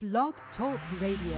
Blog Talk Radio.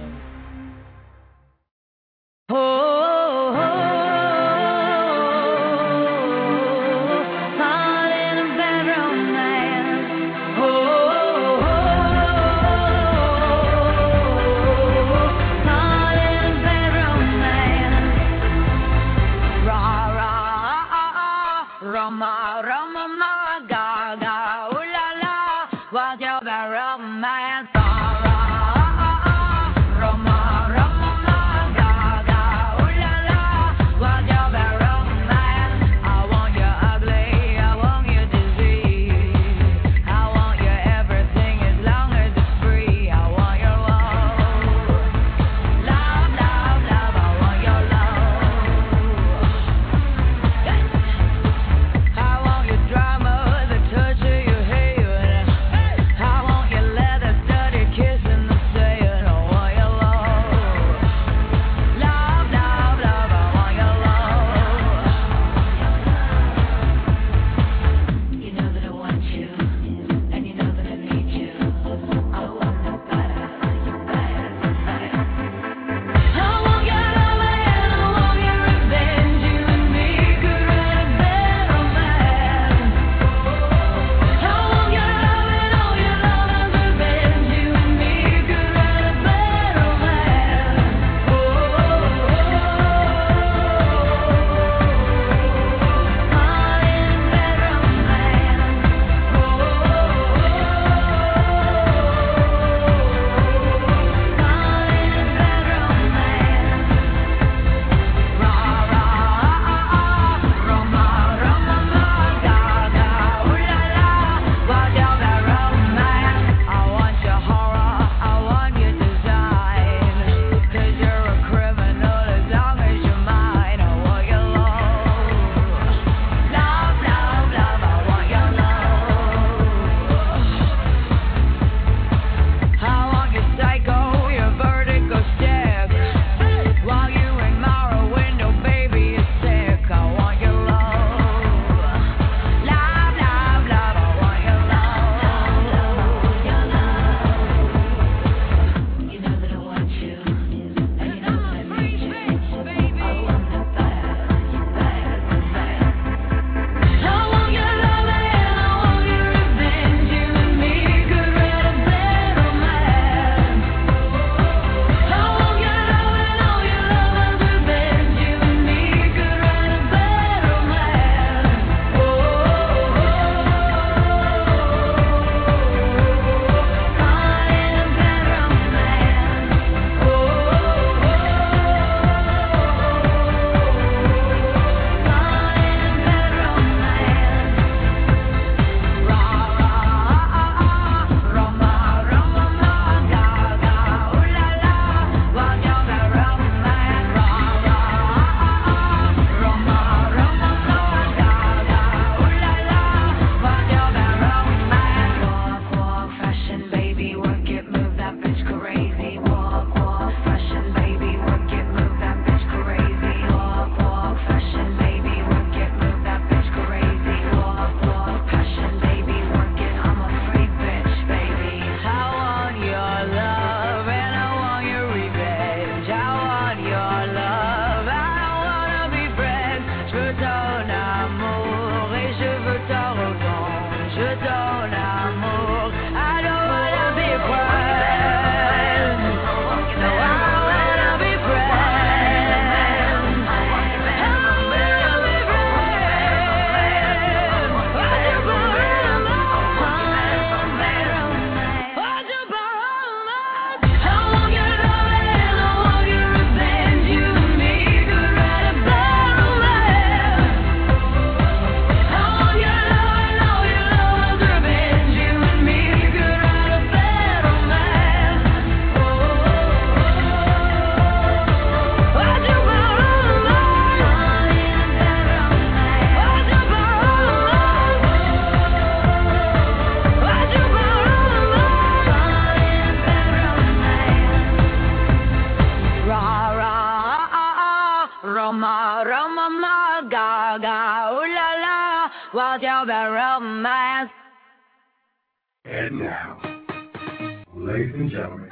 And now, ladies and gentlemen,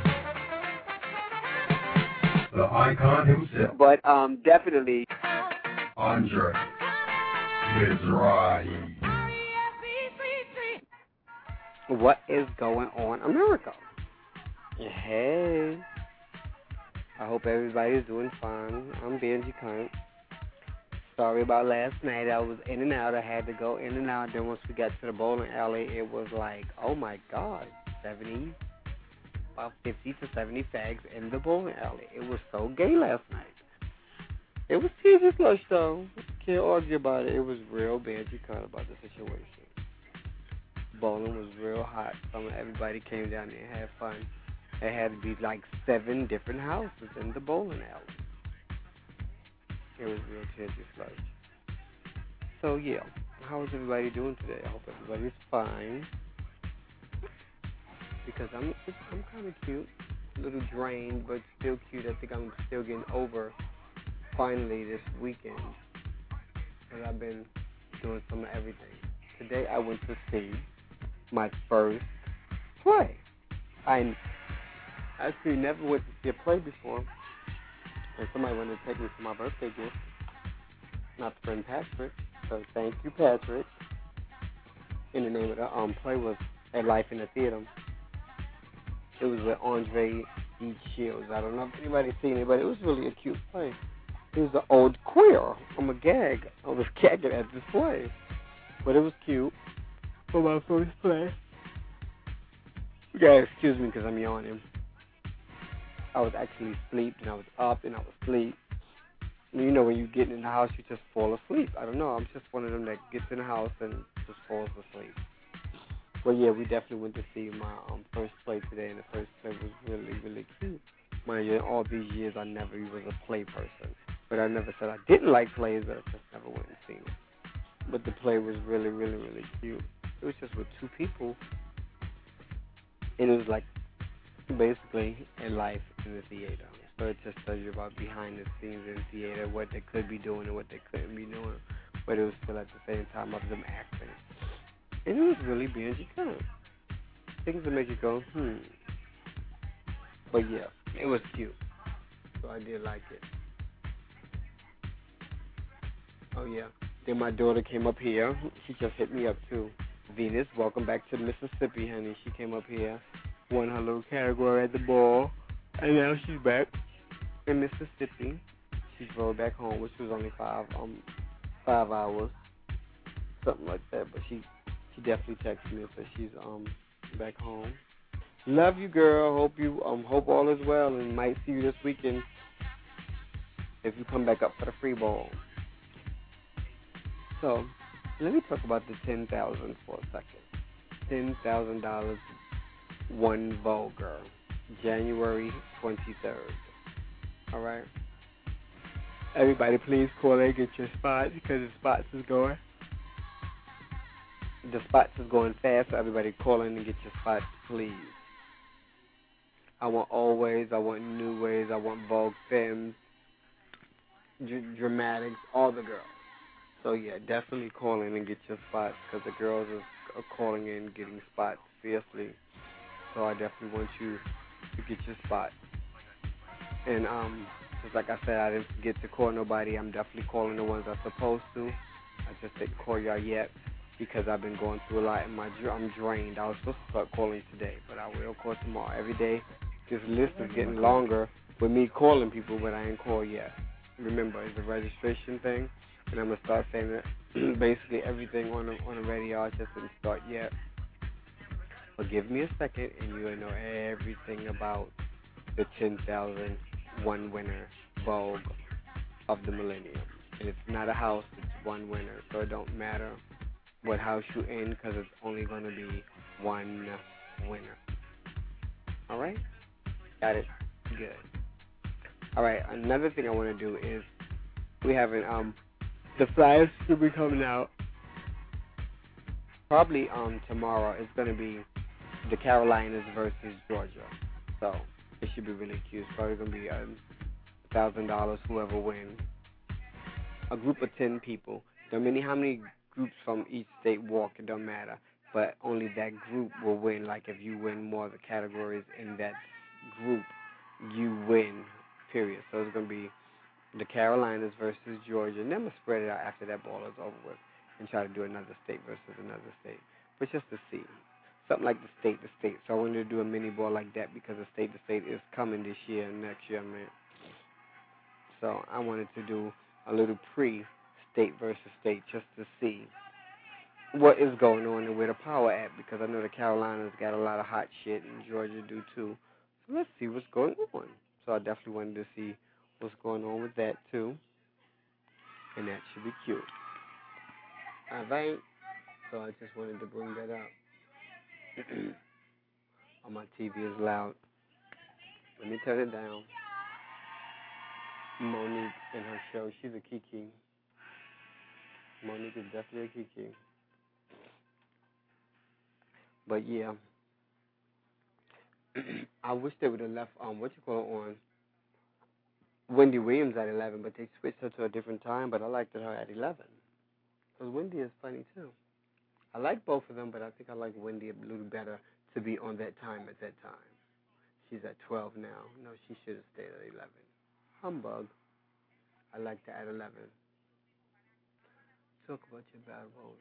the icon himself. But definitely, Andre Mizrahi. what is going on, America? Hey, I hope everybody's doing fine. I'm Benji Kant. Sorry about last night. I was in and out. I had to go in and out. Then once we got to the bowling alley, it was like, oh my God, 70, about 50 to 70 fags in the bowling alley. It was so gay last night. It was teacher's lunch though. Can't argue about it. It was real Benji Kant about the situation. Bowling was real hot. Everybody came down there and had fun. There had to be like 7 different houses in the bowling alley. It was real chancy sludge. So yeah, how is everybody doing today? I hope everybody's fine. Because I'm kind of cute, a little drained, but still cute. I think I'm still getting over finally this weekend. Because I've been doing some of everything. Today I went to see my first play. I actually never went to see a play before. And somebody wanted to take me for my birthday gift. Not the friend Patrick. So thank you, Patrick. And the name of the play was A Life in the Theater. It was with Andre E. Shields. I don't know if anybody's seen it, but it was really a cute play. It was an old queer. I'm a gag. I was gagging at this play. But it was cute for my first play. You guys excuse me because I'm yawning. I was actually asleep, and I was up, and I was asleep. You know, when you get in the house, you just fall asleep. I don't know. I'm just one of them that gets in the house and just falls asleep. Well, yeah, we definitely went to see my first play today, and the first play was really, really cute. Mind you, in all these years, I never was a play person. But I never said I didn't like plays. I just never went and seen it. But the play was really, really, really cute. It was just with 2 people. And it was like basically a life in the theater. So it just tells you about behind the scenes in theater, what they could be doing and what they couldn't be doing. But it was still at the same time of them acting. And it was really Benji Kant. Things that make you go, But yeah, it was cute. So I did like it. Oh yeah. Then my daughter came up here. She just hit me up too. Venus, welcome back to Mississippi, honey. She came up here, won her little category at the ball, and now she's back in Mississippi. She's rolled back home, which was only 5 hours, something like that. But she definitely texted me and said she's back home. Love you, girl. Hope all is well, and might see you this weekend if you come back up for the free ball. So let me talk about the $10,000 for a second. $10,000 one vulgar, January 23rd. All right. Everybody, please call and get your spot because the spots is going. The spots is going fast, so everybody call in and get your spots, please. I want old ways, I want new ways, I want Vogue Femmes, Dramatics, all the girls. So yeah, definitely call in and get your spots because the girls are calling in getting spots fiercely. So I definitely want you to get your spot. And just like I said, I didn't get to call nobody. I'm definitely calling the ones I'm supposed to. I just didn't call y'all yet because I've been going through a lot and I'm drained. I was supposed to start calling today, but I will call tomorrow. Every day, this list is getting longer with me calling people, but I ain't called yet. Remember, it's a registration thing, and I'm gonna start saying that basically everything on the radio. I just didn't start yet. But give me a second, and you'll know everything about the 10,000 one winner Vogue of the millennium. And it's not a house; it's one winner, so it don't matter what house you're in because it's only gonna be one winner. All right? Got it? Good. All right. Another thing I want to do is we haven't the flyers should be coming out probably tomorrow. It's gonna be the Carolinas versus Georgia, so it should be really cute. It's probably gonna be $1,000 whoever wins. A group of 10 people. Don't matter how many groups from each state walk. It don't matter. but only that group will win. Like if you win more of the categories in that group, you win. Period. So it's gonna be the Carolinas versus Georgia, and then we'll spread it out after that ball is over with, and try to do another state versus another state, but just to see. Something like the state to state. So I wanted to do a mini ball like that because the state to state is coming this year and next year, man. So I wanted to do a little pre-state versus state just to see what is going on and where the power at, because I know the Carolinas got a lot of hot shit and Georgia do too. So let's see what's going on. So I definitely wanted to see what's going on with that too, and that should be cute. All right. So I just wanted to bring that up. Oh, my TV is loud. Let me turn it down. Monique and her show, she's a Kiki. Monique is definitely a Kiki. But yeah, I wish they would have left on Wendy Williams at 11, but they switched her to a different time. But I liked her at 11 because Wendy is funny too. I like both of them, but I think I like Wendy a little better to be on that time at that time. She's at 12 now. No, she should have stayed at 11. Humbug. I like that at 11. Talk about your bad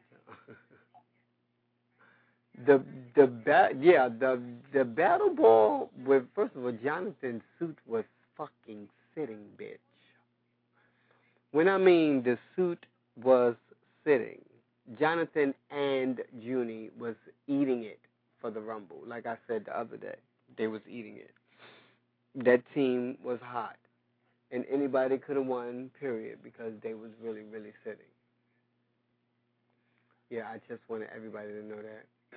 roles. The battle ball with, first of all, Jonathan's suit was fucking sitting, bitch. When I mean the suit was sitting, Jonathan and Junie was eating it for the Rumble. Like I said the other day, they was eating it. That team was hot, and anybody could have won, period, because they was really, really sitting. Yeah, I just wanted everybody to know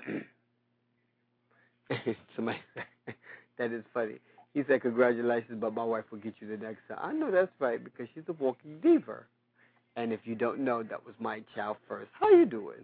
that. Somebody said, that is funny. He said, congratulations, but my wife will get you the next time. I know that's right, because she's a walking diva. And if you don't know, that was my child first. How you doing?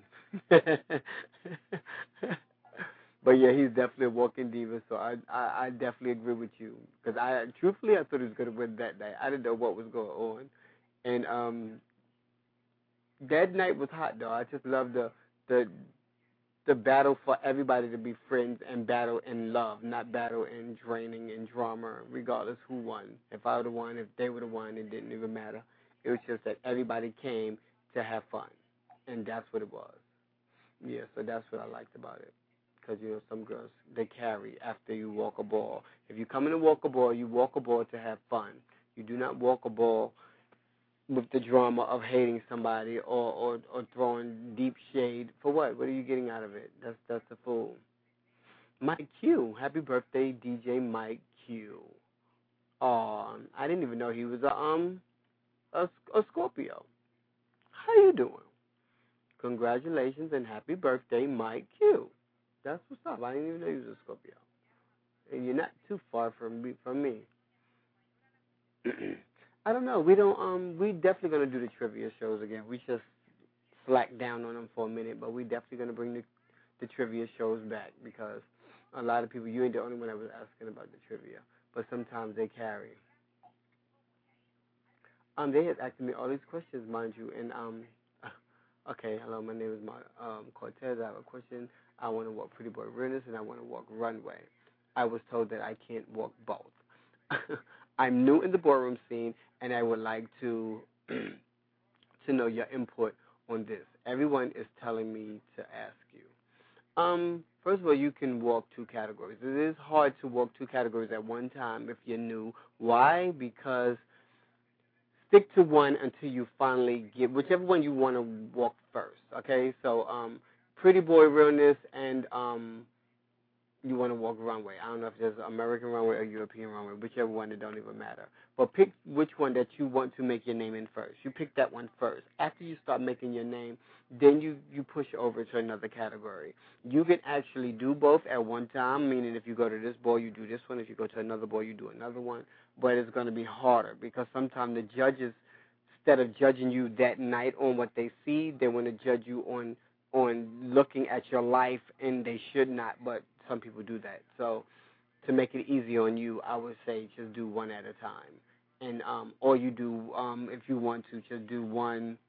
But yeah, he's definitely a walking diva, so I definitely agree with you. Because truthfully, I thought he was going to win that night. I didn't know what was going on. And that night was hot, though. I just love the battle for everybody to be friends and battle in love, not battle in draining and drama, regardless who won. If I would have won, if they would have won, it didn't even matter. It was just that everybody came to have fun, and that's what it was. Yeah, so that's what I liked about it. Because, some girls, they carry after you walk a ball. If you come in to walk a ball, you walk a ball to have fun. You do not walk a ball with the drama of hating somebody or throwing deep shade. For what? What are you getting out of it? That's a fool. Mike Q. Happy birthday, DJ Mike Q. I didn't even know he was a Scorpio. How you doing? Congratulations and happy birthday, Mike Q. That's what's up. I didn't even know you was a Scorpio. And you're not too far from me. I don't know. We definitely gonna do the trivia shows again. We just slacked down on them for a minute, but we definitely gonna bring the trivia shows back because a lot of people, you ain't the only one that was asking about the trivia, but sometimes they carry. They had asked me all these questions, mind you, and okay, hello, my name is Cortez. I have a question. I want to walk Pretty Boy Realness, and I want to walk Runway. I was told that I can't walk both. I'm new in the ballroom scene, and I would like to know your input on this. Everyone is telling me to ask you. First of all, you can walk two categories. It is hard to walk two categories at one time if you're new. Why? Because stick to one until you finally get whichever one you want to walk first. Okay, so Pretty Boy Realness and you want to walk runway. I don't know if there's American runway or European runway, whichever one, it don't even matter. But pick which one that you want to make your name in first. You pick that one first. After you start making your name, then you push over to another category. You can actually do both at one time, meaning if you go to this ball, you do this one. If you go to another ball, you do another one. But it's going to be harder because sometimes the judges, instead of judging you that night on what they see, they want to judge you on looking at your life, and they should not, but some people do that. So to make it easy on you, I would say just do one at a time. And or you do, if you want to, just do one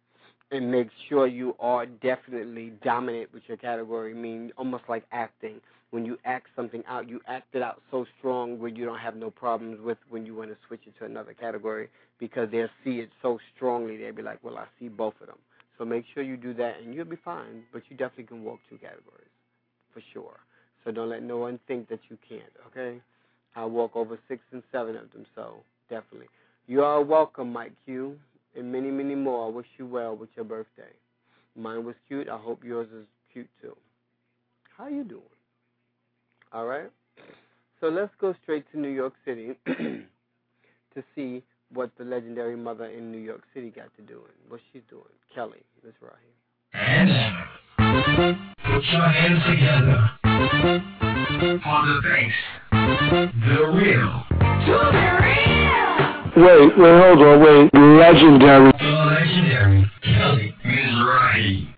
And make sure you are definitely dominant with your category. I mean, almost like acting. When you act something out, you act it out so strong where you don't have no problems with when you want to switch it to another category because they'll see it so strongly. They'll be like, well, I see both of them. So make sure you do that, and you'll be fine. But you definitely can walk 2 categories for sure. So don't let no one think that you can't, okay? I'll walk over 6 and 7 of them, so definitely. You are welcome, Mike Q, and many, many more. I wish you well with your birthday. Mine was cute. I hope yours is cute, too. How you doing? All right? So let's go straight to New York City to see what the legendary mother in New York City got to doing. What she's doing. Kelly, Miss Raheem. And put your hands together for the bass. The real. To the real. Wait, hold on, wait. Legendary. The legendary Kelly Mizrahi.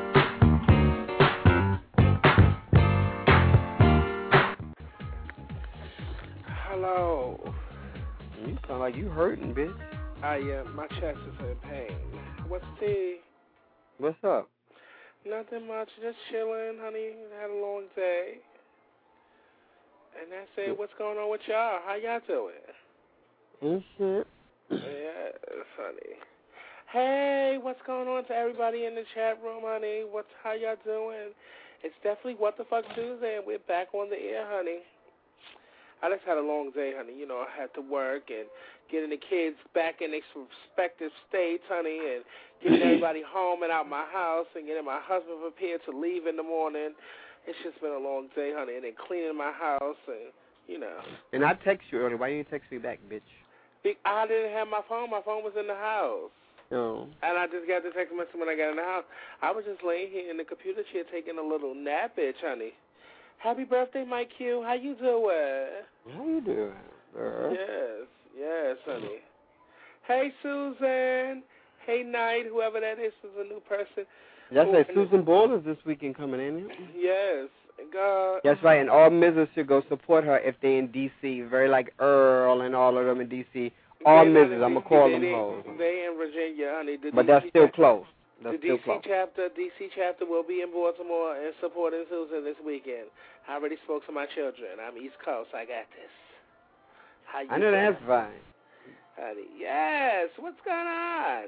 Hello. You sound like you hurting, bitch. My chest is in pain. What's tea? What's up? Nothing much, just chilling, honey. Had a long day. And that's it. What's going on with y'all? How y'all doing? Shit. Yes, honey. Hey, what's going on to everybody in the chat room, honey? How y'all doing? It's definitely What the Fuck Tuesday, and we're back on the air, honey. I just had a long day, honey. You know, I had to work and getting the kids back in their respective states, honey, and getting everybody home and out my house and getting my husband prepared to leave in the morning. It's just been a long day, honey, and then cleaning my house and, you know. And I text you earlier. Why didn't you text me back, bitch? I didn't have my phone. My phone was in the house. No. And I just got the text message when I got in the house. I was just laying here in the computer chair taking a little nap, bitch, honey. Happy birthday, Mike Q. How you doing? How you doing, girl? Yes, honey. Hey, Susan. Hey, Knight, whoever that is a new person. That's right. Susan Ball is this weekend coming in. Yes. That's right, and all Mrs. should go support her if they in D.C. Very like Earl and all of them in D.C. All Mrs. I'm going to call them hoes. They in Virginia, honey. But that's still close. The DC chapter will be in Baltimore and supporting Susan this weekend. I already spoke to my children. I'm East Coast. I got this. How you I know doing? that's fine. Honey, yes. What's going on?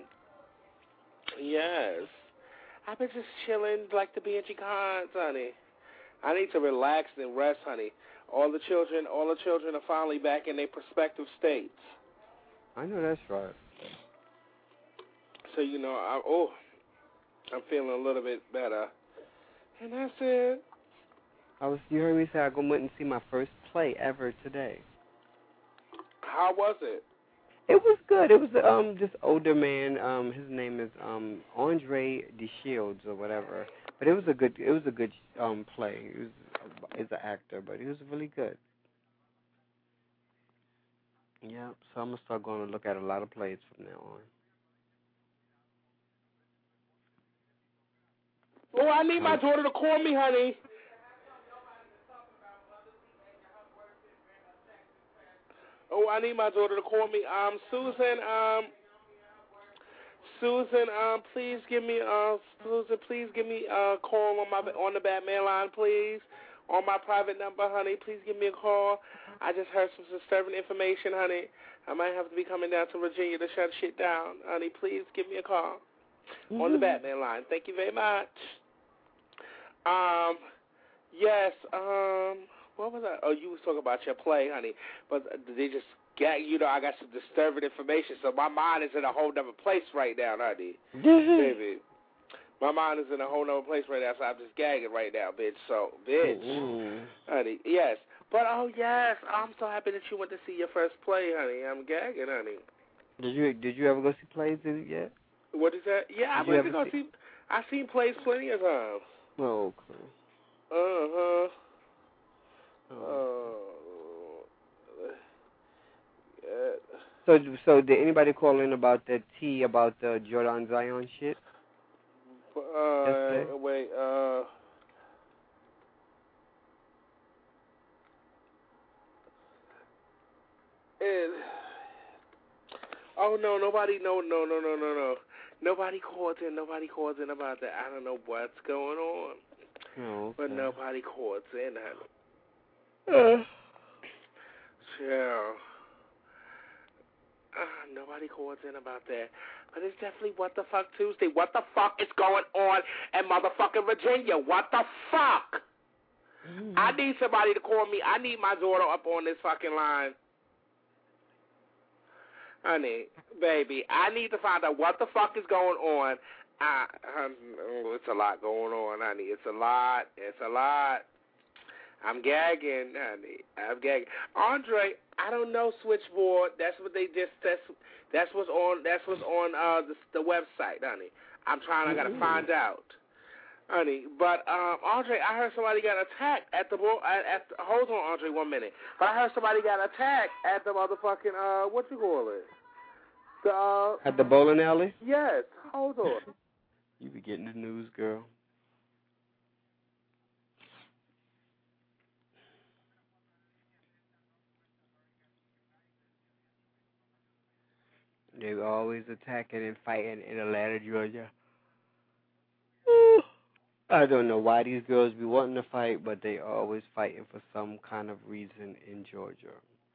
Yes. I've been just chilling like the B&G Cons, honey. I need to relax and rest, honey. All the children are finally back in their prospective states. I know that's right. So, you know, I'm feeling a little bit better. And that's it. You heard me say I went and see my first play ever today. How was it? It was good. It was this older man. His name is Andre DeShields or whatever. But it was a good play. He's an actor, but he was really good. Yeah, so I'm gonna start going to look at a lot of plays from now on. Oh, I need my daughter to call me, honey. Oh, I need my daughter to call me. Susan, please give me a call on the Batman line, please. On my private number, honey. Please give me a call. I just heard some disturbing information, honey. I might have to be coming down to Virginia to shut shit down, honey. Please give me a call on the Batman line. Thank you very much. Yes. What was that? Oh, you was talking about your play, honey. But they just I got some disturbing information, so my mind is in a whole other place right now, honey. Baby. My mind is in a whole other place right now, so I'm just gagging right now, bitch. So, bitch. Honey, yes. But, yes, I'm so happy that you went to see your first play, honey. I'm gagging, honey. Did you ever go see plays yet? What is that? Yeah, I went to go see. I've seen plays plenty of times. Oh, okay. Uh-huh. So did anybody call in about the tea about the Jordan Zion shit? Wait, oh, no, nobody, no. Nobody calls in about that. I don't know what's going on. Oh, okay. But nobody calls in, honey. Chill. Nobody calls in about that. But it's definitely What the Fuck Tuesday. What the fuck is going on in motherfucking Virginia? What the fuck? I need somebody to call me. I need my daughter up on this fucking line. Honey, baby, I need to find out what the fuck is going on. It's a lot going on, honey. It's a lot. I'm gagging, honey. I'm gagging. Andre, I don't know Switchboard. That's what they just. That's what's on. That's what's on the website, honey. I gotta find out, honey. But Andre, I heard somebody got attacked at the. Hold on, Andre, 1 minute. But I heard somebody got attacked at the motherfucking what you call it? At the bowling alley? Yes. Hold on. You be getting the news, girl. They were always attacking and fighting in Atlanta, Georgia. I don't know why these girls be wanting to fight, but they always fighting for some kind of reason in Georgia.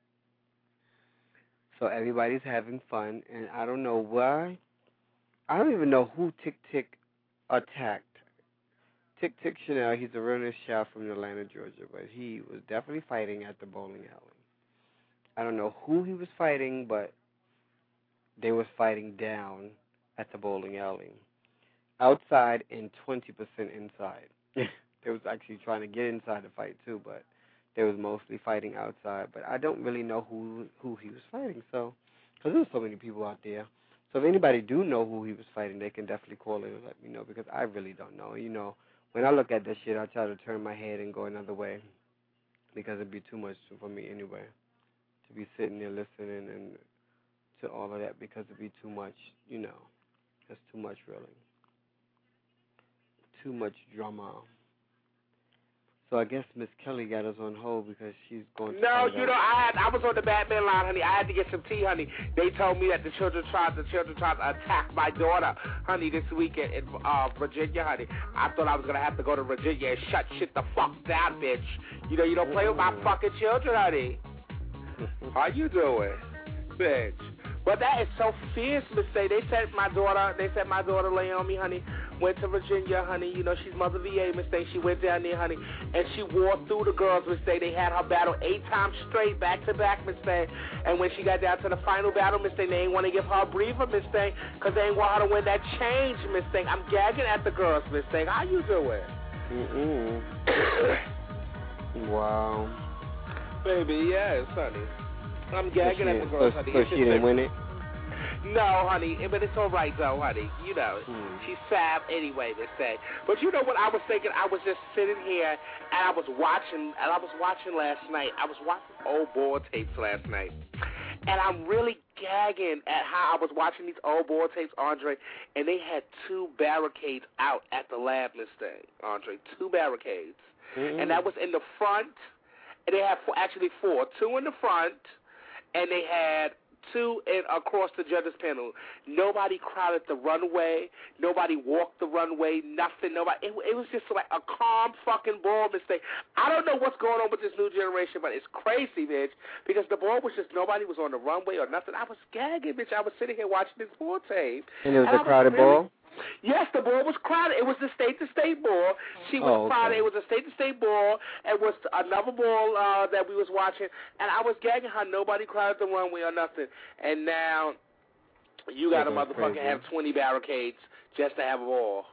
So everybody's having fun, and I don't know why. I don't even know who Tick Tick attacked. Tick Tick Chanel, he's a real nice chef from Atlanta, Georgia, but he was definitely fighting at the bowling alley. I don't know who he was fighting, but they was fighting down at the bowling alley. Outside and 20% inside. They was actually trying to get inside to fight too, but they was mostly fighting outside. But I don't really know who he was fighting, so because there was so many people out there. So if anybody do know who he was fighting, they can definitely call in and let me know, because I really don't know. You know, when I look at this shit, I try to turn my head and go another way, because it'd be too much for me anyway to be sitting there listening and to all of that, because it'd be too much, you know. That's too much, really. Too much drama. So I guess Miss Kelly got us on hold because she's going to... No, you know, I was on the Batman line, honey. I had to get some tea, honey. They told me that the children tried to attack my daughter, honey, this weekend in Virginia, honey. I thought I was going to have to go to Virginia and shut shit the fuck down, bitch. You know, you don't play with my fucking children, honey. How you doing, bitch? But that is so fierce, Miss Day. They said my daughter lay on me, honey. Went to Virginia, honey. You know, she's Mother VA, Miss Day. She went down there, honey, and she wore through the girls, Miss Day. They had her battle 8 times straight, back to back, Miss Day. And when she got down to the final battle, Miss Day, they ain't want to give her a breather, Miss Day, because they ain't want her to win that change, Miss Day. I'm gagging at the girls, Miss Day. How you doing? Wow. Baby, yes, honey. I'm gagging at the girls, honey. So she didn't win it? No, honey, but it's all right, though, honey. You know, she's fab anyway, Miss Day. But you know what I was thinking? I was just sitting here, and I was watching last night. I was watching old board tapes last night. And I'm really gagging at how I was watching these old board tapes, Andre, and they had 2 barricades out at the lab, Miss Day, Andre. 2 barricades. And that was in the front, and they had actually 4. 2 in the front, and they had 2 across the judges panel. Nobody crowded the runway. Nobody walked the runway. Nothing. Nobody. It was just like a calm fucking ball mistake. I don't know what's going on with this new generation, but it's crazy, bitch. Because the ball was just, nobody was on the runway or nothing. I was gagging, bitch. I was sitting here watching this ball tape. And it was a crowded ball? Yes, the ball was crowded. It was the state-to-state ball. She was crowded. It was a state-to-state ball. It was another ball that we was watching, and I was gagging how nobody crowded the runway or nothing. And now you got to motherfucking have 20 barricades just to have a ball.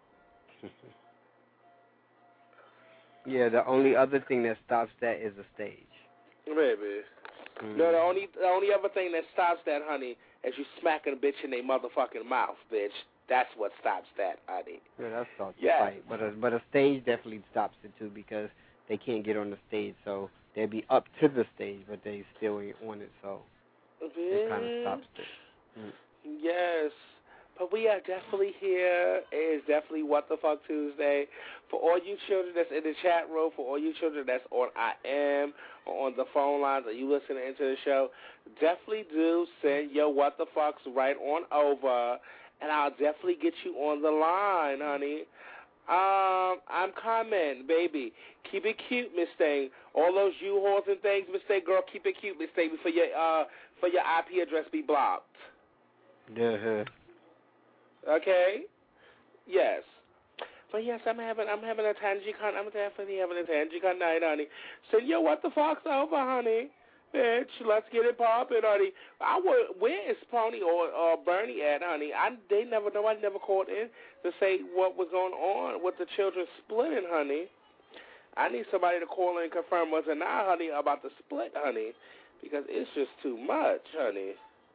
Yeah, the only other thing that stops that is a stage. Baby. No, the only other thing that stops that, honey, is you smacking a bitch in their motherfucking mouth, bitch. That's what stops that, honey. Yeah, that stops the fight. But a stage definitely stops it, too, because they can't get on the stage. So they'd be up to the stage, but they still ain't on it, so it kind of stops it. Yes. But we are definitely here. It is definitely What the Fuck Tuesday. For all you children that's in the chat room, for all you children that's on IM or on the phone lines, or you listening into the show, definitely do send your What the Fucks right on over. and I'll definitely get you on the line, honey. I'm coming, baby. Keep it cute, Miss Thing. All those U-Hauls and things, Miss Thing, girl, keep it cute, Miss Thing, before your IP address be blocked. Yeah. Okay? Yes. But yes, I'm having a Tanjikon. I'm definitely having a Tanjikon night, honey. So, yo, what the fuck's over, honey? Bitch, let's get it poppin', honey. Where is Pony or Bernie at, honey? Nobody never called in to say what was going on with the children splitting, honey. I need somebody to call in and confirm whether or not, honey, about the split, honey, because it's just too much, honey.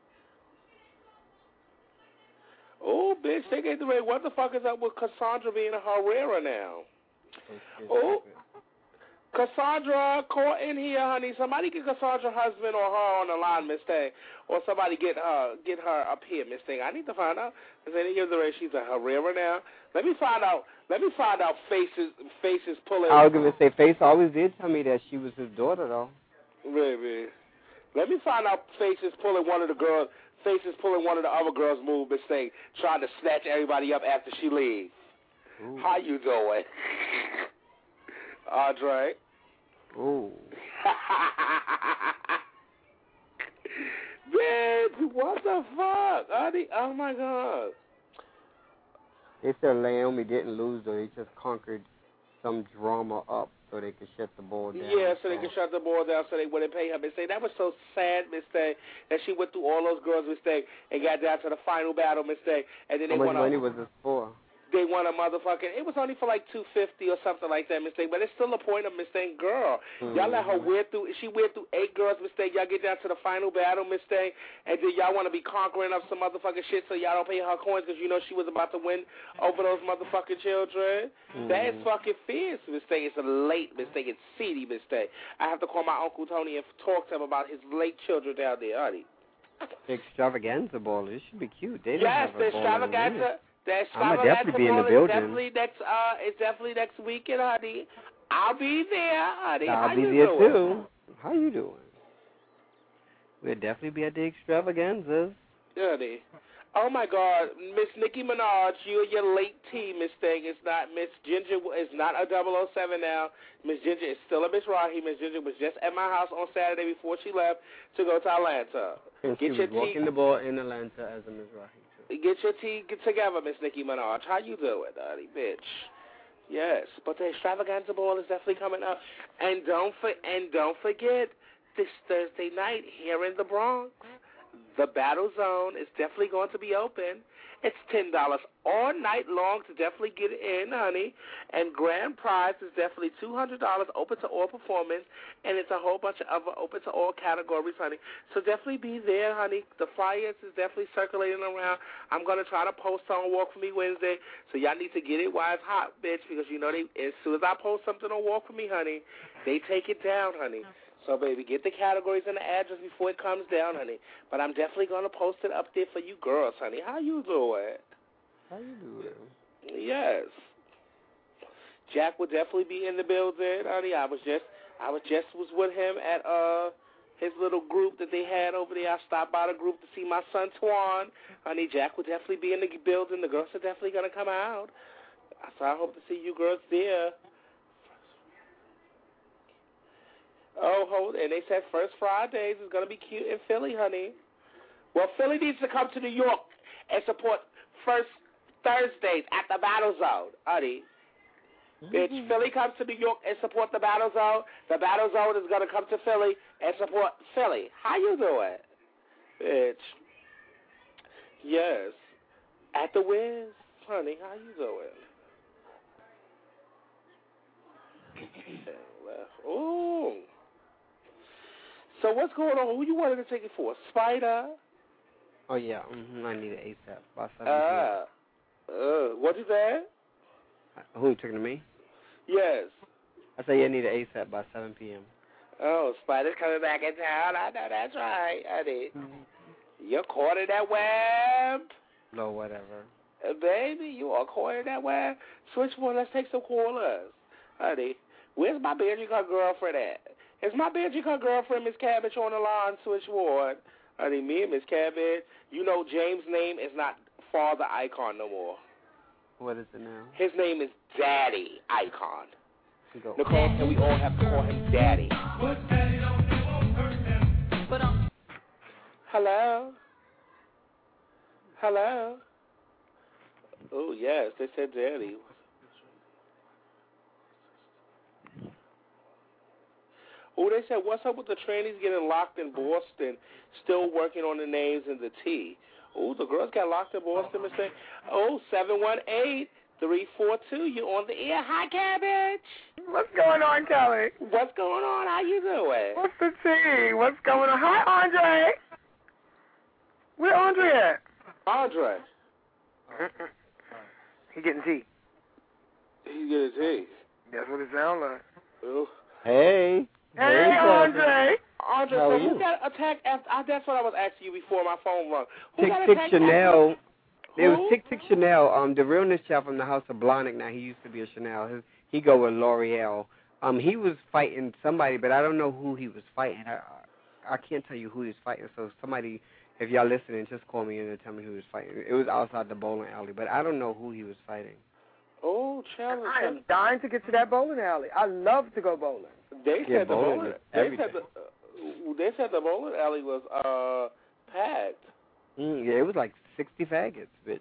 Oh, bitch, they get the way. What the fuck is up with Cassandra being a Herrera now? Oh, Cassandra, call in here, honey. Somebody get Cassandra's husband or her on the line, Miss Thing. Or somebody get her up here, Miss Thing. I need to find out. Is any of the way she's a Herrera now? Let me find out. Faces pulling. I was gonna say Face always did tell me that she was his daughter, though. Baby, let me find out. Faces pulling one of the other girls' move, Miss Thing, trying to snatch everybody up after she leaves. Ooh. How you doing? Andre? Ooh. Man, what the fuck? Oh, my God. They said Naomi didn't lose, though. They just conquered some drama up so they could shut the ball down. Yeah, so they could shut the ball down so they wouldn't pay her. Miss Thing, that was so sad, Miss Thing, that she went through all those girls, Miss Thing, and got down to the final battle, Miss Thing. And then How much money was this for? They won a motherfucking. It was only for like $250 or something like that, Miss Thing. But it's still a point of Miss Thing, girl. Mm-hmm. Y'all let her wear through. She went through 8 girls, Miss Thing. Y'all get down to the final battle, Miss Thing, and then y'all want to be conquering up some motherfucking shit so y'all don't pay her coins because you know she was about to win over those motherfucking children. Mm-hmm. That's fucking fierce, Miss Thing. It's late, Miss Thing. It's seedy, Miss Thing. I have to call my Uncle Tony and talk to him about his late children down there, honey. The extravaganza ball. This should be cute. They yes, have the extravaganza. I'm gonna definitely be in the building. It's definitely next weekend, honey. I'll be there, honey. I'll be there too. How you doing? We'll definitely be at the extravaganzas. Honey. Oh my God, Miss Nicki Minaj, you and your late tea, Miss Thing. It's not Miss Ginger. It's not a 007 now. Miss Ginger is still a Miss Rahi. Miss Ginger was just at my house on Saturday before she left to go to Atlanta. And she was walking the ball in Atlanta as a Miss Rahi. Get your tea together, Miss Nicki Minaj. How you doing, honey, bitch? Yes, but the extravaganza ball is definitely coming up. And don't forget this Thursday night here in the Bronx, the Battle Zone is definitely going to be open. It's $10 all night long to definitely get in, honey. And grand prize is definitely $200 open to all performance, and it's a whole bunch of other open to all categories, honey. So definitely be there, honey. The flyers is definitely circulating around. I'm going to try to post on Walk For Me Wednesday, so y'all need to get it while it's hot, bitch, because you know as soon as I post something on Walk For Me, honey, they take it down, honey. So, baby, get the categories and the address before it comes down, honey. But I'm definitely going to post it up there for you girls, honey. How you doing? How you doing? Yes. Jack will definitely be in the building, honey. I was just with him at his little group that they had over there. I stopped by the group to see my son Twan. Honey, Jack will definitely be in the building. The girls are definitely going to come out. So I hope to see you girls there. Oh, and they said First Fridays is going to be cute in Philly, honey. Well, Philly needs to come to New York and support First Thursdays at the Battle Zone, honey. Bitch, Philly comes to New York and support the Battle Zone. The Battle Zone is going to come to Philly and support Philly. How you doing? Bitch. Yes. At the Wiz, honey, how you doing? Ooh. So what's going on? Who you wanted to take it for? Spider? Oh, yeah. I need it ASAP. By 7 p.m. What is that? Who you talking to me? Yes. I said, yeah, I need it ASAP by 7 p.m. Oh, Spider's coming back in town. I know that's right, honey. You're caught in that web. No, whatever. Baby, you are caught in that web. Switchboard, let's take some callers. Honey, where's my Benjica girlfriend at? Is my Benjica girlfriend, Miss Cabbage, on the line, Switchboard? Honey, me and Miss Cabbage, you know James' name is not Father Icon no more. What is it now? His name is Daddy Icon. Go. Nicole said we all have to call him Daddy. Hello? Hello? Oh, yes, they said Daddy. Oh, they said, what's up with the trainees getting locked in Boston, still working on the names and the T? Oh, the girls got locked in Boston, Mr. Oh, 718-342, you're on the air. Hi, Cabbage. What's going on, Kelly? What's going on? How you doing? What's the tea? What's going on? Hi, Andre. Where Andre at? Andre. He getting tea. He's getting tea. That's what it sounds like. Oh. Hey. Hey, Andre. Andre, How so are who you? got attacked after? That's what I was asking you before my phone rung. Who Tick got Tick attacked Chanel. after? It was Tick Tick Chanel. The realness chef from the House of Blahnik. Now he used to be a Chanel. He go with L'Oreal. He was fighting somebody, but I don't know who he was fighting. I can't tell you who he was fighting. So somebody, if y'all listening, just call me in and tell me who he was fighting. It was outside the bowling alley, but I don't know who he was fighting. Oh, challenge. I am dying to get to that bowling alley. I love to go bowling. They Yeah, said the bowling bowling. is everything. They said the bowling alley was packed. Yeah, it was like 60 faggots, bitch.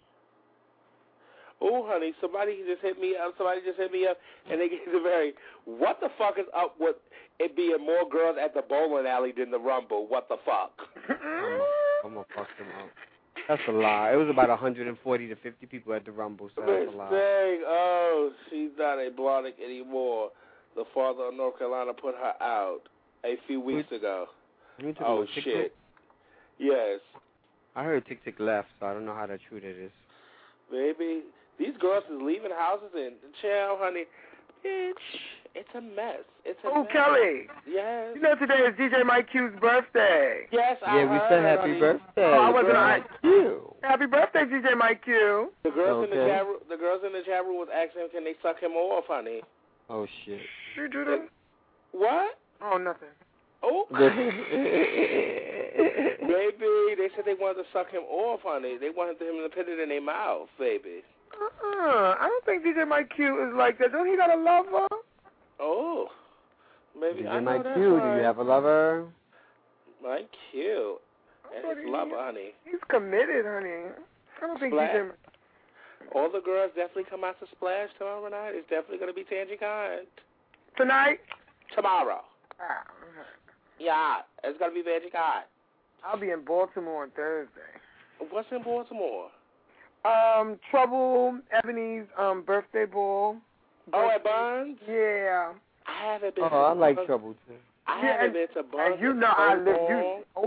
Oh, honey, somebody just hit me up, and they gave the very, what the fuck is up with it being more girls at the bowling alley than the Rumble? What the fuck? I'm going to fuck them up. That's a lie. It was about 140 to 50 people at the Rumble, so that's a lie. Saying, oh, she's not a Blahnik anymore. The father of North Carolina put her out a few weeks ago. Oh, Tick shit. Tick? Yes. I heard Tick Tick left, so I don't know how true that is. Baby, these girls is leaving houses and chill, honey. Bitch, it's a mess. It's a mess. Kelly. Yes. You know today is DJ Mike Q's birthday. Yes, I heard, we said happy honey. birthday. Oh, I wasn't Mike Q. Happy birthday, DJ Mike Q. The girls Okay. in the girls in the chat room was asking, can they suck him off, honey? Oh, shit. You do that? What? Oh, nothing. Oh. Baby, they said they wanted to suck him off, honey. They wanted him to put it in their mouth, baby. I don't think DJ Mike Q is like that. Don't he got a lover? Oh. Maybe I DJ know Mike that's Q, right. do you have a lover? Mike Q. And his lover, honey. He's committed, honey. I don't think Splash. DJ... All the girls definitely come out to Splash tomorrow night. It's definitely going to be Tangy Kind. Tonight? Tomorrow. Ah, Yeah, it's going to be Tangy Kind. I'll be in Baltimore on Thursday. What's in Baltimore? Trouble, Ebony's birthday ball. Oh, at Buns? Yeah. I haven't been Oh, I like Trouble, too. I haven't been to Buns. And you know I live you. Ooh.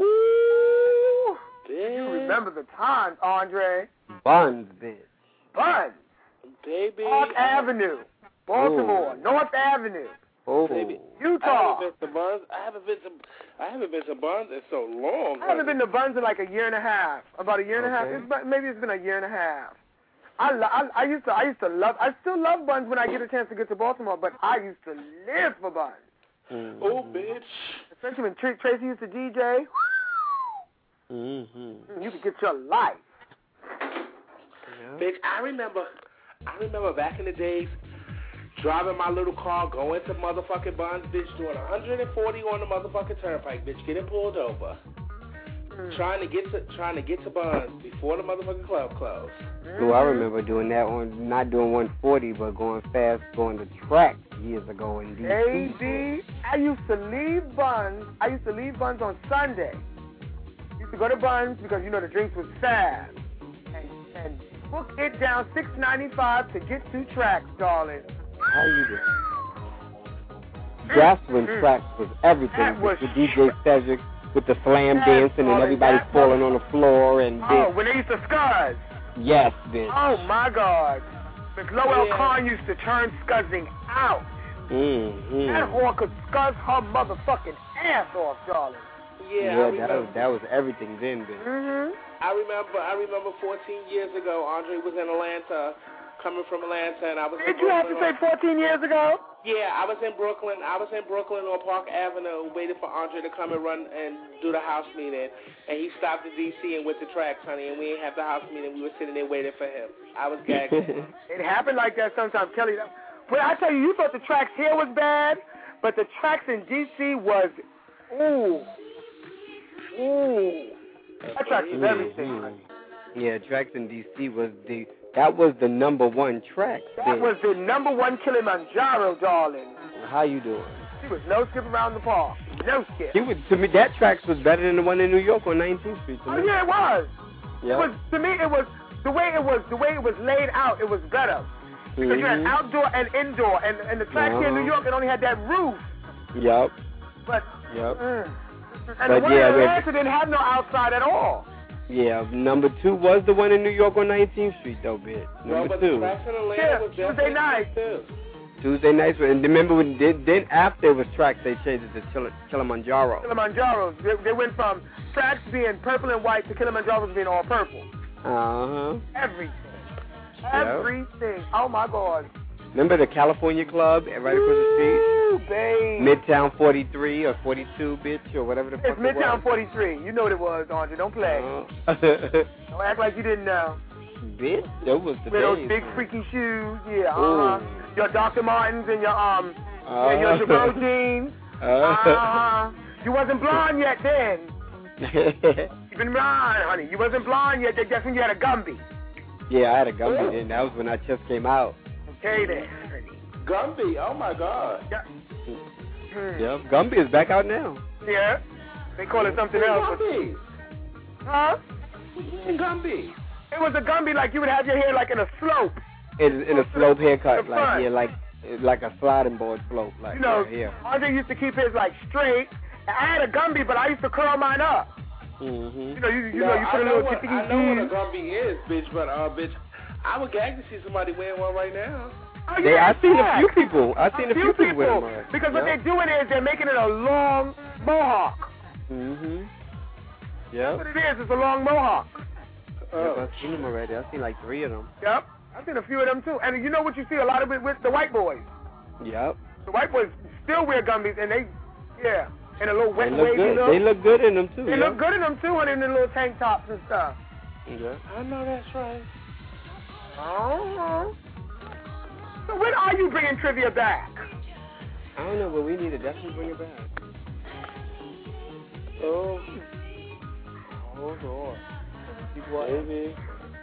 Bitch. You remember the times, Andre. Buns, bitch. Buns. Baby. Park Avenue. Baltimore. Ooh. North Avenue. Oh. Baby. Utah. I haven't been to Buns. I haven't been to Buns in so long. I haven't been to Buns in like a year and a half. About a year and a half. Okay. Maybe it's been a year and a half. I used to love. I still love Buns when I get a chance to get to Baltimore, but I used to live for Buns. Mm-hmm. Oh, bitch. Especially when Tracy used to DJ. Mm-hmm. You could get your life. Yeah. Bitch, I remember back in the days driving my little car, going to motherfucking Buns, bitch, doing 140 on the motherfucking turnpike, bitch, getting pulled over. Trying to get to Buns before the motherfucking club closed. So I remember doing that on, not doing 140, but going fast, going to track years ago in D.C. Baby, I used to leave Buns on Sunday. Used to go to Buns because, you know, the drinks was fast. And book it down $6.95 to get 2 tracks, darling. How you doing? That's when tracks was everything. That was with the DJ Cedric, with the slam Yes, dancing and darling, everybody that falling was- on the floor and Oh, when they used to scuzz. yes, bitch. Oh, my God. Miss Lowell Yeah. Khan used to turn scuzzing out. Mm-hmm. That whore could scuzz her motherfucking ass off, darling. Yeah, that was everything then, bitch. Mm-hmm. I remember 14 years ago, Andre was in Atlanta coming from Atlanta, and I was. Did you have to say 14 years ago? Yeah, I was in Brooklyn. I was in Brooklyn on Park Avenue, waiting for Andre to come and run and do the house meeting. And he stopped in D.C. and went to tracks, honey, and we didn't have the house meeting. We were sitting there waiting for him. I was gagged. It happened like that sometimes, Kelly. But I tell you, you thought the tracks here was bad, but the tracks in D.C. was, ooh. That tracks was everything, honey. Yeah, tracks in D.C. that was the number one track. That was the number one Kilimanjaro, darling. How you doing? She was no skip around the park. No skip. To me, that tracks was better than the one in New York on 19th Street. Oh, yeah, it was. Yeah. To me, it was the way it was laid out. It was better because you had outdoor and indoor, and the track here in New York, it only had that roof. Yep. But and but the one in Atlanta didn't have no outside at all. Yeah, number 2 was the one in New York on 19th Street, though, bitch. Number 2. Yeah, Tuesday night. Tuesday nights, and remember when then after it was tracks, they changed it to Kilimanjaro. Kilimanjaros. They went from tracks being purple and white to Kilimanjaros being all purple. Everything. Everything. Oh my God. Remember the California Club right across the street? Ooh, babe. Midtown 43 or 42, bitch, or whatever the fuck it was. It's Midtown 43. You know what it was, Andre. Don't play. Don't act like you didn't know. Bitch, that was the with those big freaky shoes, your Dr. Martens and your Jabot jeans. You wasn't blonde yet then. You been blonde, honey. You wasn't blonde yet. That's when you had a Gumby. Yeah, I had a Gumby then. That was when I just came out. Okay then, honey. Gumby, oh my God. Yeah, Gumby is back out now. Yeah, they call it something else. Gumby. Huh? Gumby. It was a Gumby like you would have your hair like in a slope. In a slope haircut, like a sliding board slope, like Andre used to keep his like straight. I had a Gumby, but I used to curl mine up. Mm-hmm. You put a little tippy. I know what a Gumby is, bitch, but bitch, I would gag to see somebody wearing one right now. Oh, yeah, I've seen a few people. I've seen a few people with them. Because what they're doing is they're making it a long mohawk. Yeah. That's what it is. It's a long mohawk. Yep, I've seen them already. I've seen like 3 of them. Yep. I've seen a few of them too. And you know what you see a lot of it with the white boys. Yep. The white boys still wear Gumbies, and and a little wet wavy look. They look good in them too. They look good in them too, and in the little tank tops and stuff. Yeah. I know that's right. So when are you bringing trivia back? I don't know, but we need to definitely bring it back. Oh Lord. Baby.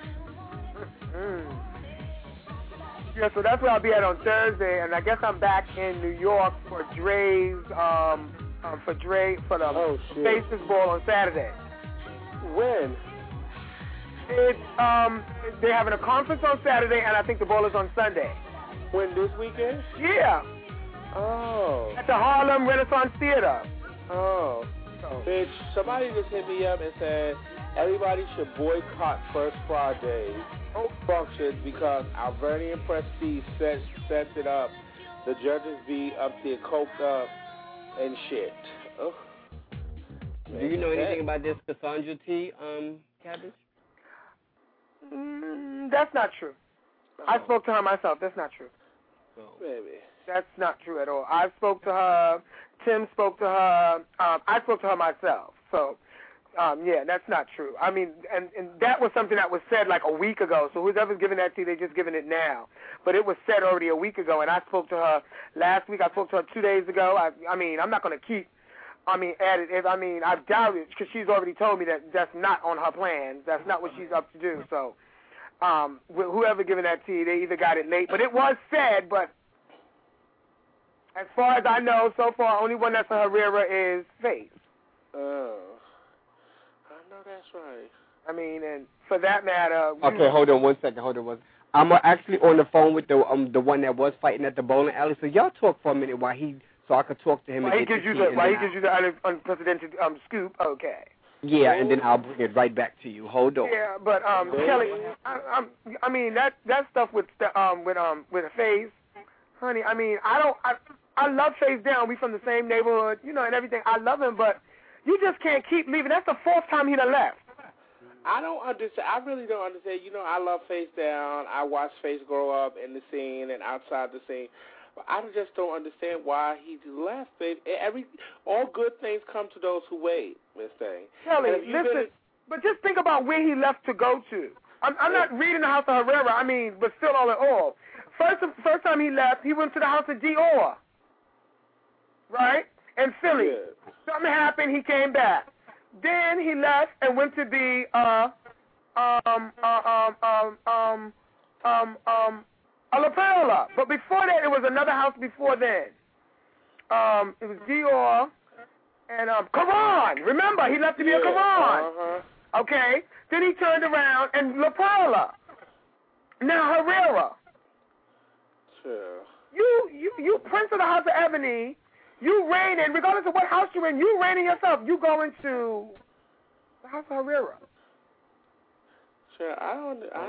Yeah, so that's where I'll be at on Thursday, and I guess I'm back in New York for Dre's for the Faces Ball on Saturday. When? It's they're having a conference on Saturday, and I think the ball is on Sunday. When, this weekend? Yeah. Oh. At the Harlem Renaissance Theater. Oh. Bitch, somebody just hit me up and said everybody should boycott First Friday's functions because Alvernian Prestige sets it up. The judges be up there coked up and shit. Oh. Do you know anything about this Cassandra T, Cabbage? That's not true. I spoke to her myself. That's not true. Maybe. That's not true at all. I spoke to her. Tim spoke to her. I spoke to her myself. So, that's not true. I mean, and that was something that was said like a week ago. So whoever's giving that to you, they're just giving it now. But it was said already a week ago, and I spoke to her last week. I spoke to her 2 days ago. I mean, I'm not going to keep, add it. I doubt it because she's already told me that that's not on her plans. That's not what she's up to do. So, whoever giving that to you, they either got it late. But it was said, but as far as I know, so far, only one that's a Herrera is Faith. Oh. I know that's right. I mean, and for that matter... Okay, hold on one second. I'm actually on the phone with the one that was fighting at the bowling alley. So y'all talk for a minute so I could talk to him. While he gives you the unprecedented scoop, okay. Yeah, and then I'll bring it right back to you. Hold on. Yeah, but Kelly, I mean that stuff with Faith, honey. I mean, I love Faith Down. We from the same neighborhood, and everything. I love him, but you just can't keep leaving. That's the 4th time he done left. I don't understand. I really don't understand. You know, I love Face Down. I watched Face grow up in the scene and outside the scene. But I just don't understand why he left. All good things come to those who wait, Miss Thing. Kelly, listen, but just think about where he left to go to. I'm not reading the House of Herrera, but still all in all. First time he left, he went to the house of Dior, right? In Philly. Yeah. Something happened, he came back. Then he left and went to the La Perla. But before that, it was another house before then. It was Dior and Caron. Remember, he left to be a Caron. Okay? Then he turned around and La Perla. Now Herrera. Sure. You Prince of the House of Ebony. You reigning, regardless of what house you're in, you reigning yourself. You go into the House of Herrera. Sure, I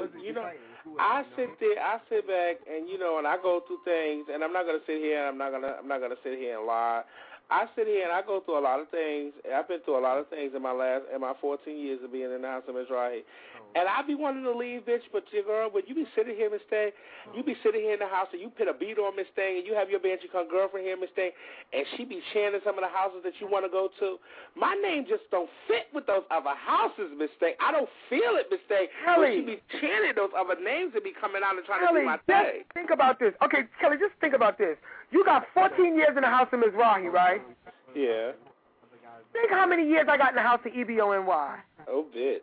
sit back, and and I go through things, and I'm not gonna sit here, and I'm not gonna sit here and lie. I sit here and I go through a lot of things. I've been through a lot of things in my 14 years of being in the House of Mizrahi. And I be wanting to leave, bitch, but your girl, when you be sitting here, Miss Thing, you be sitting here in the house and you put a beat on Miss Thing and you have your Banshee Come girlfriend here, Miss Thing, and she be chanting some of the houses that you want to go to. My name just don't fit with those other houses, Miss Thing. I don't feel it, Miss Thing. When she be chanting those other names that be coming out and trying to do my thing. Think about this. Okay, Kelly, just think about this. You got 14 years in the House of Mizrahi, right? Yeah. Think how many years I got in the House of EBONY. Oh, bitch.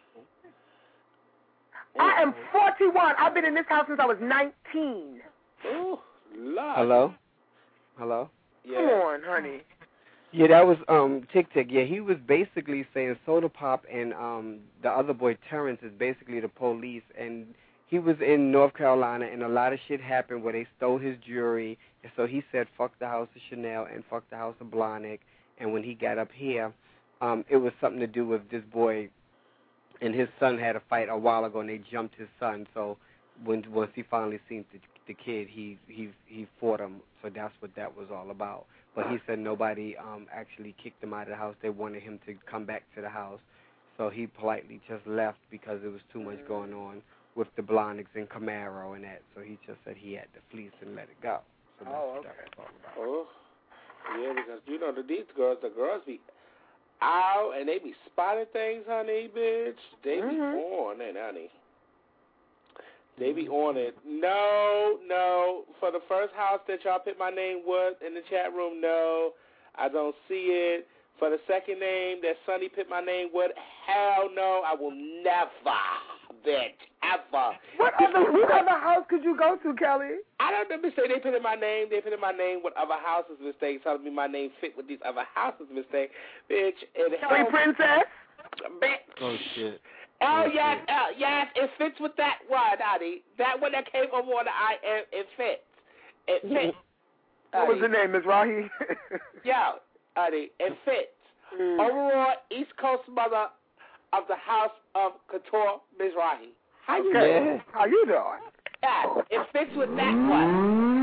I am 41. I've been in this house since I was 19. Oh, Lord. Hello? Yeah. Come on, honey. Yeah, that was Tick Tick. Yeah, he was basically saying Soda Pop and the other boy Terrence is basically the police, and he was in North Carolina, and a lot of shit happened where they stole his jewelry, and so he said fuck the house of Chanel and fuck the house of Blahnik, and when he got up here, it was something to do with this boy and his son had a fight a while ago, and they jumped his son. So once he finally seen the kid, he fought him. So that's what that was all about. But he said nobody actually kicked him out of the house. They wanted him to come back to the house. So he politely just left because there was too much going on with the Blahniks and Camaro and that. So he just said he had to fleece and let it go. So that's what that was all about. Oh, yeah, because these girls, the girls be out and they be spotting things, honey, bitch. They be on it, honey. They be on it. No. For the first house that y'all put my name with in the chat room, no, I don't see it. For the second name that Sonny put my name with, hell no, I will never, bitch, ever. What other house could you go to, Kelly? I don't know, mistake. They put in my name. They put in my name with other houses, mistake. Telling me my name fit with these other houses, mistake. Bitch. Kelly Princess? Bitch. Oh, shit. Oh, yes, it fits with that one, honey. That one that came over on the IM, it fits. It fits. What was the name, Ms. Rahi? Yo, honey, it fits. Overall, East Coast mother of the House of Couture, Ms. Rahi. How you doing? How you doing? Yeah, it fits with that one.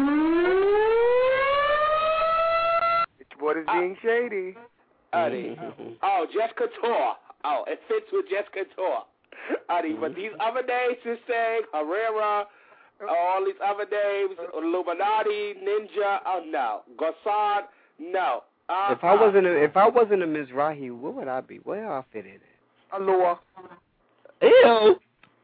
What is being shady? Honey. Oh, Jess Couture. Oh, it fits with Jess Couture. Honey, but these other names, just saying, Herrera, all these other names, Illuminati, Ninja, oh no. Gossard, no. If I wasn't a Mizrahi, what would I be? Where I fit in it? Allure. Ew.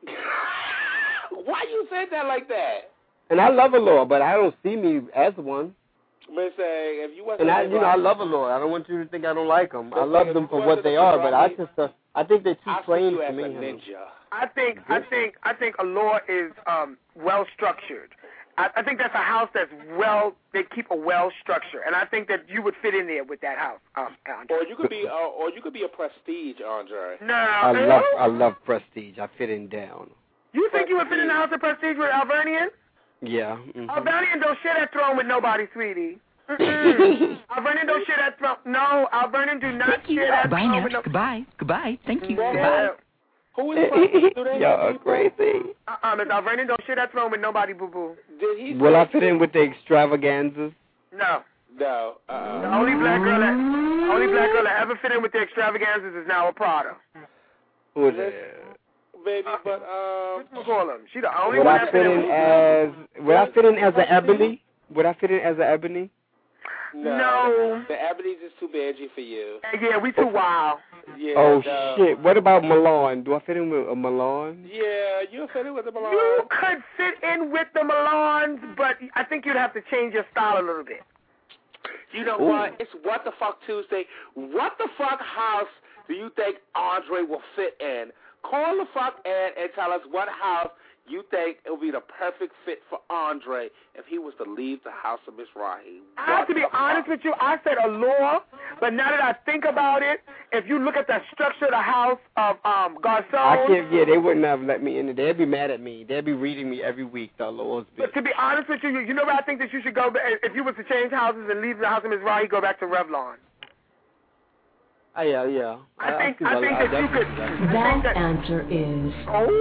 Why you said that like that? And I love Allure, but I don't see me as one. Miss, if you wasn't, and I love Allure. I don't want you to think I don't like them. I love them for what they are, but I think they're too plain for me. Ninja. I think Allure is well structured. I think that's a house that's they keep a well structure, and I think that you would fit in there with that house, Andre. Or you could be a Prestige, Andre. No, I love Prestige. I fit in down. You think you would fit in the house of Prestige with Alvernian? Yeah. Alvernian don't share that throne with nobody, sweetie. Alvernian don't share that throne. No, Alvernian do not share that throne with nobody. Goodbye. Thank you. Yeah. Who is Prestige? Y'all crazy. Miss Alvernian don't share that throne with nobody, boo-boo. Will I fit in with the extravaganzas? No. No. The only black girl that ever fit in with the extravaganzas is now a Prada. Who is it? Baby, but McCollum. She the only Would one I fit in as? Would I fit in as an Ebony? Would I fit in as an Ebony? No. The Ebony's is too badgy for you. Yeah, we too wild. Yeah. Oh no. shit! What about Milan? Do I fit in with a Milan? Yeah, you fit in with the Milan. You could fit in with the Milans, but I think you'd have to change your style a little bit. You know what? It's What the Fuck Tuesday. What the fuck house do you think Andre will fit in? Call the fuck in and tell us what house you think it would be the perfect fit for Andre if he was to leave the house of Miss Raheem. I have to be honest with you. I said Allure, but now that I think about it, if you look at the structure of the house of Garcon, I can't. Yeah, they wouldn't have let me in. They'd be mad at me. They'd be reading me every week. The Allure's bitch. But to be honest with you, you know where I think that you should go? If you was to change houses and leave the house of Miss Raheem, go back to Revlon. Yeah. I think that you could. That answer is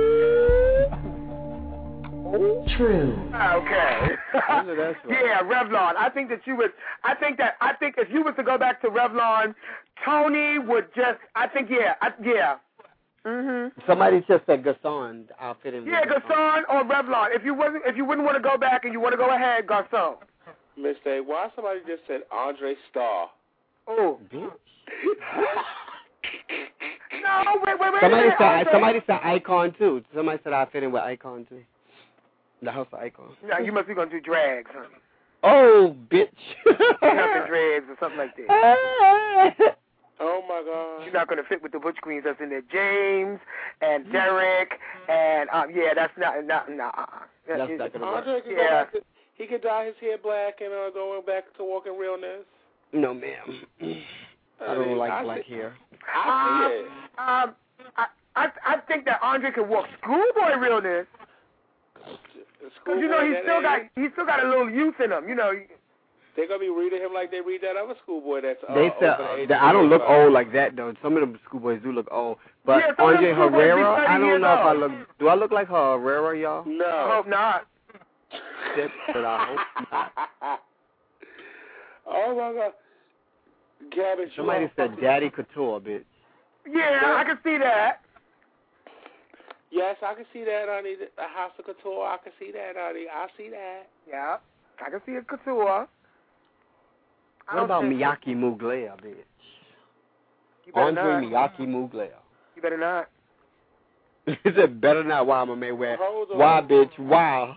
true. Okay. That's right. Yeah, Revlon. I think that you would. I think if you was to go back to Revlon, Tony would just. I think yeah. Mhm. Somebody just said Garcon. I'll fit in. Yeah, Garcon or Revlon. If you wouldn't want to go back and you want to go ahead, Garcon. Miss Day, why somebody just said Andre Starr? Oh, bitch. No, wait. Somebody said Icon too. Somebody said I fit in with Icon too. The house of Icon. No, you must be gonna do drags, honey. Oh, bitch. Nothing drags or something like that. Oh my God. You're not gonna fit with the Butch Queens that's in there. James and Derek and that's not. That's not gonna work. Andre could go back to, he could dye his hair black and go back to walking realness. No, ma'am. I don't like black hair. I see it. I think that Andre could walk schoolboy realness. Because you know he's still got a little youth in him. You know. They're gonna be reading him like they read that other schoolboy that's. They said I don't look old like that though. Some of them schoolboys do look old. But yeah, Andre Herrera, I don't know if I look. Do I look like Herrera, y'all? No. I hope not. But I hope not. Oh my God. Gabby, somebody said Daddy Couture, bitch. Yeah, I can see that. Yes, I can see that, honey. A house of couture, I can see that, honey. I see that. Yeah, I can see a couture. What about Miyake Mugler, bitch? Andre Miyake Mugler. You better not. He said, better not. Why, my man? Why, bitch? Why?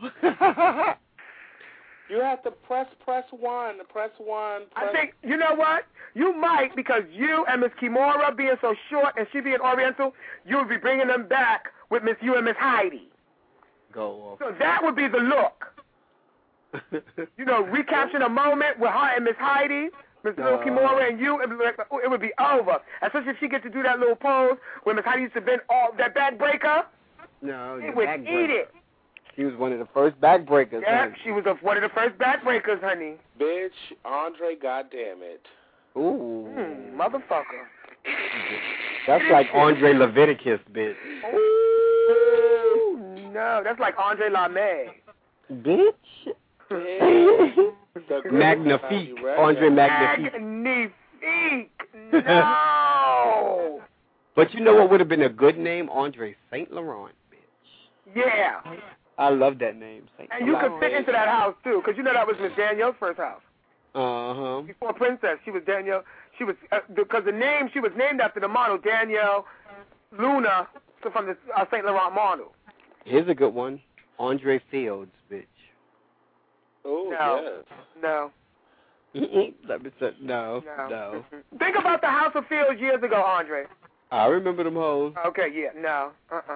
You have to press one. I think, you know what? You might, because you and Miss Kimura being so short and she being Oriental, you would be bringing them back with you and Miss Heidi. Go off. So that would be the look. You know, recapturing a moment with her and Miss Heidi, Miss Little Kimura and you, it would be over. Especially if she gets to do that little pose where Miss Heidi used to bend that back breaker. No, she would eat it. She was one of the first backbreakers. Yeah, she was one of the first backbreakers, honey. Bitch, Andre, goddamn it. Ooh. Motherfucker. That's like Andre Leviticus, bitch. Ooh, no, that's like Andre Lame. Bitch. Magnifique. Andre Magnifique. Magnifique. No. But you know what would have been a good name? Andre Saint Laurent, bitch. Yeah. I love that name. And you could fit into that house, too, because you know that was Miss Danielle's first house. Uh-huh. Before Princess, she was Danielle. She was, because the name, she was named after the model, Danielle Luna, from the Saint Laurent model. Here's a good one. Andre Fields, bitch. Oh, no. Yes. No. Let me say, no. Think about the House of Fields years ago, Andre. I remember them hoes. Okay, yeah, no.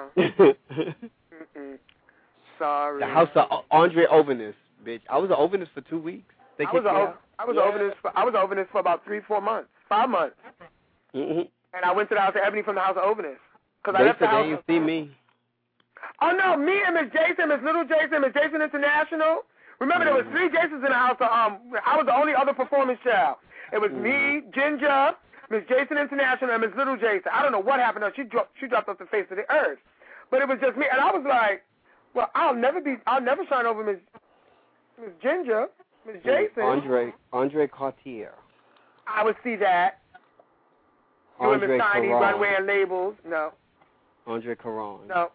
Sorry. The house of Andre Ovenus, bitch. I was an Ovenus for 2 weeks. They I was Ovenus for about 3-4 months, 5 months. Mm-hmm. And I went to the house of Ebony from the house of Ovenus. They said they didn't see me. Oh no, me and Miss Jason, Miss Little Jason, Miss Jason International. Remember, there was 3 Jasons in the house. I was the only other performance child. It was me, Ginger, Miss Jason International, and Miss Little Jason. I don't know what happened. She dropped off the face of the earth. But it was just me, and I was like, well, I'll never shine over Miss Ginger, Miss Jason. Andre Cartier. I would see that. You and Miss Tiny, Runway and Labels. No. Andre Caron. No.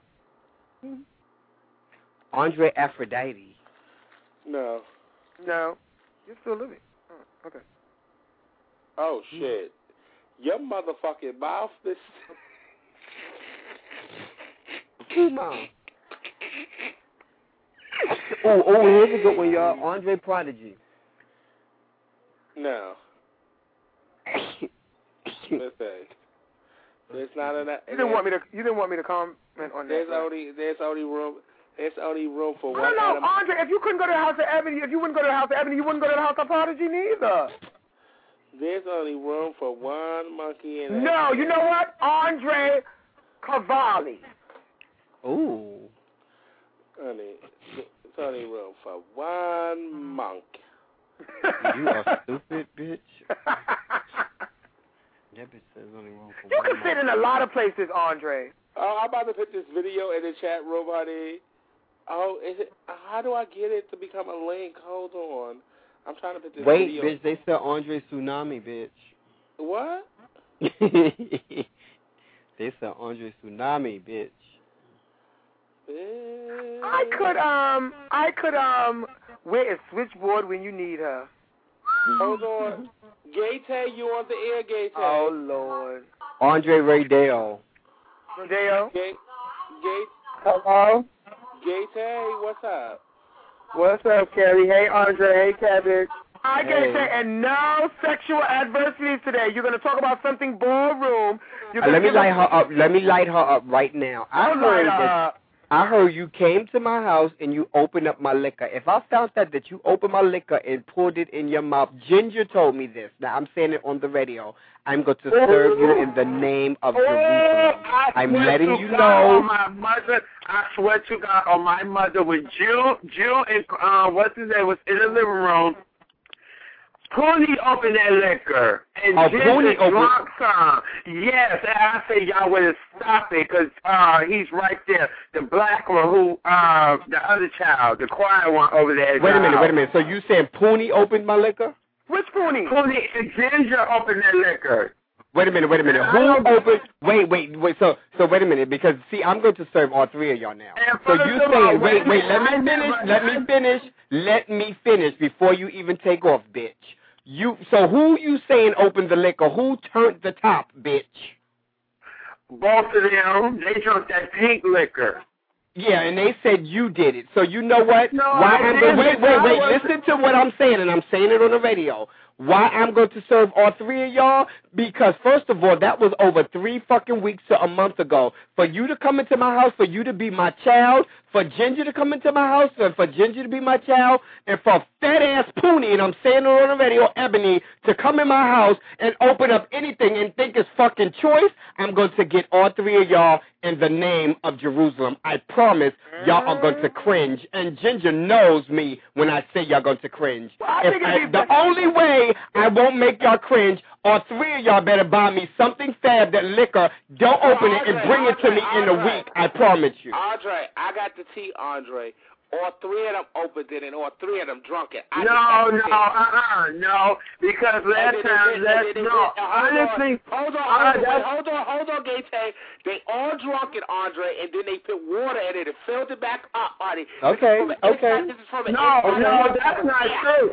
Andre Aphrodite. No. No. You're still living. Oh, okay. Oh, shit. Your motherfucking mouth is... Come on. Oh, here's a good one, y'all. Andre Prodigy. No. Listen. There's not enough... You didn't want me to comment on that. There's only room for one. No, Andre. If you couldn't go to the House of Ebony, you wouldn't go to the House of Prodigy neither. There's only room for one monkey in. No, you know what? Andre Cavalli. Ooh. Honey, it's only room for one monk. You are stupid, bitch. That bitch says only room for you one can sit in a lot of places, Andre. Oh, I'm about to put this video in the chat room, honey. Oh, how do I get it to become a link? Hold on. I'm trying to put this video. Wait, bitch, they said Andre Tsunami, bitch. What? They said Andre Tsunami, bitch. I could wear a switchboard when you need her. Hold on. Gay-Tay, you on the air, Gay-Tay. Oh, Lord. Andre Raydale. Rodeo? Hello? Gay-Tay, what's up? What's up, Kelly? Hey, Andre. Hey, Cabbage. I gotta say, and no sexual adversities today. You're gonna talk about something ballroom. Let me light her up. Let me light her up right now. I heard you came to my house and you opened up my liquor. If I found that you opened my liquor and poured it in your mouth, Ginger told me this. Now, I'm saying it on the radio. I'm going to serve you in the name of Jerusalem. I'm letting you know. My mother, I swear to God, on my mother, when Jill and what's his name was in the living room, Poonie opened that liquor, and Ginger drunk some. Yes, and I said, y'all would have stopped it, because he's right there. The black one who, the other child, the quiet one over there. Wait a minute. So you saying Poonie opened my liquor? Which Poonie? Poonie and Ginger opened that liquor. Wait a minute. Who opened? Wait. So wait a minute, because see, I'm going to serve all three of y'all now. So you saying? Wait. Let me finish before you even take off, bitch. So who you saying opened the liquor? Who turned the top, bitch? Both of them. They drank that pink liquor. Yeah, and they said you did it. So you know what? No, wait. Listen to what I'm saying, and I'm saying it on the radio. Why I'm going to serve all three of y'all? Because, first of all, that was over 3 fucking weeks to a month ago. For you to come into my house, for you to be my child, for Ginger to come into my house, and for Ginger to be my child, and for fat-ass Poonie, and I'm saying it on the radio, Ebony, to come in my house and open up anything and think it's fucking choice, I'm going to get all three of y'all in the name of Jerusalem. I promise y'all are going to cringe, and Ginger knows me when I say y'all going to cringe. The only way I won't make y'all cringe, all three of y'all better buy me something fab, that liquor, don't open it, and bring it to me in a week. I promise you. Andre, I got the tea, Andre. All three of them opened it, and all three of them drunk it. No, because last time, honestly, hold on, Gay-Tay. They all drunk it, Andre, and then they put water in it and filled it back up, buddy. Okay. No, that's not true.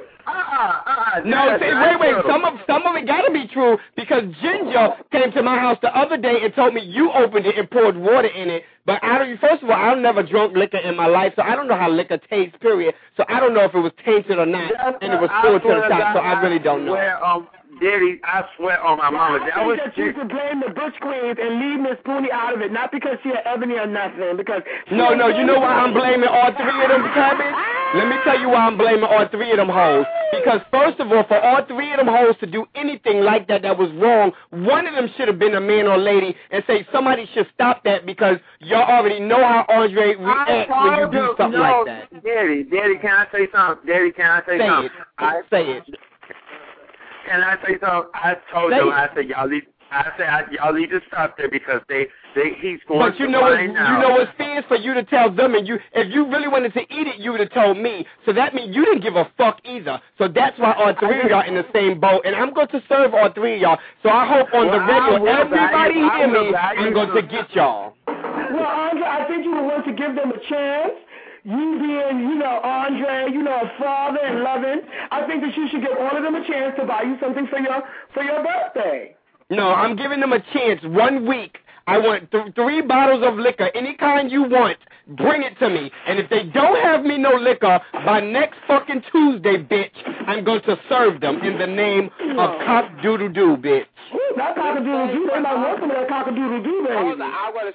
No, wait. Some of it gotta be true, because Ginger came to my house the other day and told me you opened it and poured water in it. But first of all, I've never drunk liquor in my life, so I don't know how liquor tastes, period. So I don't know if it was tainted or not, and it was full to the top, so I really don't know. Daddy, I swear on my mama. I think that you should blame the Bush Queens and leave Miss Poonie out of it, not because she had Ebony or nothing, because... No, you know why I'm blaming all three of them, Cabbage? Let me tell you why I'm blaming all three of them hoes. Because first of all, for all three of them hoes to do anything like that was wrong, one of them should have been a man or lady and say somebody should stop that, because y'all already know how Andre reacts when you do something like that. Daddy, can I say something? Say it. Can I say something? I told them, I said, y'all need to stop there, because he's going to now. You know what's fair is for you to tell them, and if you really wanted to eat it, you would have told me. So that means you didn't give a fuck either. So that's why all three of y'all in the same boat, and I'm going to serve all three of y'all. So I hope on the radio, everybody hear me, I'm going to get y'all. Well, Andre, I think you would want to give them a chance. You being, Andre, a father and loving, I think that you should give all of them a chance to buy you something for your birthday. No, I'm giving them a chance. 1 week. I want 3 bottles of liquor, any kind you want. Bring it to me. And if they don't have me no liquor by next fucking Tuesday, bitch, I'm going to serve them in the name of cock-doodle-doo, bitch. Ooh, not cock-a-doodle-doo. They might want some of that cock-a-doodle-doo, baby. I'm gonna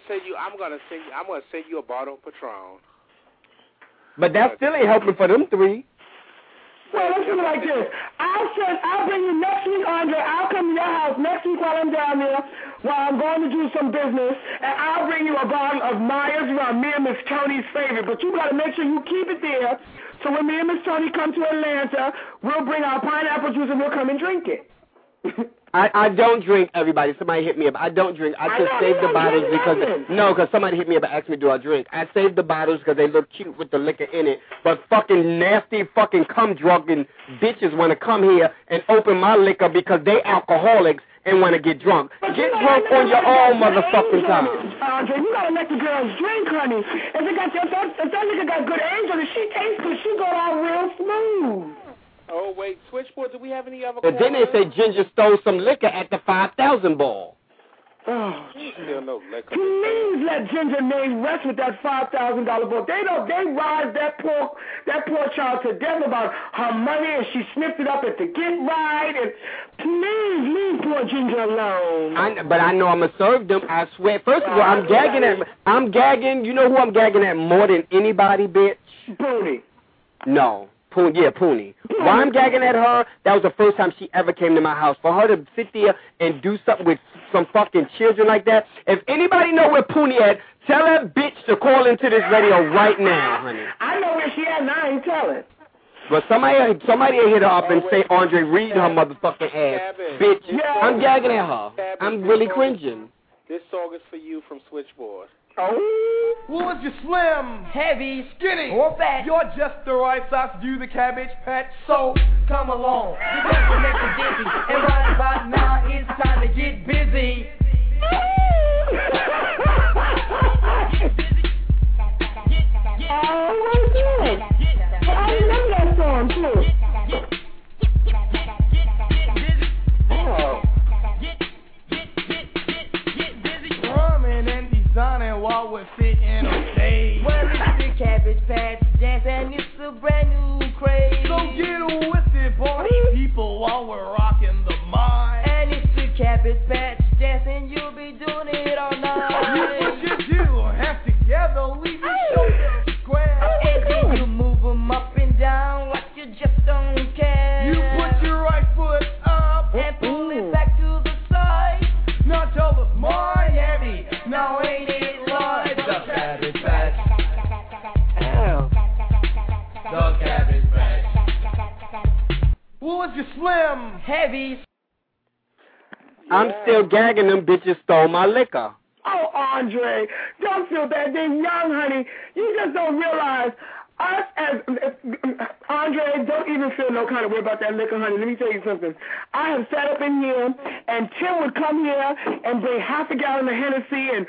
send you a bottle of Patron. But that still ain't helping for them 3. Well, let's do it like this. I'll bring you next week, Andre. I'll come to your house next week while I'm down there, while I'm going to do some business, and I'll bring you a bottle of Myers Rum, me and Miss Tony's favorite. But you got to make sure you keep it there, so when me and Miss Tony come to Atlanta, we'll bring our pineapple juice and we'll come and drink it. I don't drink, everybody. Somebody hit me up. I don't drink. I just save the bottles because somebody hit me up and asked me, do I drink? I save the bottles because they look cute with the liquor in it. But fucking nasty fucking cum-drunken bitches want to come here and open my liquor because they alcoholics and want to get drunk. Get drunk on your own motherfucking time. Andre, you got to let the girls drink, honey. If that nigga got good angel, if she tastes good, she go out real smooth. Oh, wait, Switchboard, do we have any other And then they say Ginger stole some liquor at the 5,000 ball. Oh, still no liquor. Please let Ginger name rest with that $5,000 ball. They rise that poor child to death about her money, and she sniffed it up at the Get Right. And please leave poor Ginger alone. But I know I'm gonna serve them. I swear. First of all, I'm gagging. You know who I'm gagging at more than anybody, bitch? Poonie. No. Poonie. Why I'm gagging at her, that was the first time she ever came to my house. For her to sit there and do something with some fucking children like that. If anybody know where Poonie at, tell that bitch to call into this radio right now, honey. I know where she at and I ain't telling. But somebody hit her up and say, Andre, read her motherfucking ass. Bitch, I'm gagging at her. I'm really cringing. This song is for you from Switchboard. Oh. Well, if you're slim, heavy, skinny, or fat, you're just the right size to do the Cabbage Patch. So come along, you got to make it dizzy. And right about now, it's time to get busy. Oh, good. I love that song too. Oh. And while we're sitting on stage, well, it's the Cabbage Patch Dance, and it's a brand new craze. So get with it, party people, while we're rocking the mic. And it's the Cabbage Patch Dance, and you'll be doing it all night. You put your two hands together, leave your shoulders square, and then you move them up and down like you just don't care. You put your right foot up and pull it back to the side. Now tell us Miami, now ain't it? The Cabbage Patch. Oh. The Cabbage Patch. Well, if you're slim, heavy. I'm still gagging them bitches stole my liquor. Oh, Andre, don't feel bad. They're young, honey. You just don't realize us as Andre, don't even feel no kind of way about that liquor, honey. Let me tell you something. I have sat up in here, and Tim would come here and bring half a gallon of Hennessy and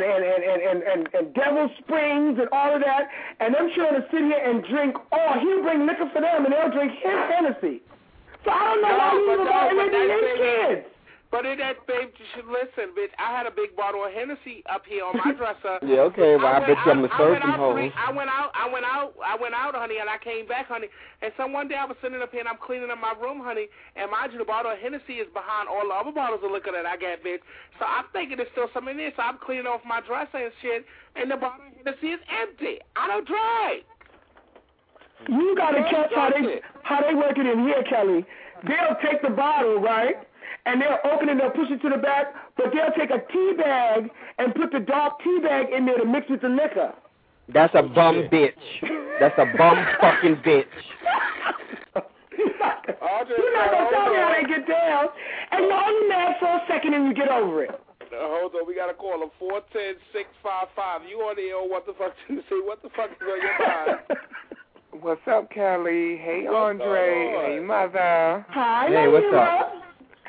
Devil Springs and all of that, and them children to sit here and drink. Oh, he'll bring liquor for them, and they'll drink his Hennessy. So I don't know why you were going to his kids. But in that, babe, you should listen, bitch. I had a big bottle of Hennessy up here on my dresser. Yeah, okay, well, I bet you I'm going to serve some hoes. I went out, honey, and I came back, honey. And so one day I was sitting up here and I'm cleaning up my room, honey. And mind you, the bottle of Hennessy is behind all the other bottles of liquor that I got, bitch. So I'm thinking there's still some in there. So I'm cleaning off my dresser and shit. And the bottle of Hennessy is empty. I don't drink. You got to catch how they work it in here, Kelly. They'll take the bottle, right? And they'll open it, they'll push it to the back, but they'll take a tea bag and put the dark tea bag in there to mix with the liquor. That's a bum bitch. That's a bum fucking bitch. You're not going to tell me how they get down, and you're only mad for a second and you get over it. Hold on, we got to call them 410-655. You on the air, what the fuck to say? What the fuck is on your mind? What's up, Kelly? Hey, Andre. Hey, Mother. Hi, hey, what's up?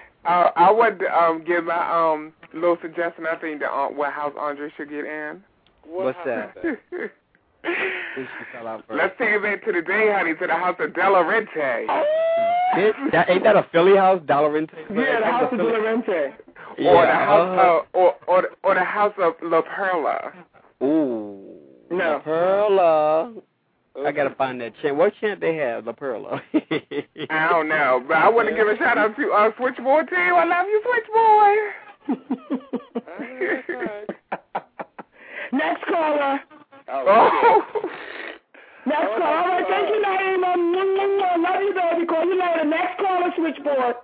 I would give my little suggestion. I think that what house Andre should get in. What's that? She fell out first. Let's take it back to the day, honey, to the house of Della Rente. Ain't that a Philly house, Della Rente? Yeah, the house of Della Rente. Or the house or the house of La Perla. Ooh. No. La Perla. I gotta find that chant. What chant they have, La Perla? I don't know, but I want to give a shout out to Switchboard team. I love you, Switchboard. Next caller. Oh. Next caller. All right, thank you, Naima. Love you, baby. Call you later. Next caller, Switchboard.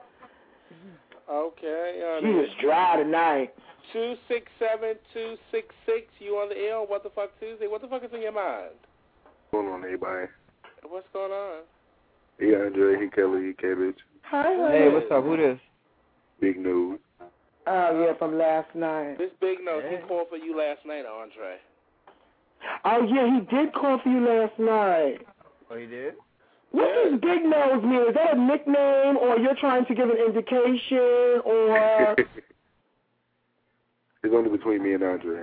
Okay. She was dry tonight. 267-266. You on the air on What the Fuck Tuesday? What the fuck is in your mind? What's going on, everybody? What's going on? Hey, Andre. Hey, Kelly. Hey, Cabbage. Hi. Hey, what's up? Who this? Big News. Oh, yeah, from last night. This Big Nose, he called for you last night, Andre. Oh, yeah, he did call for you last night. Oh, he did? What does Big Nose mean? Is that a nickname, or you're trying to give an indication, or... It's only between me and Andre.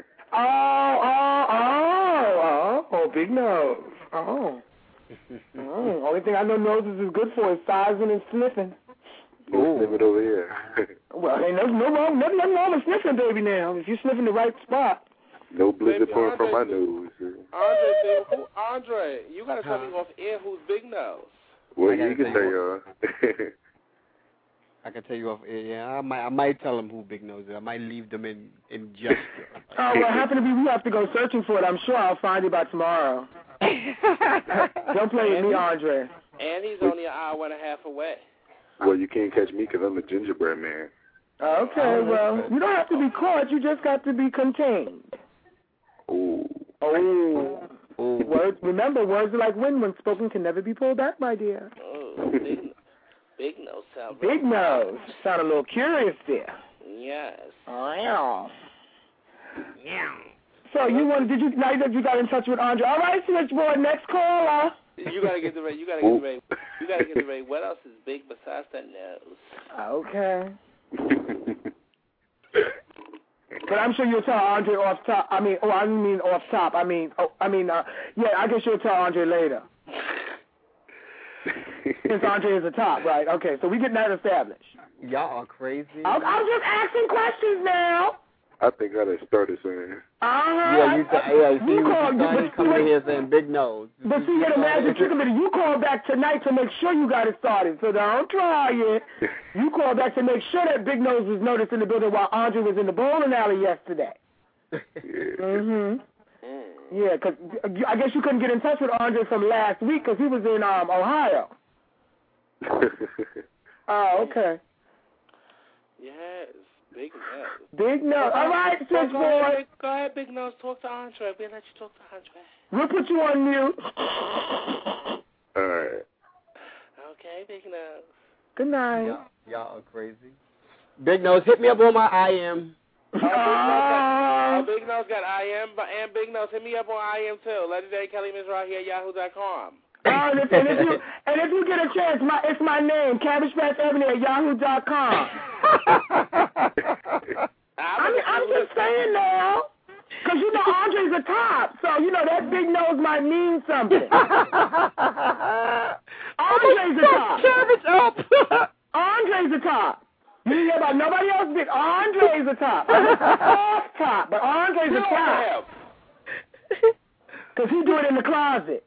Oh, Big Nose. Only thing I know noses is good for is sizing and sniffing. You sniff it over here. Well, ain't nothing wrong with sniffing, baby, now. If you're sniffing the right spot. No blizzard pouring from my nose. Andre, you got to tell me off air who's Big Nose. Well, you can tell y'all. I can tell you off air. Yeah, I might tell them who Big Nose is. I might leave them in gesture. Oh, well, happen to be we have to go searching for it. I'm sure I'll find it by tomorrow. Don't play with me, Andre. And he's only an hour and a half away. Well, you can't catch me because I'm a gingerbread man. Okay, well, you don't have to be caught. You just got to be contained. Oh. Words. Remember, words are like wind. When spoken can never be pulled back, my dear. Oh, Big Nose sound. Big Nose. Sound a little curious there. Yes. Oh, yeah. So now that you got in touch with Andre. All right, Switchboard, next caller. You gotta get the rate. You gotta get the rate. What else is big besides that nose? Okay. But I'm sure you'll tell Andre off top. I mean off top. Yeah, I guess you'll tell Andre later. Since Andre is a top, right? Okay, so we get that established. Y'all are crazy. I'm just asking questions now. I think I done started saying. You coming in here saying Big Nose. But see, the magic trick of it, you call back tonight to make sure you got it started. So don't try it. You call back to make sure that Big Nose was noticed in the building while Andre was in the bowling alley yesterday. Yeah, because I guess you couldn't get in touch with Andre from last week because he was in Ohio. Oh, okay. Yes. Big Nose. Big Nose. All right, Switchboard. Go ahead, Big Nose. Talk to Andre. We'll let you talk to Andre. We'll put you on mute. All right. Okay, Big Nose. Good night. Y'all are crazy. Big Nose, hit me up on my IM. Big Nose got IM, and Big Nose, hit me up on IM too. Legendary Kelly Mizrahi at yahoo.com. And if you get a chance, it's my name, Cabbage Patch Ebony at yahoo.com. I'm just saying now, because you know Andre's a top, so you know that Big Nose might mean something. Andre's a top. Cabbage up. Andre's a top. You hear about nobody else big. Andre's a top. Off top, but Andre's a top. Because he do it in the closet.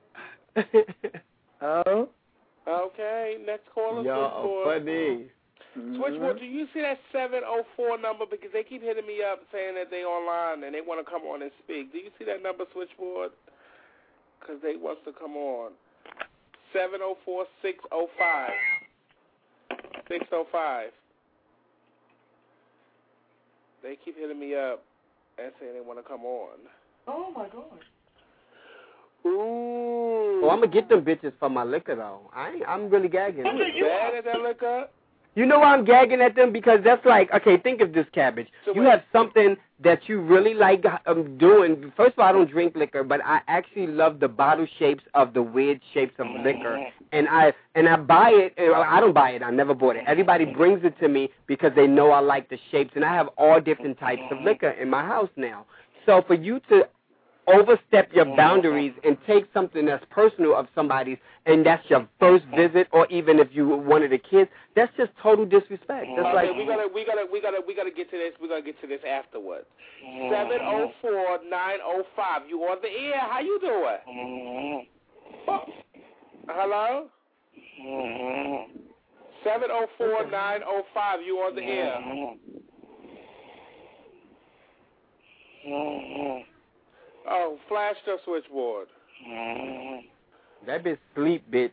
Oh. Okay, next caller. Y'all funny. Switchboard, do you see that 704 number? Because they keep hitting me up saying that they online and they want to come on and speak. Do you see that number, Switchboard? Because they want to come on. 704-605. 605. They keep hitting me up and saying they want to come on. Oh, my gosh. Ooh. Oh, I'm going to get them bitches for my liquor, though. I'm really gagging. You bad at that liquor? You know why I'm gagging at them? Because that's like, okay, think of this, Cabbage. So you have something that you really like doing. First of all, I don't drink liquor, but I actually love the bottle shapes of the weird shapes of liquor. And I buy it. I don't buy it. I never bought it. Everybody brings it to me because they know I like the shapes. And I have all different types of liquor in my house now. So for you to overstep your boundaries and take something that's personal of somebody's, and that's your first visit, or even if you were one of the kids, that's just total disrespect. That's like we gotta get to this. We're gonna get to this afterwards. 704-905. You on the air? How you doing? Hello. 704-905. You on the air? Oh, flash the switchboard. that bitch sleep, bitch.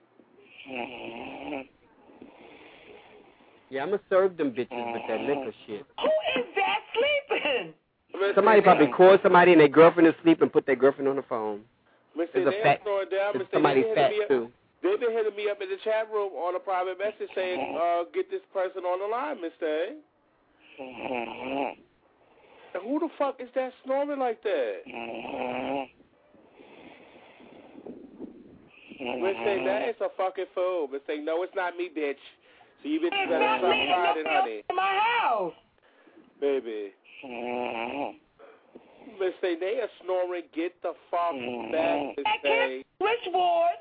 Yeah, I'ma serve them bitches with that liquor shit. Who is that sleeping? Somebody probably called somebody and their girlfriend is asleep and put their girlfriend on the phone. It's a fat. Somebody's fat too. They've been hitting me up in the chat room on a private message saying, get this person on the line, Mr. A. Who the fuck is that snoring like that? Mr. A, that is a fucking fool. Mr. A, no, it's not me, bitch. So you bitches better stop riding, honey. In my house. Baby. Mr. A, they are snoring. Get the fuck back, Mr. A. Switchboard.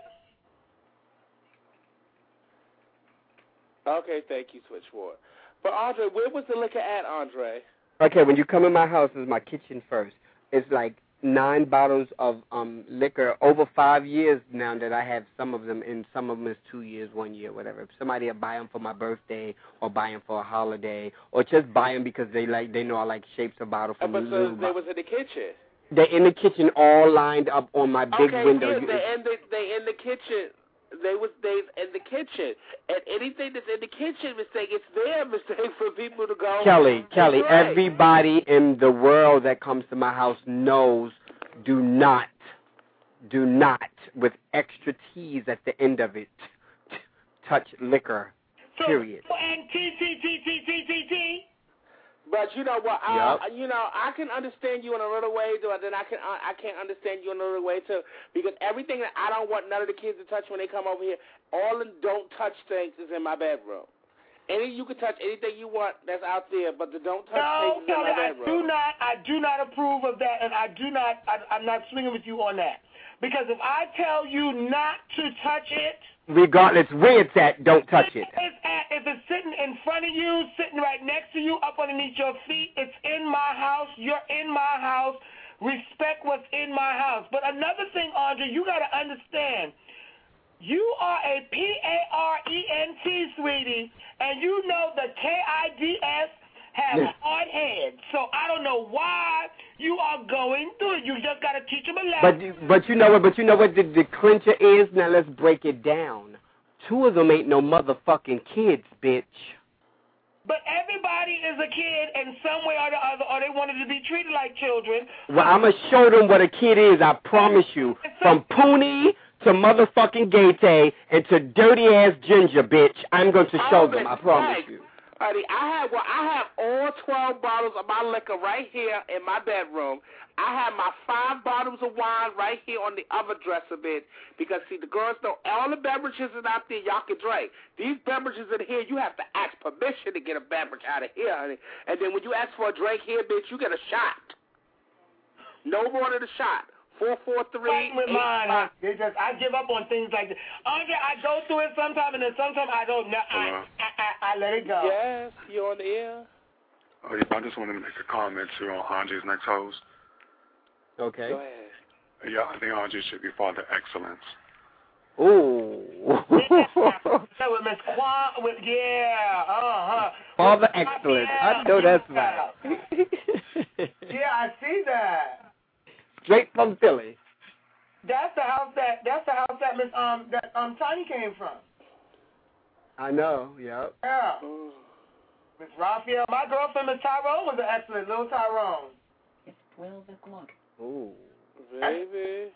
Okay, thank you, Switchboard. But, Andre, where was the liquor at, Andre? Okay, when you come in my house, it's my kitchen first. It's like 9 bottles of liquor over 5 years now that I have some of them, and some of them is 2 years, 1 year, whatever. Somebody will buy them for my birthday or buy them for a holiday or just buy them because they know I like shapes of bottles from But so they was in the kitchen. They're in the kitchen all lined up on my big window. Okay, they in the kitchen. They in the kitchen, and anything that's in the kitchen, mistake, it's their mistake for people to go. Kelly, everybody in the world that comes to my house knows, do not, with extra T's at the end of it, touch liquor, period. And T. But you know what? Yep. I can understand you in a little way, but then I can't understand you in another way too. Because everything that I don't want none of the kids to touch when they come over here, all the don't touch things is in my bedroom. You can touch anything you want that's out there, but the don't touch things is in my bedroom. I do not approve of that, and I'm not swinging with you on that. Because if I tell you not to touch it, regardless where it's at, don't touch it. If it's sitting in front of you, sitting right next to you, up underneath your feet, it's in my house, you're in my house, respect what's in my house. But another thing, Andre, you got to understand, you are a PARENT, sweetie, and you know the KIDS have hard heads. So I don't know why you are going through it. You just got to teach them a lesson. But you know what the clincher is? Now let's break it down. 2 of them ain't no motherfucking kids, bitch. But everybody is a kid in some way or the other, or they wanted to be treated like children. Well, I'm going to show them what a kid is, I promise you. From Poonie to motherfucking Gay and to dirty-ass Ginger, bitch. I'm going to show them, I promise you. Honey, I have all 12 bottles of my liquor right here in my bedroom. I have my 5 bottles of wine right here on the other dresser bed because, see, the girls know all the beverages are out there y'all can drink. These beverages in here, you have to ask permission to get a beverage out of here, honey. And then when you ask for a drink here, bitch, you get a shot. No more than a shot. 443. With mine, I give up on things like that. Andre, I go through it sometimes, and then sometimes I don't know. I let it go. Yes, you're on the air. Oh, yeah, I just wanted to make a comment too on Andre's next host. Okay. Go ahead. Yeah, I think Andre should be Father Excellence. Ooh. With Miss Quan, Father Excellence. I know that's right. Yeah, I see that. Straight from Philly. That's the house that Miss Tiny came from. I know, yep. Yeah. Miss Raphael, my girlfriend Miss Tyrone was an excellent little Tyrone. It's 12 o'clock. Ooh. Baby.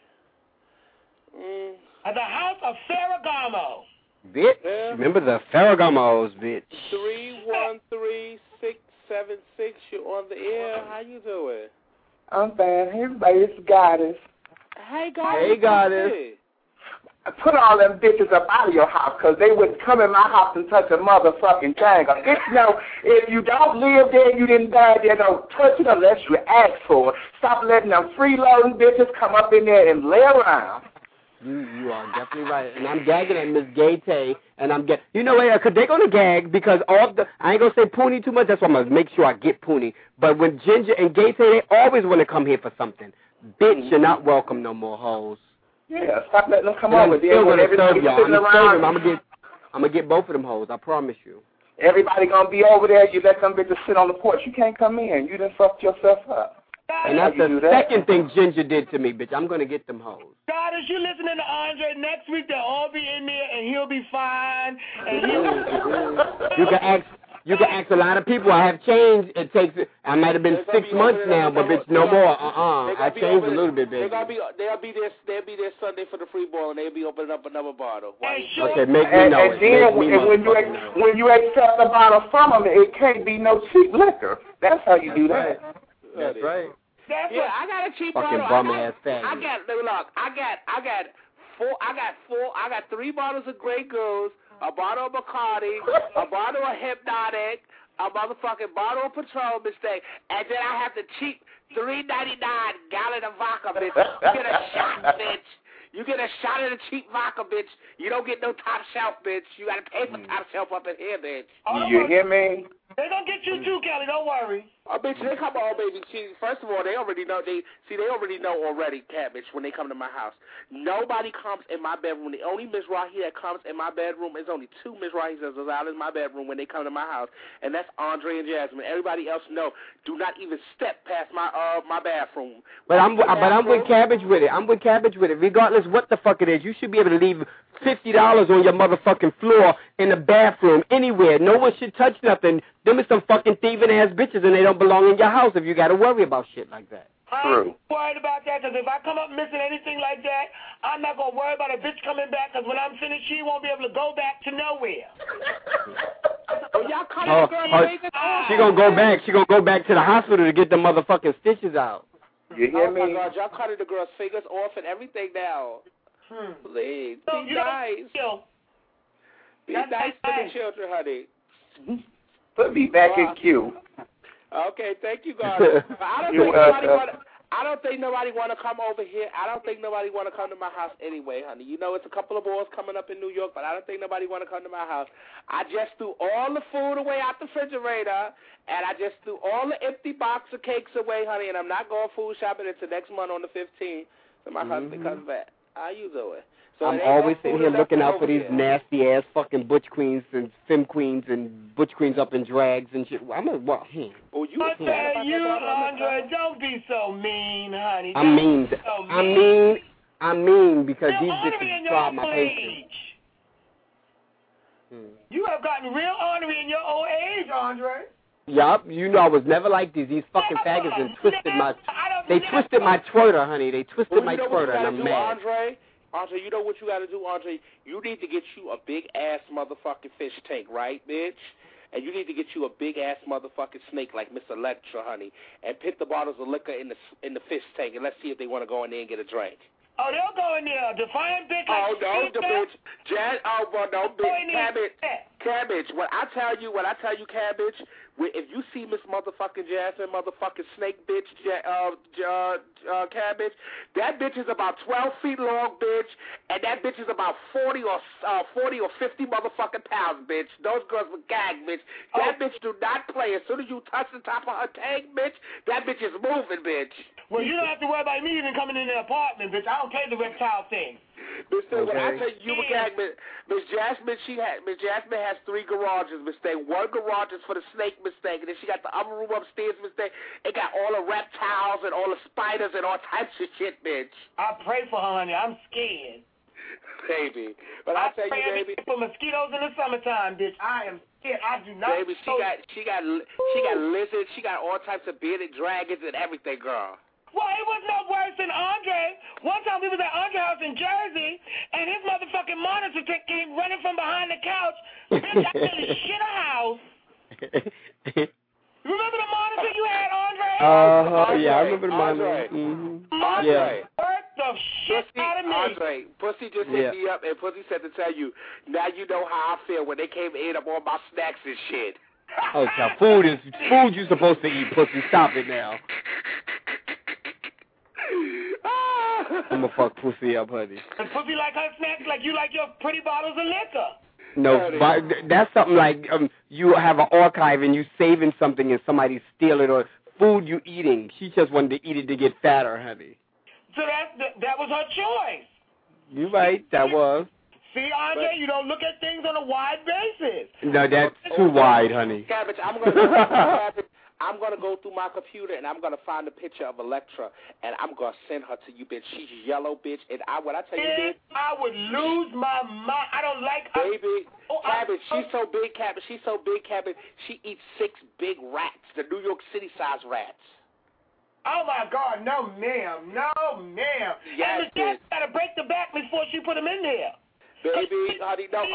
At the house of Ferragamo. Bitch. Yeah. Remember the Ferragamos, bitch. 313-676. You're on the air. How you doing? I'm fine. Hey, everybody, it's Goddess. Hey, Goddess. Hey, Goddess. put all them bitches up out of your house because they wouldn't come in my house and touch a motherfucking thing. If you don't live there, you didn't die there, don't touch it unless you ask for it. Stop letting them freeloading bitches come up in there and lay around. You are definitely right. And I'm gagging at Miss Gay-Tay, and I'm you know what, because they're going to gag because I ain't going to say Poonie too much, that's why I'm going to make sure I get Poonie. But when Ginger and Gay-Tay, they always want to come here for something. Bitch, you're not welcome no more, hoes. Yeah, stop letting them come over there. I'm going to get both of them hoes, I promise you. Everybody going to be over there, you let them bitches sit on the porch. You can't come in. You done fucked yourself up. And that's the second thing Ginger did to me, bitch. I'm going to get them hoes. God, is you listening to Andre? Next week they'll all be in there and he'll be fine. And you can ask a lot of people. I have changed. I might have been 6 months now, but bitch, no more. I changed a little bit, baby. They'll be there Sunday for the free ball, and they'll be opening up another bottle. Okay, make me know. And then when you accept a bottle from them, it can't be no cheap liquor. That's how you do that. That's right. I got a cheap fucking bottle. Bum ass faggot. I got 3 bottles of Grey Goose, a bottle of Bacardi, a bottle of Hypnotic, a motherfucking bottle of Patron mistake, and then I have the cheap $3.99 gallon of vodka, bitch. You get a shot, bitch. You get a shot of the cheap vodka, bitch. You don't get no top shelf, bitch. You got to pay for top shelf up in here, bitch. You hear me? They're going to get you too, Kelly. Don't worry. Oh, bitch, they come on, baby. First of all, they already know. They already know already, cat, bitch, when they come to my house. Nobody comes in my bedroom. The only Miss Rahi that comes in my bedroom is only 2 Miss Rahis that's allowed in my bedroom when they come to my house, and that's Andre and Jasmine. Everybody else, no. Do not even step past my bathroom. But I'm with Cabbage with it. I'm with Cabbage with it. Regardless what the fuck it is, you should be able to leave $50 on your motherfucking floor in the bathroom, anywhere. No one should touch nothing. Them is some fucking thieving ass bitches, and they don't belong in your house if you got to worry about shit like that. I ain't worried about that, because if I come up missing anything like that, I'm not going to worry about a bitch coming back, because when I'm finished, she won't be able to go back to nowhere. Y'all cut the girl She gonna go back. She gonna go back to the hospital to get the motherfucking stitches out. You hear me? Oh, my God, y'all cutting the girl's fingers off and everything now. Please, be nice. Be nice to the children, honey. Put me back in queue. Okay, thank you, God. I don't think nobody want to come over here. I don't think nobody want to come to my house anyway, honey. You know, it's a couple of boys coming up in New York, but I don't think nobody want to come to my house. I just threw all the food away out the refrigerator, and I just threw all the empty box of cakes away, honey, and I'm not going food shopping until next month on the 15th, so my husband comes back. How you doing? So I'm always sitting here looking out for these nasty-ass fucking butch queens and femme queens and butch queens up in drags and shit. I'm a what? Oh, you Andre, don't be so mean, honey. I'm mean because these bitches tried my patience. You have gotten real ornery in your old age, Andre. Yup, you know I was never like these. These fucking faggots and they twisted my twerter, honey. They twisted my twerter, and I'm mad. Andre, you know what you got to do, Andre? You need to get you a big-ass motherfucking fish tank, right, bitch? And you need to get you a big-ass motherfucking snake like Miss Electra, honey, and put the bottles of liquor in the fish tank, and let's see if they want to go in there and get a drink. Oh, they'll go in there. Defiant bitch. Oh, no, the bitch. Cabbage. What I tell you, Cabbage, if you see Miss motherfucking Jasmine, motherfucking snake bitch, Cabbage, that bitch is about 12 feet long, bitch, and that bitch is about 40 or 50 motherfucking pounds, bitch. Those girls were gag, bitch. That bitch do not play. As soon as you touch the top of her tank, bitch, that bitch is moving, bitch. Well, you don't have to worry about me even coming in the apartment, bitch. I don't play the reptile thing. When I tell you were gag, Miss Jasmine has 3 garages, mistake. 1 garage is for the snake, mistake, and then she got the other room upstairs, mistake. It got all the reptiles and all the spiders and all types of shit, bitch. I pray for her, honey. I'm scared. Baby. But I tell you, baby. For mosquitoes in the summertime, bitch. I am scared. I do not. Baby, she got lizards. She got all types of bearded dragons and everything, girl. Well, it was no worse than Andre. One time we was at Andre's house in Jersey, and his motherfucking monitor came running from behind the couch. Bitch, I nearly shit a house. Remember the monitor you had, Andre? Yeah, I remember the monitor. Andre. Yeah. the shit out of me. Andre, Pussy just hit me up, and Pussy said to tell you, now you know how I feel when they came and ate up all my snacks and shit. Oh, child, food you supposed to eat, Pussy. Stop it now. I'm gonna fuck Pussy up, honey. And Pussy like her snacks like you like your pretty bottles of liquor. No, but that's something like you have an archive and you saving something and somebody steal it, or food you eating. She just wanted to eat it to get fatter, honey. So that was her choice. You right, that was. See, Andre, you don't look at things on a wide basis. No, that's too wide, honey. Cabbage, I'm gonna go through my computer and I'm gonna find a picture of Electra and I'm gonna send her to you, bitch. She's yellow, bitch. And when I tell you, bitch, I would lose my mind. I don't like baby. Cabbage, she's so big, Cabbage. She's so big, Cabbage. She eats 6 big rats, the New York City size rats. Oh my God, no, ma'am, no, ma'am. Yes, and the cat gotta break the back before she put them in there. Baby, honey, no,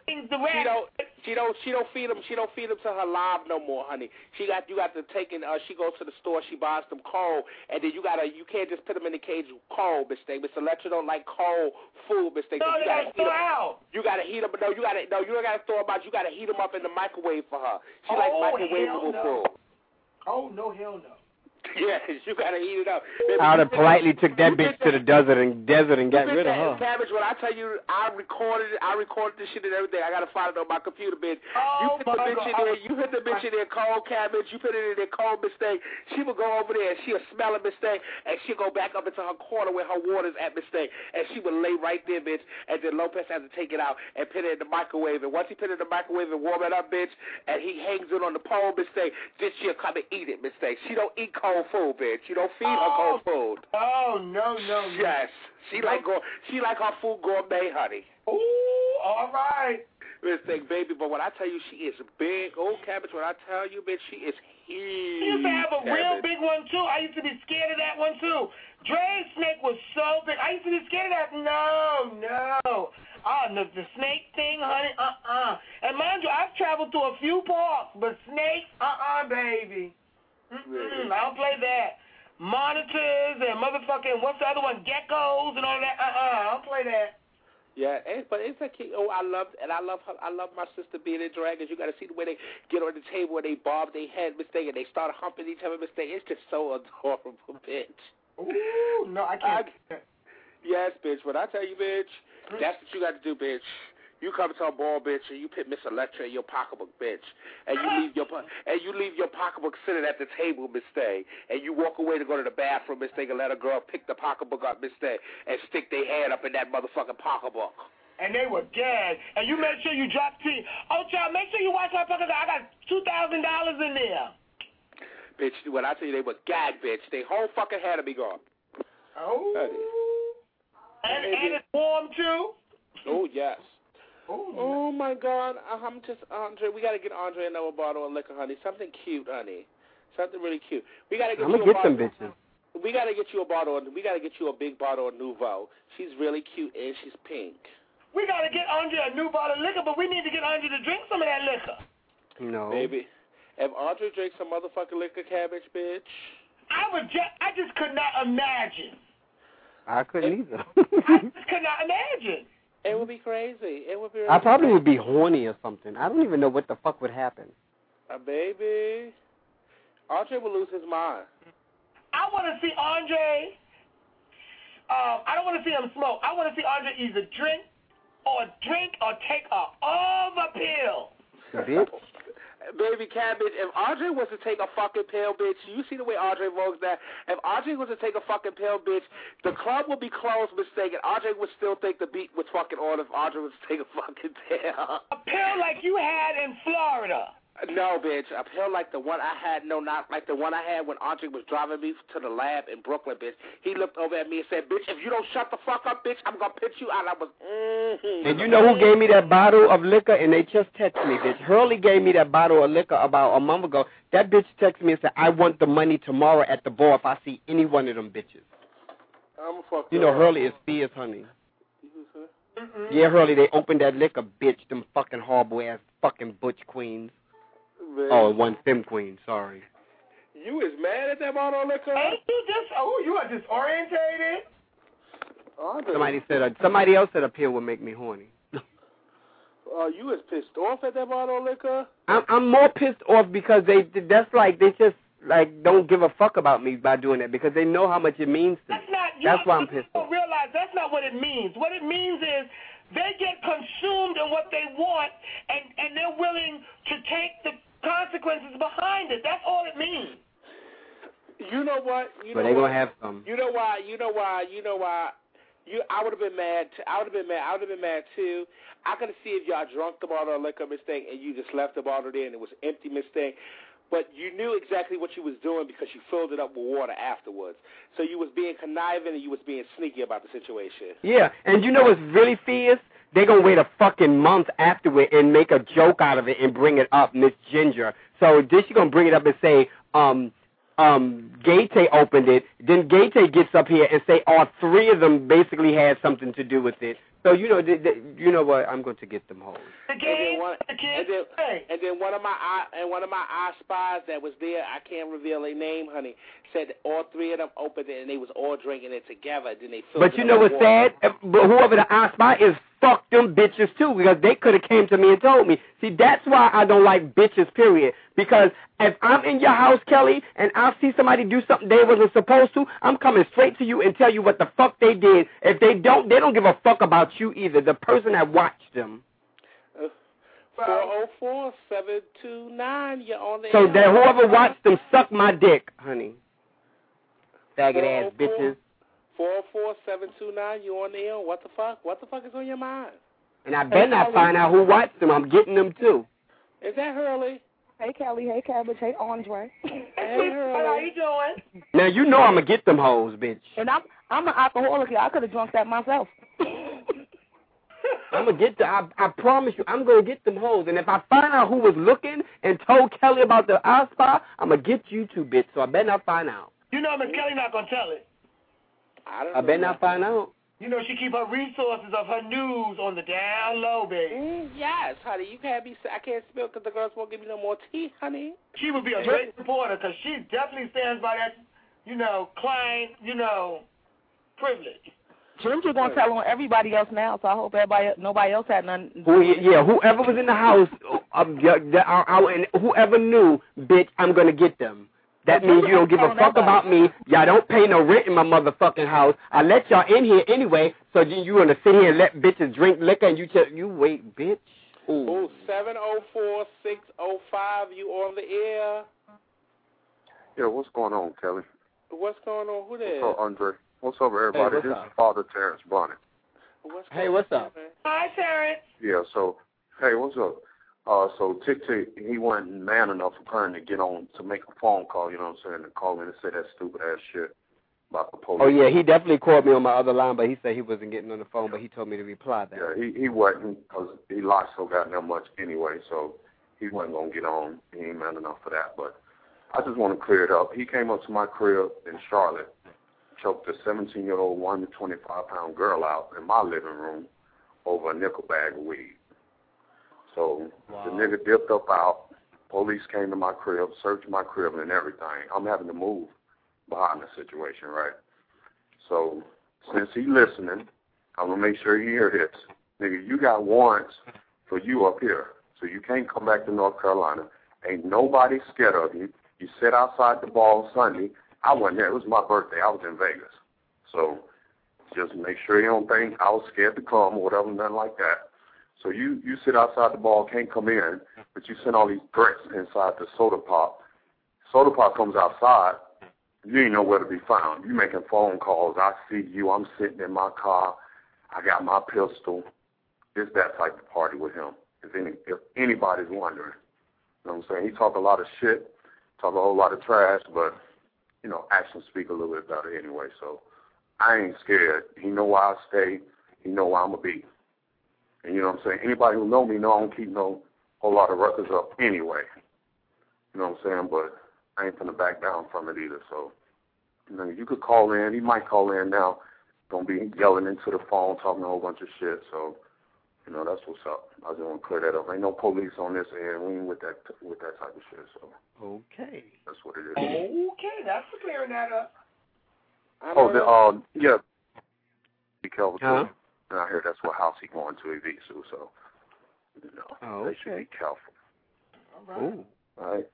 She don't feed them. She don't feed them to her live no more, honey. You got to take in. She goes to the store. She buys them cold, and then you can't just put them in the cage cold, mistake. Miss Electra don't like cold food, mistake. No, you gotta throw out. You gotta heat them. No, you don't gotta throw them out. You gotta heat them up in the microwave for her. She likes microwavable food. Oh no, hell no. Yes, you gotta eat it up. I would have politely took that bitch to the desert and got rid of her. Cabbage, when I tell you, I recorded this shit and everything. I gotta find it on my computer, bitch. You hit the bitch in there cold, Cabbage. You put it in there cold, mistake. She will go over there and she'll smell a mistake, and she'll go back up into her corner where her water's at, mistake, and she will lay right there, bitch. And then Lopez has to take it out and put it in the microwave. And once he put it in the microwave and warm it up, bitch, and he hangs it on the pole, mistake, then she'll come and eat it, mistake. She don't eat cold food, bitch. You don't feed her cold food. Oh no. Yes, she like her food gourmet, honey. Ooh, all right. Mistake, baby. But when I tell you she is big, Cabbage. When I tell you, bitch, she is huge. She used to have a real big one too. I used to be scared of that one too. Dre's snake was so big. I used to be scared of that. No. The snake thing, honey. And mind you, I've traveled to a few parks, but snakes, baby. I don't play that. Monitors and motherfucking, what's the other one? Geckos and all that. I don't play that. Yeah, but it's a kid. I love her. I love my sister being in dragons. You got to see the way they get on the table and they bob their head, mistake, and they start humping each other, mistake. It's just so adorable, bitch. Ooh, no, I can't. Yes, bitch. When I tell you, bitch, that's what you got to do, bitch. You come to a ball, bitch, and you put Miss Electra in your pocketbook, bitch, and you leave your pocketbook sitting at the table, mistake, and you walk away to go to the bathroom, mistake, and let a girl pick the pocketbook up, mistake, and stick their hand up in that motherfucking pocketbook. And they were gagged. And you make sure you drop tea. Oh, child, make sure you watch my pocketbook. I got $2,000 in there. Bitch, when I tell you they were gagged, bitch, they whole fucking head will be gone. Oh. And it's warm too. Oh yes. Oh my God! I'm just Andre. We gotta get Andre another bottle of liquor, honey. Something cute, honey. Something really cute. We gotta get I'm you gonna a get bottle. some bitches. We gotta get you a bottle. We gotta get you a big bottle of Nouveau. She's really cute and she's pink. We gotta get Andre a new bottle of liquor, but we need to get Andre to drink some of that liquor. No, baby. If Andre drinks some motherfucking liquor, Cabbage, bitch. I just could not imagine. I couldn't either. I just could not imagine. It would be crazy. It would be. Really I probably crazy. would be horny or something. I don't even know what the fuck would happen. Baby, Andre would lose his mind. I want to see Andre. I don't want to see him smoke. I want to see Andre either drink or take a over pill. Bitch. Baby Cabbage, if Andre was to take a fucking pill, bitch, you see the way Andre vogues that? If Andre was to take a fucking pill, bitch, the club would be closed, mistaken. Andre would still think the beat was fucking on if Andre was to take a fucking pill. A pill like you had in Florida. No, bitch. A pill like the one I had, not like the one I had when Andre was driving me to the lab in Brooklyn, bitch. He looked over at me and said, bitch, if you don't shut the fuck up, bitch, I'm going to pitch you out. I was, And you know who gave me that bottle of liquor? And they just texted me, bitch. Hurley gave me that bottle of liquor about a month ago. That bitch texted me and said, I want the money tomorrow at the bar if I see any one of them bitches. I'm a fuck. You know, Hurley is fierce, honey. Yeah, Hurley, they opened that liquor, bitch, them fucking horrible-ass fucking butch queens. Man. Oh, it wasn't Fem Queen, sorry. You is mad at that bottle of liquor? Ain't you you are disorientated? Somebody else said a pill would make me horny. You was pissed off at that bottle of liquor? I'm more pissed off because they just don't give a fuck about me by doing that because they know how much it means to me. That's why I'm pissed off. You don't realize that's not what it means. What it means is they get consumed in what they want, and they're willing to take the consequences behind it. That's all it means. You know what? But they're gonna have some. You know why? I would have been mad. I would have been mad too. I could see if y'all drunk the bottle of liquor, mistake, and you just left the bottle there and it was empty, mistake. But you knew exactly what you was doing because you filled it up with water afterwards. So you was being conniving and you was being sneaky about the situation. Yeah, and you know what's really fierce? They're going to wait a fucking month afterward and make a joke out of it and bring it up, Miss Ginger. So then she's going to bring it up and say, Gay-Tay opened it. Then Gay-Tay gets up here and say all three of them basically had something to do with it. So, you know what? I'm going to get them hoes. And then one of my eye spies that was there, I can't reveal their name, honey, said that all three of them opened it and they was all drinking it together. Then they filled But you know what's sad? But whoever the eye spy is, fuck them bitches too, because they could have came to me and told me. See, that's why I don't like bitches, period. Because if I'm in your house, Kelly, and I see somebody do something they wasn't supposed to, I'm coming straight to you and tell you what the fuck they did. If they don't give a fuck about you either, the person that watched them. 404-729, you're on the So that whoever watched them suck my dick, honey. Faggot ass bitches. 404-729, you on the air? What the fuck? What the fuck is on your mind? And I better not find out who watched them. I'm getting them too. Is that Hurley? Hey, Kelly. Hey, Cabbage. Hey, Andre. Hey, Hurley. How you doing? Now, you know I'm going to get them hoes, bitch. And I'm an alcoholic. I could have drunk that myself. I'm going to get I promise you, I'm going to get them hoes. And if I find out who was looking and told Kelly about the eye spy, I'm going to get you too, bitch. So I better not find out. You know Miss Kelly not going to tell it. I better not find out. You know she keep her resources of her news on the down low, baby. Yes, honey. You can't be. I can't spill because the girls won't give me no more tea, honey. She would be a great supporter because she definitely stands by that, client, privilege. Ginger gonna tell on everybody else now, so I hope nobody else had none. Whoever was in the house, and whoever knew, bitch, I'm gonna get them. That means you don't give a fuck about me. Y'all don't pay no rent in my motherfucking house. I let y'all in here anyway, so you want to sit here and let bitches drink liquor and you wait, bitch. Ooh. 704-605, you on the air. Yeah, what's going on, Kelly? What's going on? Who there? What's up, Andre? What's up, everybody? This is Father Terrence Bonnet. What's up? Hi, Terrence. Yeah, so, hey, what's up? So Tic-Tic, he wasn't man enough for Kern to get on to make a phone call, you know what I'm saying, to call in and say that stupid ass shit about the police. Oh, yeah, he definitely called me on my other line, but he said he wasn't getting on the phone, but he told me to reply that. Yeah, he wasn't, because he lied so goddamn much anyway, so he wasn't going to get on. He ain't man enough for that, but I just want to clear it up. He came up to my crib in Charlotte, choked a 17-year-old 125-pound girl out in my living room over a nickel bag of weed. So the nigga dipped up out. Police came to my crib, searched my crib and everything. I'm having to move behind the situation, right? So since he listening, I'm going to make sure he hear this. Nigga, you got warrants for you up here. So you can't come back to North Carolina. Ain't nobody scared of you. You sit outside the ball Sunday. I wasn't there. It was my birthday. I was in Vegas. So just make sure you don't think I was scared to come or whatever, nothing like that. So you sit outside the ball, can't come in, but you send all these threats inside the soda pop. Soda pop comes outside, you ain't nowhere to be found. You making phone calls. I see you. I'm sitting in my car. I got my pistol. It's that type of party with him, if anybody's wondering. You know what I'm saying? He talk a lot of shit, talk a whole lot of trash, but, actions speak a little bit better anyway. So I ain't scared. He know where I stay. He know where I'm going to be. And you know what I'm saying? Anybody who know me know I don't keep no whole lot of records up anyway. You know what I'm saying? But I ain't finna back down from it either. So, you could call in. He might call in now. Don't be yelling into the phone, talking a whole bunch of shit. So, that's what's up. I just want to clear that up. Ain't no police on this end. We ain't with that type of shit. So. Okay. That's what it is. Okay, that's for clearing that up. Yeah. careful Huh? too. And I heard that's what house he going to Evisu, so they should be careful. Ooh. All right.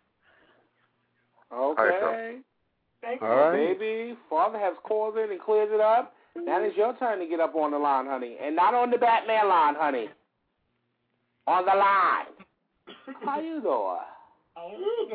Okay. All right. Baby, Father has called in and cleared it up. Now it's your turn to get up on the line, honey. And not on the Batman line, honey. On the line. How you doing?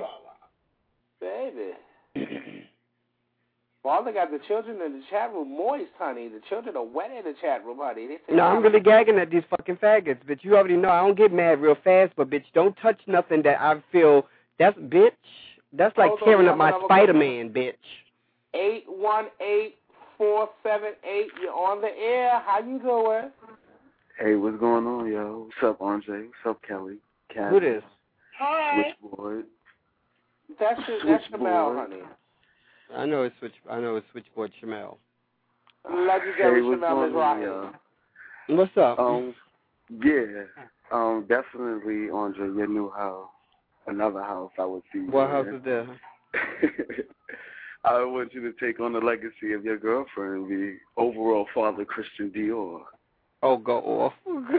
Baby. Father got the children in the chat room moist, honey. The children are wet in the chat room, honey. They say, No, I'm really gagging at these fucking faggots, bitch. You already know I don't get mad real fast, but bitch, don't touch nothing that I feel that's bitch. That's like tearing up my Spider-Man, bitch. 818-478. You're on the air. How you doing? Hey, what's going on, yo? What's up, Andre? What's up, Kelly? Kat? Who this? Hi. Switchboard. That's Shamel, honey. I know it's Switchboard Shamel. Legendary Shamel is right. What's up? Yeah. Definitely, Andre, your new house. Another house I would see. What house is there? I want you to take on the legacy of your girlfriend, the overall father, Christian Dior. Oh, go off.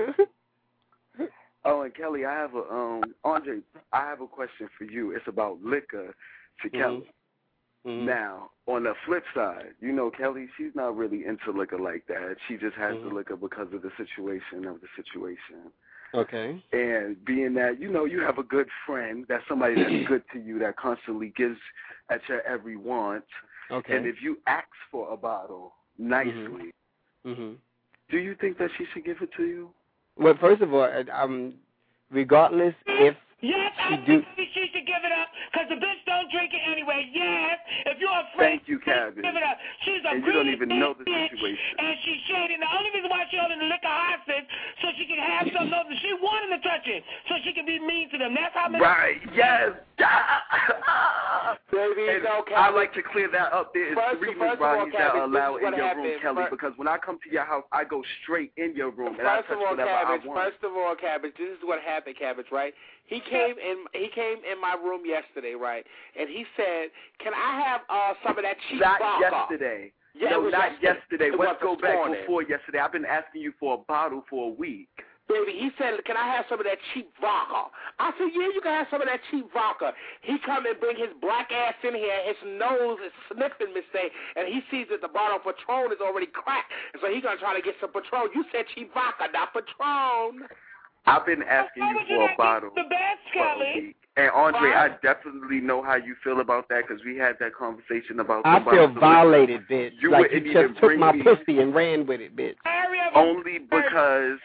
Oh, and Kelly, I have Andre, I have a question for you. It's about liquor to Kelly. Mm-hmm. Now, on the flip side, you know, Kelly, she's not really into liquor like that. She just has the liquor because of the situation. Okay. And being that, you know, you have a good friend, that's somebody that's good to you, that constantly gives at your every want. Okay. And if you ask for a bottle nicely, do you think that she should give it to you? Well, first of all, regardless if yes, I think she should give it up because the bitch don't drink it anyway. Yes, if you're afraid, thank you, Cabin. give it up. She's a and you don't even know the situation. And she's shading. The only reason why she holding the liquor hostage so she can have some of them. She wanted to touch it so she can be mean to them. That's how many. Right? Yes. Baby, I like to clear that up. There is three Ronnies that are allowed in your room, Kelly, because when I come to your house, I go straight in your room and I touch whatever I want. First of all, Cabbage, this is what happened, Cabbage, right? He came in my room yesterday, right? And he said, "Can I have some of that cheap vodka?" Not yesterday. Yeah, no, not yesterday. Let's go back morning. before yesterday. I've been asking you for a bottle for a week. Baby, he said, "Can I have some of that cheap vodka?" I said, "Yeah, you can have some of that cheap vodka." He come and bring his black ass in here. His nose is sniffing, Miss Day, and he sees that the bottle of Patron is already cracked. And so he gonna try to get some Patron. You said cheap vodka, not Patron. I've been asking you for a bottle the best, Kelly. And Andre, I definitely know how you feel about that because we had that conversation about. I feel violated, bitch. You like you even just took my me. pussy and ran with it, bitch. Only because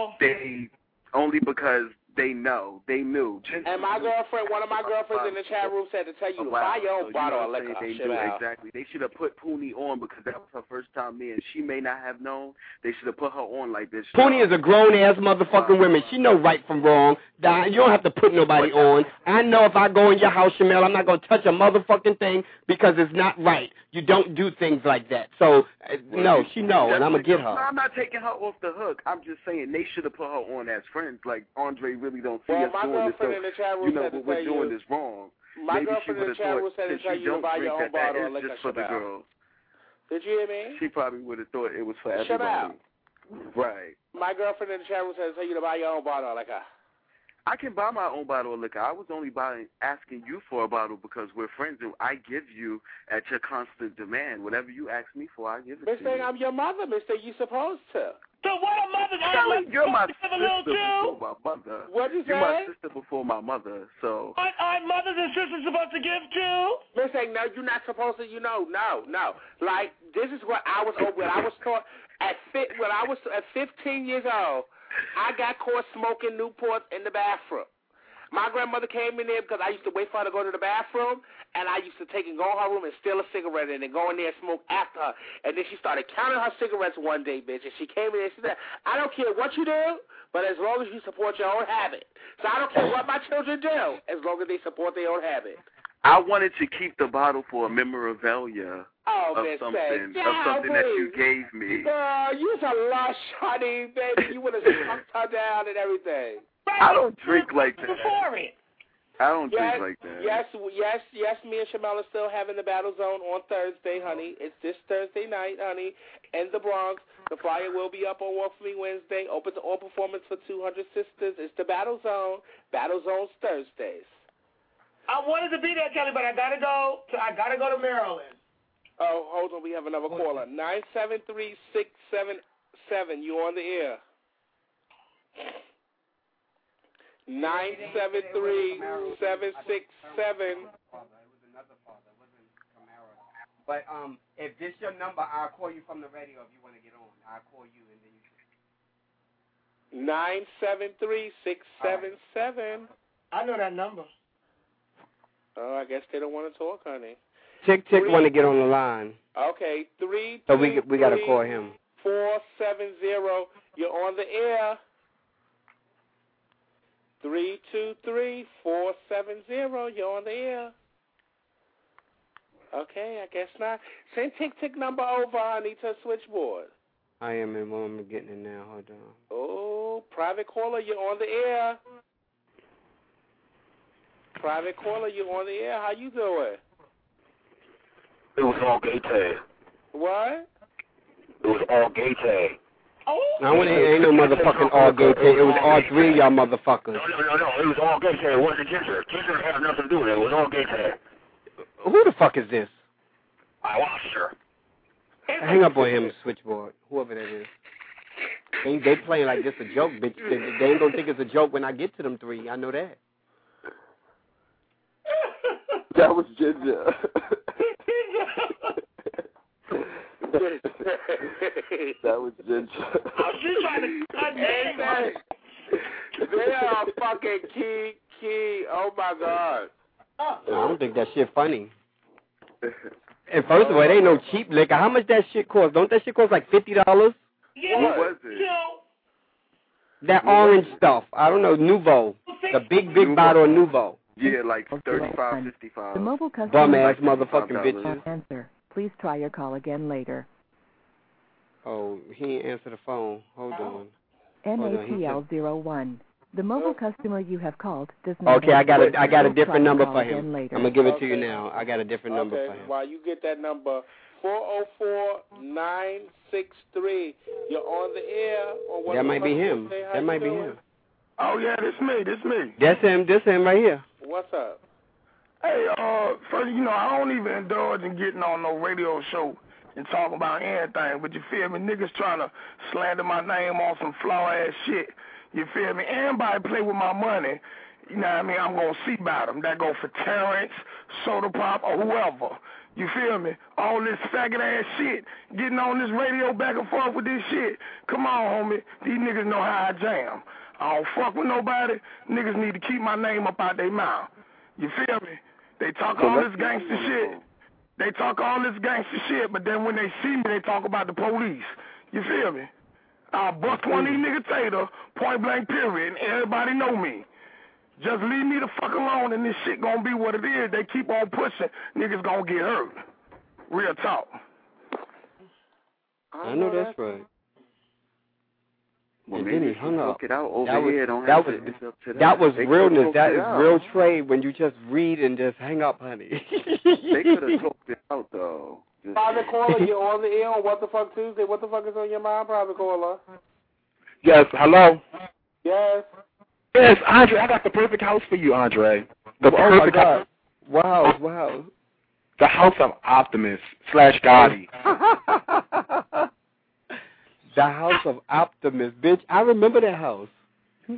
they know, they knew. And my girlfriend, one of my girlfriends in the chat room said to tell you to buy your own bottle of liquor. They do, exactly. They should have put Poonie on because that was her first time there. She may not have known. They should have put her on like this. Poonie is a grown-ass motherfucking woman. She know right from wrong. You don't have to put nobody on. I know if I go in your house, Shamel, I'm not going to touch a motherfucking thing because it's not right. You don't do things like that. So, no, she know, and I'm going to get her. No, I'm not taking her off the hook. I'm just saying they should have put her on as friends. Like, Andre really don't see us doing this. So, in the chat room what we're doing is wrong. My Maybe girlfriend in the chat room said to tell you to buy your own bottle of liquor. Just for the girls. Did you hear me? She probably would have thought it was for everybody. Right. My girlfriend in the chat room said to tell you to buy your own bottle of liquor. I can buy my own bottle of liquor. I was only asking you for a bottle because we're friends, and I give you at your constant demand. Whatever you ask me for, I give it to you. I'm your mother, Mister. You supposed to. So what a mother? Kelly, you're my sister before my mother. What you say? You're my sister before my mother. So. Aren't mothers and sisters supposed to give too? Miss, no, you're not supposed to. You know, no. Like this is what I was when I was taught when I was at 15 years old. I got caught smoking Newports in the bathroom. My grandmother came in there because I used to wait for her to go to the bathroom, and I used to take and go in her room and steal a cigarette and then go in there and smoke after her. And then she started counting her cigarettes one day, bitch, and she came in there and she said, "I don't care what you do, but as long as you support your own habit." So I don't care what my children do, as long as they support their own habit. I wanted to keep the bottle for a memorabilia of something that you gave me. Girl, you's a lush, honey, baby. You would have sucked her down and everything. I don't drink like that. Before it. I don't yes, think like that. Yes. Me and Shamel are still having the Battle Zone on Thursday, honey. It's this Thursday night, honey, in the Bronx. The flyer will be up on Walk For Me Wednesday. Open to all performance for 200 sisters. It's the Battle Zone. Battle Zone's Thursdays. I wanted to be there, Kelly, but I gotta go to Maryland. Oh, hold on. We have another caller. 973-677. You on the air? 973-767. But if this your number, I'll call you from the radio if you want to get on. I'll call you and then you. 973-677. I know that number. Oh, I guess they don't want to talk, honey. Tick want to get on the line. Okay, 3. So we got to call him. 470. You're on the air. 323-470. You're on the air. Okay, I guess not. Send Tick number over, honey, to a switchboard. I am in one. I'm getting it now. Hold on. Oh, private caller, you're on the air. Private caller, you're on the air. How you doing? It was all gay tag. What? It was all gay tag. Oh. No, it ain't no motherfucking all gay tag. It was all three of y'all motherfuckers. No. It was all gay tag. It wasn't Ginger. Ginger had nothing to do with it. It was all gay tag. Who the fuck is this? I watched her. Hang up on him, switchboard. Whoever that is. They playing like this a joke, bitch. They ain't gonna think it's a joke when I get to them three. I know that. That was Ginger. That was Ginger. I'm just trying to cut They are fucking key. Oh, my God. I don't think that shit funny. And first of all, it ain't no cheap liquor. How much that shit cost? Don't that shit cost like $50? Yeah, what was it? That orange stuff. I don't know, Nouveau. The big bottle of Nouveau. Yeah, like 35, 55. The mobile customer Bum-ass motherfucking bitches. Answer. Please try your call again later. Oh, he ain't answer the phone. Hold on. NATL01. The mobile customer you have called does not. Okay, I got a different number for him. Later. I'm gonna give it to you now. I got a different number for him. While you get that number, 404-963. You're on the air. That might be him. That might be him. Oh yeah, this me. That's him. This him right here. What's up? Hey, first, I don't even indulge in getting on no radio show and talking about anything, but you feel me? Niggas trying to slander my name on some flaw-ass shit. You feel me? Anybody play with my money, you know what I mean? I'm going to see about them. That go for Terrence, Soda Pop, or whoever. You feel me? All this faggot-ass shit, getting on this radio back and forth with this shit. Come on, homie. These niggas know how I jam. I don't fuck with nobody. Niggas need to keep my name up out their mouth. You feel me? They talk all this gangster shit. But then when they see me, they talk about the police. You feel me? I'll bust one of these niggas tater, point blank period, and everybody know me. Just leave me the fuck alone and this shit gonna be what it is. They keep on pushing, niggas gonna get hurt. Real talk. I know that's right. Well, and then he hung up. It out over that here. That was realness. That is real trade when you just read and just hang up, honey. They could have talked it out, though. Private caller, you're on the air on What the Fuck Tuesday. What the fuck is on your mind, private caller? Yes, hello? Yes. Yes, Andre, I got the perfect house for you, Andre. The perfect house. Wow. The house of Optimus / Gotti. The house of Optimus, bitch. I remember that house. You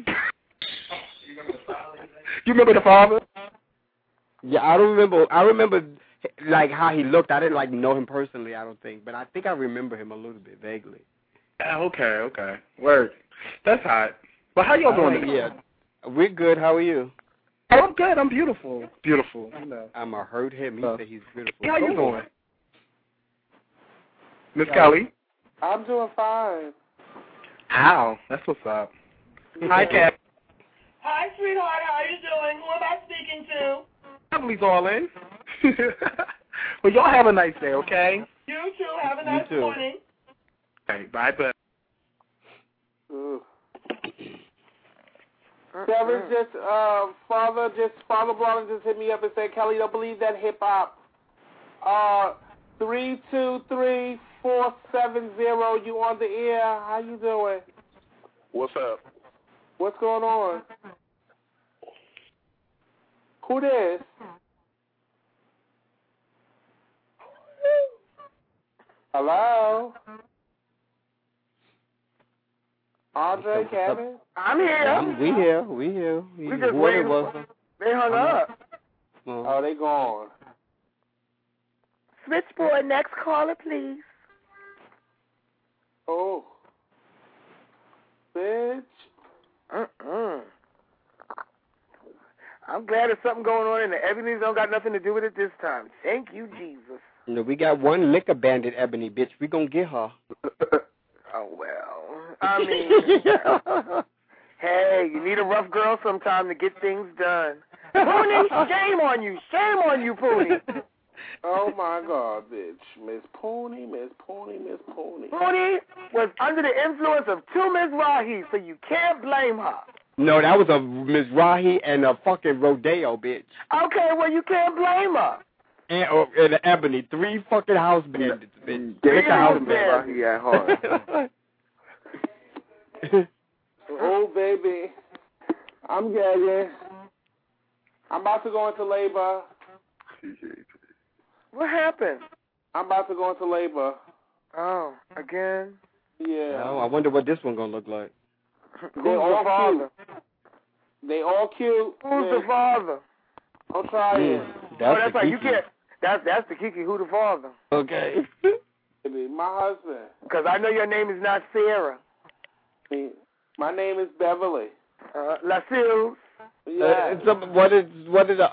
remember the father? Yeah, I don't remember. I remember like how he looked. I didn't know him personally, I don't think, but I think I remember him a little bit vaguely. Okay. Word. That's hot. But how y'all doing today? Yeah, we're good. How are you? Oh, I'm good. I'm beautiful. I'ma hurt him. He said he's beautiful. How you doing? Miss Kelly? I'm doing fine. Ow, that's what's up. Hi, Kat. Hi, sweetheart. How are you doing? Who am I speaking to? Emily's all in. Well, y'all have a nice day, okay? You too. Have a nice morning. Okay, bye, bye. Devin's Father Brawler just hit me up and said, Kelly, don't believe that hip hop. 323-470, you on the air. How you doing? What's up? What's going on? Who this? Hello? Andre, Kevin? I'm here. We here. We just waiting. They hung up. Oh, they gone. Switchboard, next caller, please. Oh. Bitch. I'm glad there's something going on and the Ebony's don't got nothing to do with it this time. Thank you, Jesus. No, we got one liquor bandit, Ebony, bitch. We gonna get her. Oh, well. I mean, hey, you need a rough girl sometime to get things done. Poonie, shame on you. Shame on you, Poonie. Oh, my God, bitch. Miss Poonie. Poonie was under the influence of two Ms. Rahi, so you can't blame her. No, that was a Ms. Rahi and a fucking Rodeo, bitch. Okay, well, you can't blame her. And Ebony, 3 fucking house bandits, bitch. Liquor house bandits. Rahi at heart. Oh, baby. I'm gagging. I'm about to go into labor. What happened? I'm about to go into labor. Oh, again? Yeah. Oh, I wonder what this one gonna look like. They all cute. They all cute. Who's the father? Don't try it. That's right. You can't. That's the Kiki. Who the father? Okay. My husband. Because I know your name is not Sarah. My name is Beverly. LaSille. Yeah. What is the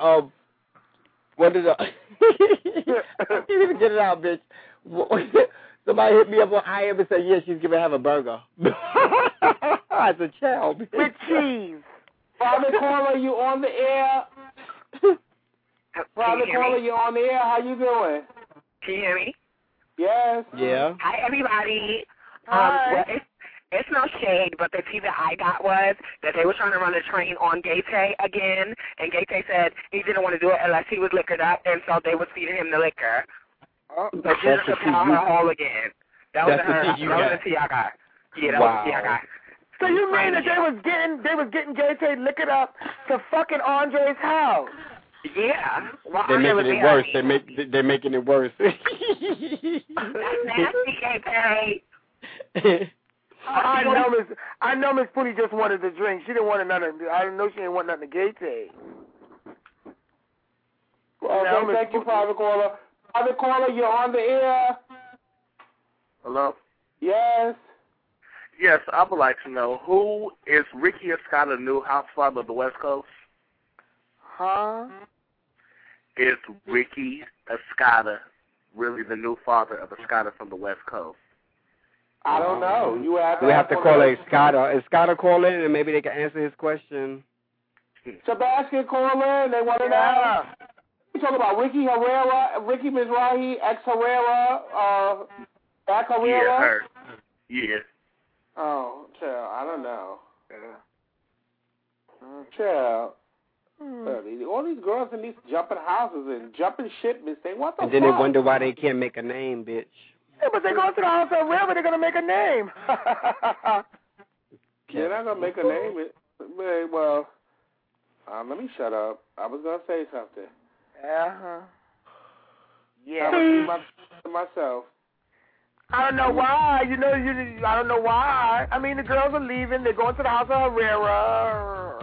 I can't even get it out, bitch. Somebody hit me up on IM and said, yeah, she's gonna have a burger. As a child. With cheese. Father Caller, you on the air? Father Caller, you on the air? How you doing? Can you hear me? Yes. Yeah. Hi, everybody. Hi. Well, it's no shade, but the tea that I got was that they were trying to run a train on Gate again, and Gate said he didn't want to do it unless he was liquored up, and so they was feeding him the liquor. But she just compelled her all again. That was the tea I got. Yeah, that was the tea I got. So you mean that they was getting Gate liquored up to fucking Andre's house? Yeah. Well, they're making it worse. They're making it worse. That's nasty, Gate. I know Miss Poonie just wanted to drink. She didn't want nothing. I know she didn't want nothing to Gate. Well, thank you, Private Caller. Private Caller, you're on the air. Hello? Yes. Yes, I would like to know, who is Ricky Escada, new house father of the West Coast? Huh? Is Ricky Escada really the new father of Escada from the West Coast? I don't know. We have to call Escada. Escada call in, and maybe they can answer his question. Sebastian call in. They want to know. You talk about Ricky Herrera, Ricky Mizrahi, ex Herrera, back Herrera. Yeah, her. Yeah. Oh, child, I don't know. Child. All these girls in these jumping houses and jumping shipments, they want the And then they wonder why they can't make a name, bitch. Yeah, but they go to the house of wherever they're going to make a name. They're not going to make a name. Well, let me shut up. I was going to say something. Uh-huh. Yeah. I was to myself. I don't know why. I don't know why. I mean, the girls are leaving. They're going to the house of Herrera.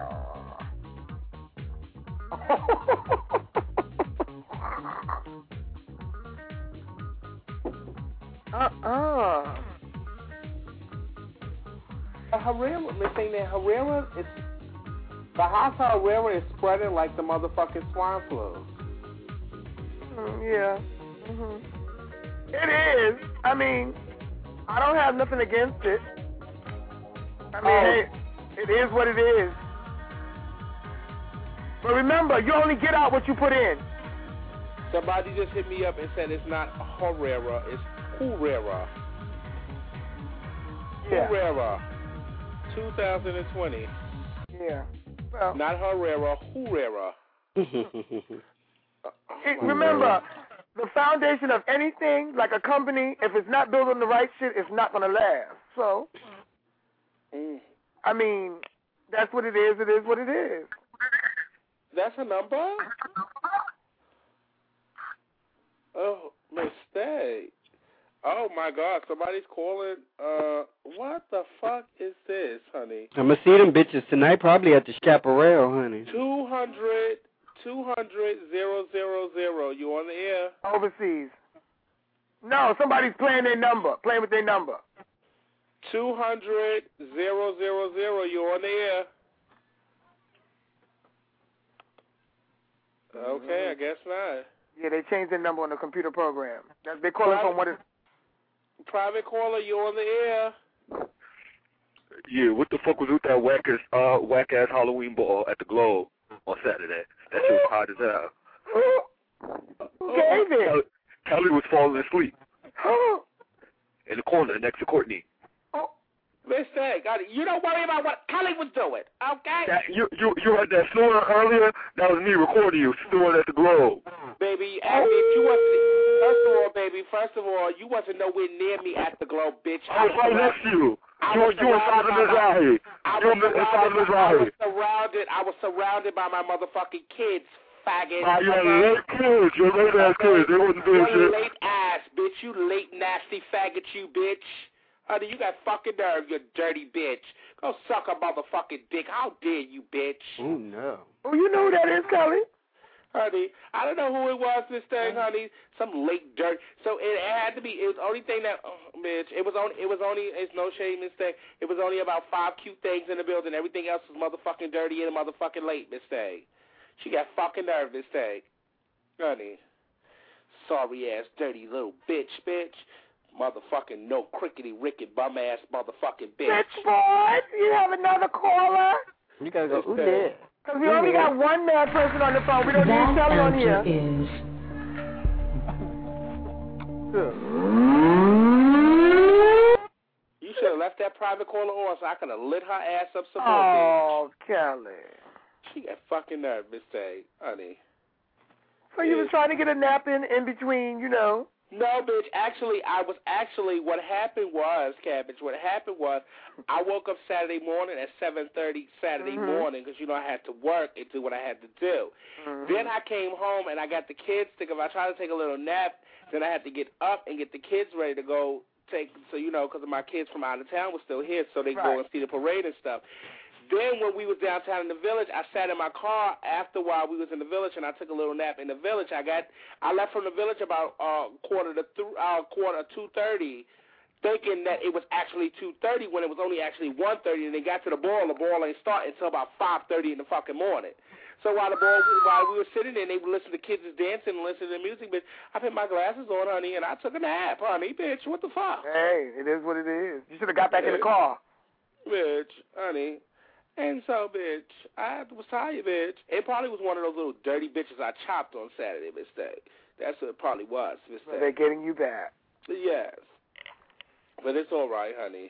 Herrera, they're saying that Herrera, the house of Herrera is spreading like the motherfucking swine flu. Yeah. Mm-hmm. It is. I mean, I don't have nothing against it. I mean, hey, it is what it is. But remember, you only get out what you put in. Somebody just hit me up and said it's not Herrera, it's Herrera. Yeah. Herrera, 2020. Yeah. Well, not Herrera, Herrera. Remember, the foundation of anything, like a company, if it's not built on the right shit, it's not going to last. So, I mean, that's what it is. It is what it is. That's a number? Oh, mistake. Oh, my God. Somebody's calling. What the fuck is this, honey? I'm going to see them bitches tonight, probably at the Chaparral, honey. 200-000. You on the air? Overseas. No, somebody's playing their number. Playing with their number. 200-000. You on the air? Okay, I guess not. Yeah, they changed their number on the computer program. They're calling from what is... Private caller, you on the air? Yeah, what the fuck was with that whack-ass Halloween ball at the Globe on Saturday? That shit was hot as hell. Who gave it? Kelly was falling asleep in the corner next to Courtney. Mistake. You don't worry about what Kelly was doing, okay? You heard that snoring earlier? That was me recording you snoring at the Globe. Baby, if you wasn't, first of all, you wasn't nowhere near me at the Globe, bitch. I was right next to you. You inside the Mizrahi. I was surrounded by my motherfucking kids, faggot. You had late kids. Your late ass kids. They wasn't doing shit. You late ass, bitch. You late nasty faggot, you bitch. Honey, you got fucking nerve, you dirty bitch. Go suck a motherfucking dick. How dare you, bitch? Oh, no. Oh, you know who that is, Kelly? Honey, I don't know who it was this thing, honey. Some late dirt. So it had to be, it was the only thing that, bitch, it's no shame mistake. It was only about 5 cute things in the building. Everything else was motherfucking dirty and motherfucking late mistake. She got fucking nerve mistake. Honey. Sorry ass, dirty little bitch. Motherfucking no crickety ricket bum ass motherfucking bitch. Bitch boy, you have another caller? You gotta go. Who's there? Because we only got one mad person on the phone. We don't need Kelly on here. You should have left that private caller on so I could have lit her ass up some more. Oh, Kelly. She got fucking nerve mistake, honey. So you was trying to get a nap in between, you know. No, bitch. What happened was, Cabbage, I woke up Saturday morning at 7:30 Saturday morning because, you know, I had to work and do what I had to do. Then I came home and I got the kids if I tried to take a little nap, then I had to get up and get the kids ready to go because my kids from out of town were still here, so they go and see the parade and stuff. Then when we was downtown in the village, I sat in my car after a while we was in the village, and I took a little nap in the village. I left from the village about quarter to 2:30, thinking that it was actually 2:30 when it was only actually 1:30, and they got to the ball ain't start until about 5:30 in the fucking morning. So while we were sitting there, they would listen to kids dancing and listen to music, bitch, I put my glasses on, honey, and I took a nap, honey, bitch. What the fuck? Hey, it is what it is. You should have got back in the car. Bitch, honey. And so, bitch, I was tired, bitch. It probably was one of those little dirty bitches I chopped on Saturday, mistake. That's what it probably was, mistake. So they're getting you back. Yes. But it's all right, honey.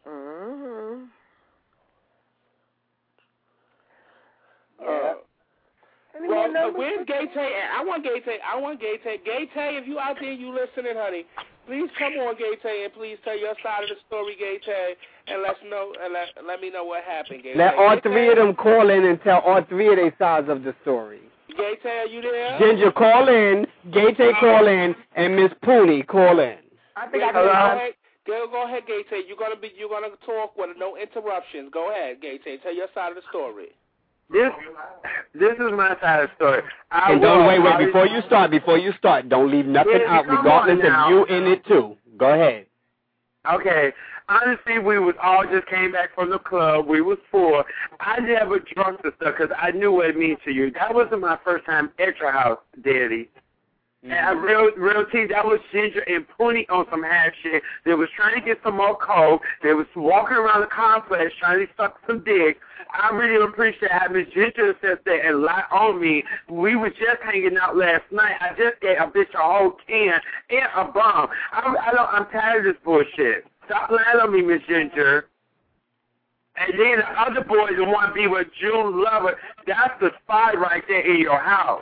Where's Gay-Tay at? I want Gay-Tay. Gay-Tay, if you out there, you listening, honey, please come on, Gay-Tay, and please tell your side of the story, Gay-Tay, and let me know what happened, Gay-Tay. Let all three of them call in and tell all three of their sides of the story. Gay-Tay, are you there? Ginger, call in. Gay-Tay, call in. And Miss Pooney, call in. I think go ahead, Gay-Tay. You're gonna talk with no interruptions. Go ahead, Gay-Tay. Tell your side of the story. This is my side of the story. And don't wait. Before you start, don't leave nothing out, regardless if you in it too. Go ahead. Okay. Honestly, we was all just came back from the club. We was 4. I never drunk the stuff because I knew what it means to you. That wasn't my first time at your house, Daddy. And real tea, that was Ginger and Poonie on some half shit. They was trying to get some more coke. They was walking around the complex trying to suck some dick. I really appreciate how Miss Ginger sat there and lied on me. We was just hanging out last night. I just gave a bitch a whole can and a bomb. I'm tired of this bullshit. Stop lying on me, Miss Ginger. And then the other boys that want to be with June Lover, that's the spy right there in your house.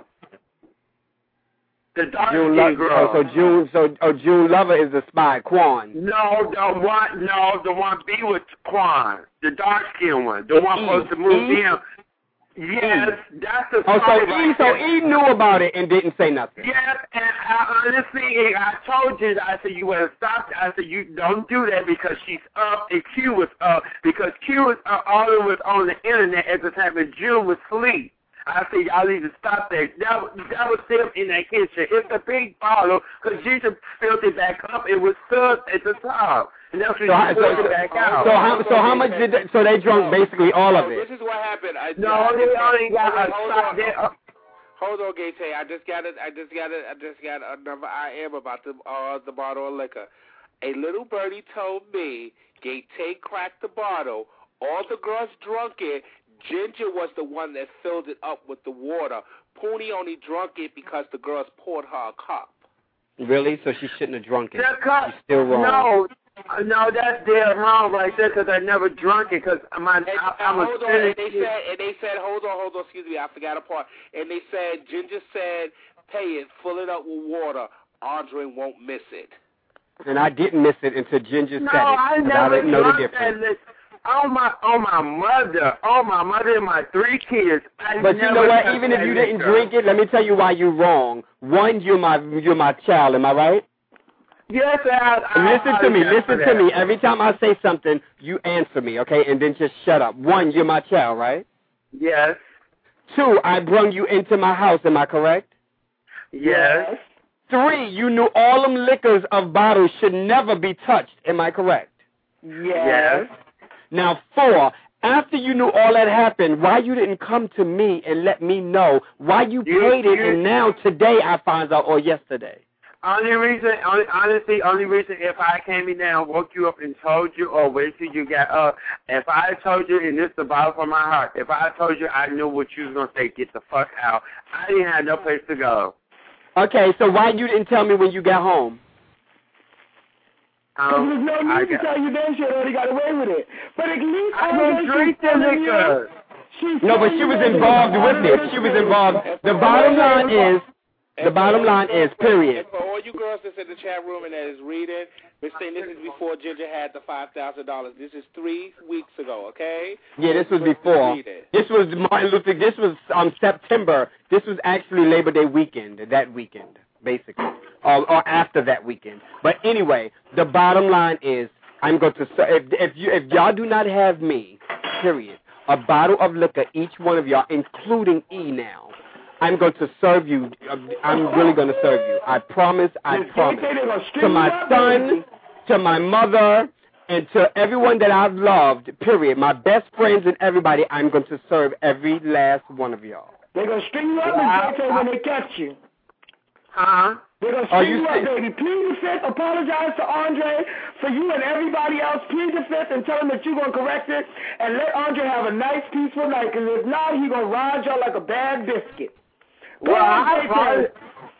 The dark-skinned girl. June Lover is the spy, Quan. No, the one be with Quan, the dark-skinned one, the one supposed to move in. Yes, that's the spy. So E knew about it and didn't say nothing. Yes, and honestly, I told you, I said, you better stop. I said, you don't do that because she's up and Q was up, because Q was all was on the internet at the time and June was asleep. I said, y'all need to stop that. That was them in that kitchen. It's a big bottle because Ginger filled it back up. It was stuck at the top. And that's when she poured it back out. So how much did they, so they drunk basically all of it? This is what happened. They only got a shot. Hold on, Gate. I just got another IM about the bottle of liquor. A little birdie told me Gate cracked the bottle. All the girls drunk it. Ginger was the one that filled it up with the water. Poonie only drunk it because the girls poured her a cup. Really? So she shouldn't have drunk it. She's still wrong. No, that's dead wrong right there because I never drunk it because I was. Hold on, and they said, hold on, excuse me, I forgot a part. And they said, Ginger said, pay it, fill it up with water. Andre won't miss it. And I didn't miss it until Ginger said it. I never didn't know the drunk difference. that. Oh my mother and my 3 kids. But you know what? Even if you didn't drink it, let me tell you why you're wrong. One, you're my child. Am I right? Yes, Listen to me. Every time I say something, you answer me, okay? And then just shut up. 1, you're my child, right? Yes. 2, I brung you into my house. Am I correct? Yes. 3, you knew all them liquors of bottles should never be touched. Am I correct? Yes. Now, 4, after you knew all that happened, why you didn't come to me and let me know? Why you paid it and now today I find out, or yesterday? Only reason if I came in there and woke you up and told you, or wait till you got up, if I told you, and this is the bottom from my heart, if I told you I knew what you was going to say, get the fuck out, I didn't have no place to go. Okay, so why you didn't tell me when you got home? Because there's no need to tell you then she already got away with it. But at least I don't drink the liquor. No, but she was involved with it. She was involved. The bottom line is, period. And for all you girls that's in the chat room and that is reading, we're saying this is before Ginger had the $5,000. This is 3 weeks ago, okay? Yeah, this was before. This was Martin Luther. This was September. This was actually Labor Day weekend. That weekend, basically, or after that weekend. But anyway, the bottom line is, I'm going to if y'all do not have me, period, a bottle of liquor, each one of y'all, including E now. I'm going to serve you. I'm really going to serve you. I promise. To my son, to my mother, and to everyone that I've loved, period, my best friends and everybody, I'm going to serve every last one of y'all. They're going to string you up and say when they catch you. Huh? They're going to string you up, baby. Plead the fifth. Apologize to Andre for you and everybody else. Plead the fifth and tell him that you're going to correct it and let Andre have a nice, peaceful night, because if not, he's going to ride y'all like a bad biscuit. Well, say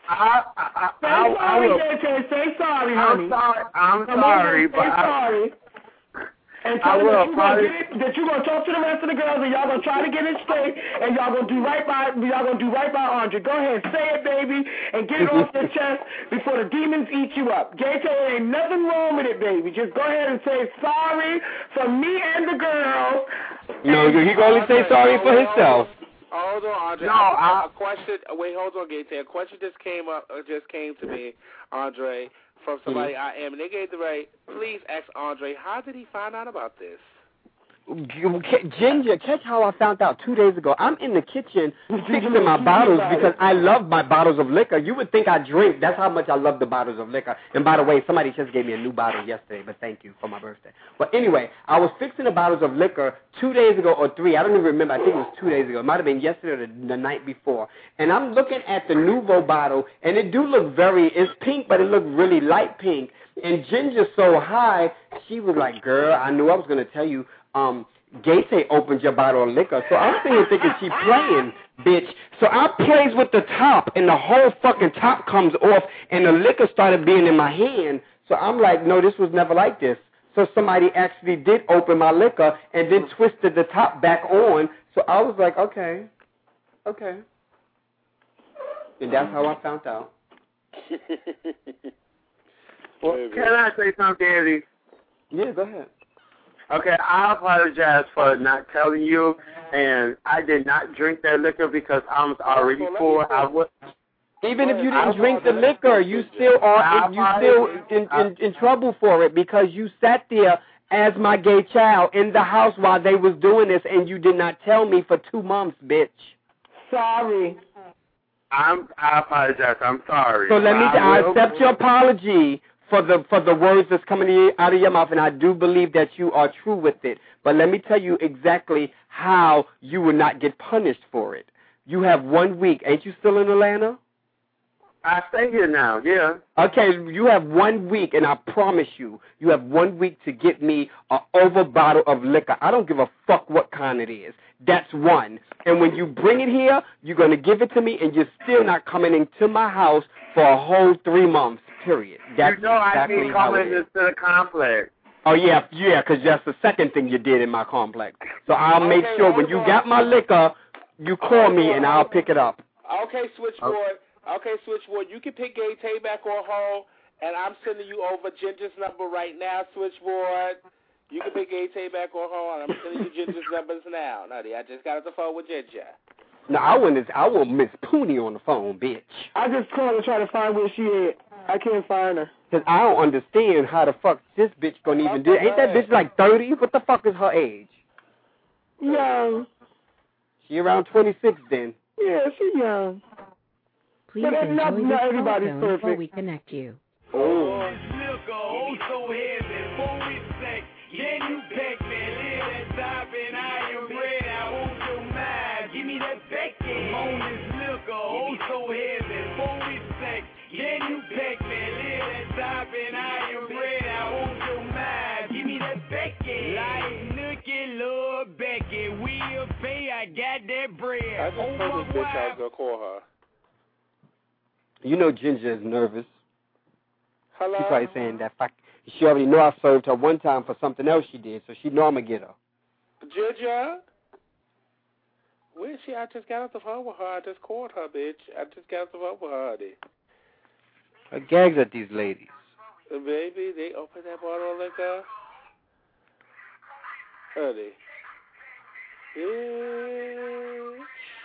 sorry, honey. I'm sorry, but sorry. And tell them that you're going to talk to the rest of the girls and y'all going to try to get it straight and y'all going to do right by Andre. Go ahead, say it, baby, and get it off your chest before the demons eat you up. Gay ain't nothing wrong with it, baby. Just go ahead and say sorry for me and the girls. No, he can only say sorry for himself. Hold on, Andre. No, a question. Wait, hold on, Gate. A question just came to me, Andre, from somebody I am, and they gave the right. Please ask Andre, how did he find out about this? Ginger, catch how I found out 2 days ago. I'm in the kitchen fixing my bottles because I love my bottles of liquor. You would think I drink. That's how much I love the bottles of liquor. And by the way, somebody just gave me a new bottle yesterday, but thank you for my birthday. But anyway, I was fixing the bottles of liquor 2 days ago or 3. I don't even remember. I think it was 2 days ago. It might have been yesterday or the night before. And I'm looking at the Nouveau bottle, and it do look it's pink, but it looked really light pink. And Ginger's so high, she was like, girl, I knew I was going to tell you, Gate opened your bottle of liquor. So I'm sitting thinking she playing, bitch. So I plays with the top, and the whole fucking top comes off, and the liquor started being in my hand. So I'm like, no, this was never like this. So somebody actually did open my liquor and then twisted the top back on. So I was like, okay. And that's how I found out. Well, can I say something, Eddie? Yeah, go ahead. Okay, I apologize for not telling you, and I did not drink that liquor because I was already full. Even if you didn't drink the liquor, you still in trouble for it because you sat there as my gay child in the house while they was doing this, and you did not tell me for 2 months, bitch. Sorry. I apologize. I'm sorry. So I accept your apology for the words that's coming out of your mouth, and I do believe that you are true with it. But let me tell you exactly how you will not get punished for it. You have 1 week. Ain't you still in Atlanta? I stay here now, yeah. Okay, you have 1 week, and I promise you have 1 week to get me an over bottle of liquor. I don't give a fuck what kind it is. That's one. And when you bring it here, you're going to give it to me, and you're still not coming into my house for a whole 3 months, period. That's exactly I keep coming into the complex. Oh, yeah, because that's the second thing you did in my complex. So I'll make sure when you got my liquor, you call me, and I'll pick it up. Okay, Switchboard. Okay, Switchboard, you can pick Gay Tay back on hold, and I'm sending you over Ginger's number right now, Switchboard. You can pick Gay Tay back on hold, and I'm sending you Ginger's numbers now. Nutty, I just got off the phone with Ginger. No, I want Miss Pooney on the phone, bitch. I just called and tried to find where she at. I can't find her. Because I don't understand how the fuck this bitch gonna even do it. Ain't that bitch like 30? What the fuck is her age? Young. She around 26 then. Yeah, she young. Please enjoy this call tone while we connect you. Oh. Give me that bacon on this liquor, oh so heavy, for respect. Can you peck me, live that top and I am ready, I want your mind. Give me that bacon, like looking, Lord Becky, we'll pay, I got that bread. I just told this bitch I was going to call her. You know Ginger is nervous. Hello? She's probably saying that she already know I served her one time for something else she did, so she know I'm going to get her. Ginger? Where is she? I just got off the phone with her. I just called her, bitch. I just got off the phone with her, honey. I gags at these ladies. Baby, they opened that bottle of liquor. Honey. Bitch.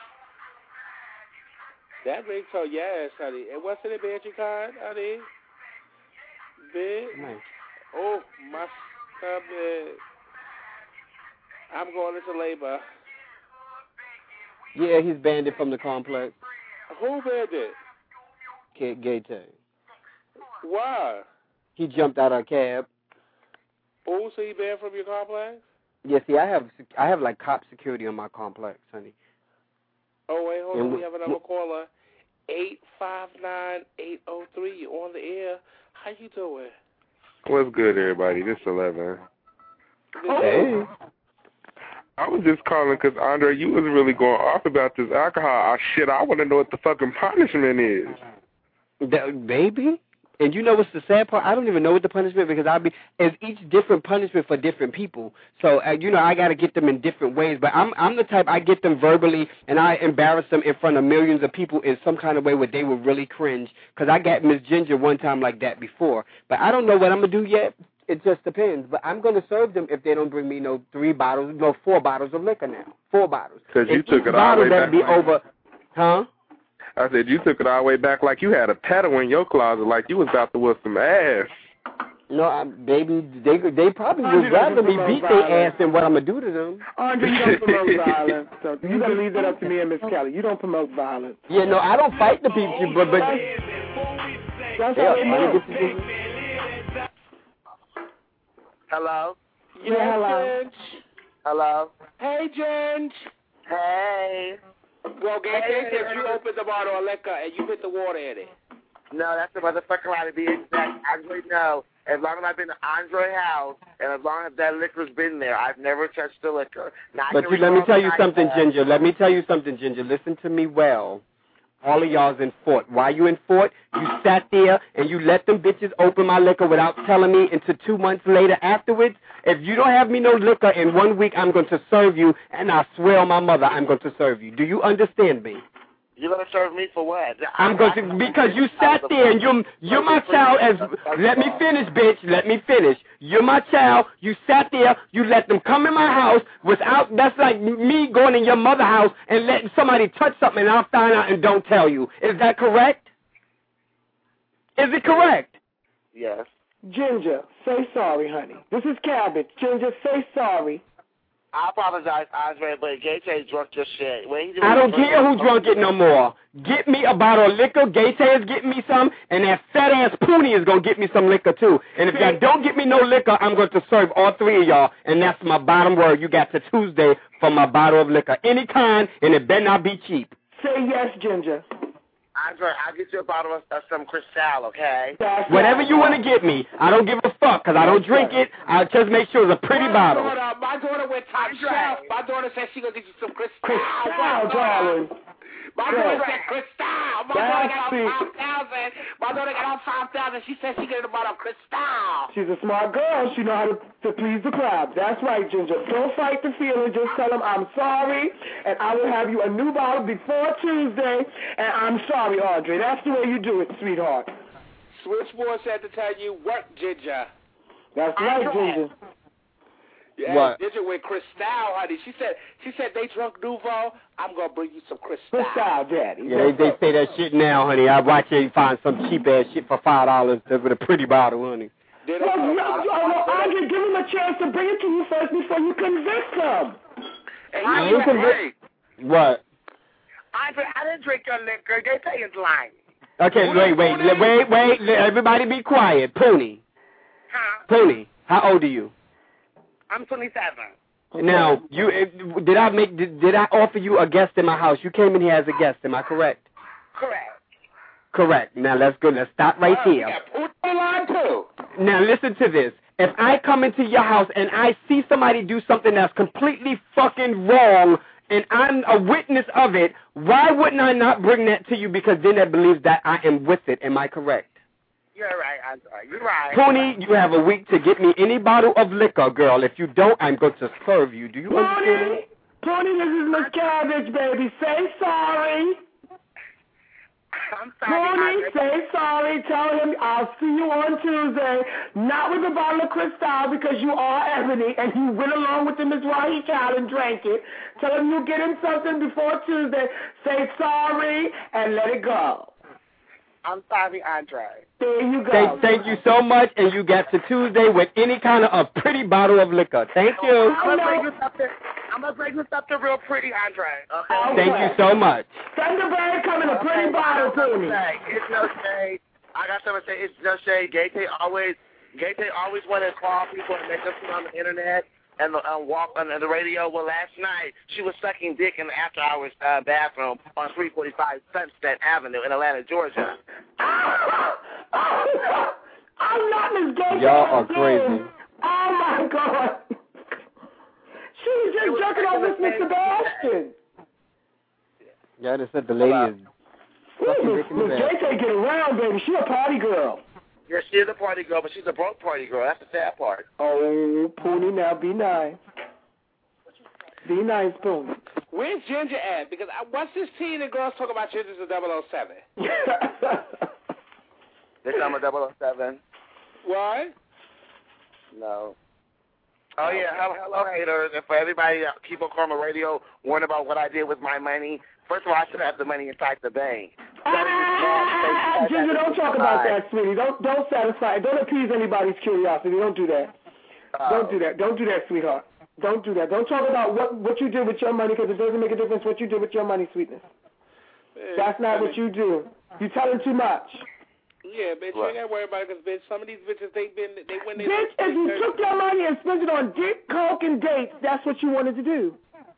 That rings her yes, honey. And what's in the Banshee card, honey? Bitch. Nice. Oh, my stomach. I'm going into labor. Yeah, he's banned it from the complex. Who banned it? Gay Tay. Why? He jumped out of a cab. Oh, so he banned from your complex? Yeah, see, I have like cop security on my complex, honey. Oh, wait, hold on. We have another caller. 859-803. You're on the air. How you doing? What's good, everybody? This is 11. Hey. I was just calling because, Andre, you was really going off about this alcohol. Shit, I want to know what the fucking punishment is. Baby? And you know what's the sad part? I don't even know what the punishment because it's each different punishment for different people. So, I got to get them in different ways. But I'm the type, I get them verbally and I embarrass them in front of millions of people in some kind of way where they will really cringe. Because I got Miss Ginger one time like that before. But I don't know what I'm going to do yet. It just depends. But I'm going to serve them if they don't bring me 4 bottles of liquor now. 4 bottles. Because you took it all the way back. Be over, huh? I said you took it all the way back like you had a pedal in your closet, like you was about to whip some ass. No, baby, they probably would rather me beat their ass than what I'm going to do to them. Andre, you don't promote violence. So you got to leave that up to me and Miss Kelly. You don't promote violence. Yeah, no, I don't fight the people, but that's how they move. Hello? Yeah, hello. Hello? Hey, Ginge. Hey. Well, Gay Tay said you opened the bottle of liquor and you put the water in it. No, that's the motherfucker lie to be exact. Andre, no. As long as I've been to Andre's house and as long as that liquor's been there, I've never touched the liquor. But let me tell you something, Ginger. Let me tell you something, Ginger. Listen to me well. All of y'all's in Fort. Why you in Fort? You sat there and you let them bitches open my liquor without telling me until 2 months later afterwards. If you don't have me no liquor in 1 week, I'm going to serve you, and I swear on my mother, I'm going to serve you. Do you understand me? You're going to serve me for what? I'm going to, because you sat there and you're my child as, let me finish, bitch, let me finish. You're my child, you sat there, you let them come in my house without, that's like me going in your mother's house and letting somebody touch something and I'll find out and don't tell you. Is that correct? Is it correct? Yes. Ginger, say sorry, honey. This is Cabbage. Ginger, say sorry. I apologize, Andre, but Gay-Tay drunk your shit. I don't care who drunk it no more. Get me a bottle of liquor. Gay-Tay is getting me some, and that fat-ass Poonie is going to get me some liquor, too. And if y'all don't get me no liquor, I'm going to serve all three of y'all, and that's my bottom word. You got to Tuesday for my bottle of liquor. Any kind, and it better not be cheap. Say yes, Ginger. Andre, I'll get you a bottle of some Cristal, okay? Whatever you want to get me. I don't give a fuck, because I don't drink it. I'll just make sure it's a pretty bottle. My daughter went top shelf. My daughter said she going to get you some Cristal. Cristal, darling. My daughter said Cristal. My daughter got on 5,000. My daughter got on 5,000. She said she get a bottle of Cristal. She's a smart girl. She know how to please the crowd. That's right, Ginger. Don't fight the feeling. Just tell them I'm sorry, and I will have you a new bottle before Tuesday, and I'm sorry, Audrey. That's the way you do it, sweetheart. Switchboard said to tell you, work, Ginger. That's right, Ginger. Yeah, what? Ginger with Cristal, honey. She said they drunk Nouveau. I'm gonna bring you some Cristal. Cristal, Daddy. Yeah, they say that shit now, honey. I watch you find some cheap ass shit for $5 with a pretty bottle, honey. Andre, give him a chance to bring it to you first before you convict him. Hey, what? Andre, I didn't drink your liquor. Gay-Tay is lying. Okay, wait. Everybody be quiet. Poonie. Huh? Poonie, how old are you? I'm 27. Now, did I offer you a guest in my house? You came in here as a guest, am I correct? Correct. Now, let's go. Let's stop right here. Now, listen to this. If I come into your house and I see somebody do something that's completely fucking wrong and I'm a witness of it, why wouldn't I not bring that to you? Because then that believes that I am with it. Am I correct? You're right, Andre. You're right. Poonie, you have a week to get me any bottle of liquor, girl. If you don't, I'm going to serve you. Do you understand? Poonie, this is Miss Cabbage, baby. Say sorry. I'm sorry. Poonie, say sorry. Tell him I'll see you on Tuesday. Not with a bottle of Cristal because you are Ebony and you went along with him as well. He child and drank it. Tell him you get him something before Tuesday. Say sorry and let it go. I'm sorry, Andre. There you go. Thank you so much, and you got to Tuesday with any kind of a pretty bottle of liquor. Thank you. I'm gonna bring you something real pretty, Andre. Okay. Thank you so much. Thunderbird coming a pretty bottle, Poonie. It's no shade. I got something to say. It's no shade. Gay-Tay always wanted to call people and make them sit on the internet and walk on the radio. Well, last night she was sucking dick in the after-hours bathroom on 345 Sunset Avenue in Atlanta, Georgia. I'm not Miss Gay. Y'all are crazy. Oh my God. She was just jerking off with Mr. Sebastian. Yeah, I just said the lady is fucking dick in the Miss bathroom. Gay get around, baby. She a party girl. Yeah, she is a party girl, but she's a broke party girl. That's the sad part. Oh, Poonie, now be nice. Be nice, Poonie. Where's Ginger at? Because what's this teen and girls talk about Ginger's a 007? They come a 007. What? No. Oh, yeah. Hello, haters. And for everybody that keep on Karma Radio, warn about what I did with my money. First of all, I should have the money inside the bank. Ginger, don't talk about that, sweetie. Don't satisfy. Don't appease anybody's curiosity. Don't do that. Don't do that. Don't do that, sweetheart. Don't do that. Don't talk about what you did with your money because it doesn't make a difference what you did with your money, sweetness. That's not what you do. You telling too much. Yeah, bitch, you ain't got to worry about it because, bitch, some of these bitches, they win their... Bitch, if you took your money and spent it on dick, coke, and dates, that's what you wanted to do.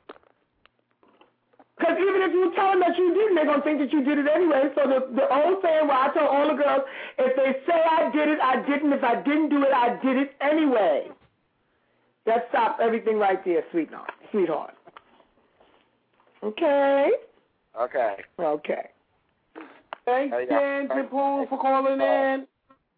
Because even if you tell them that you didn't, they're going to think that you did it anyway. So the old saying where I tell all the girls, if they say I did it, I didn't. If I didn't do it, I did it anyway. That stops everything right there, sweetheart. Okay? Okay. Okay. Thanks, Dan Pool, for calling in.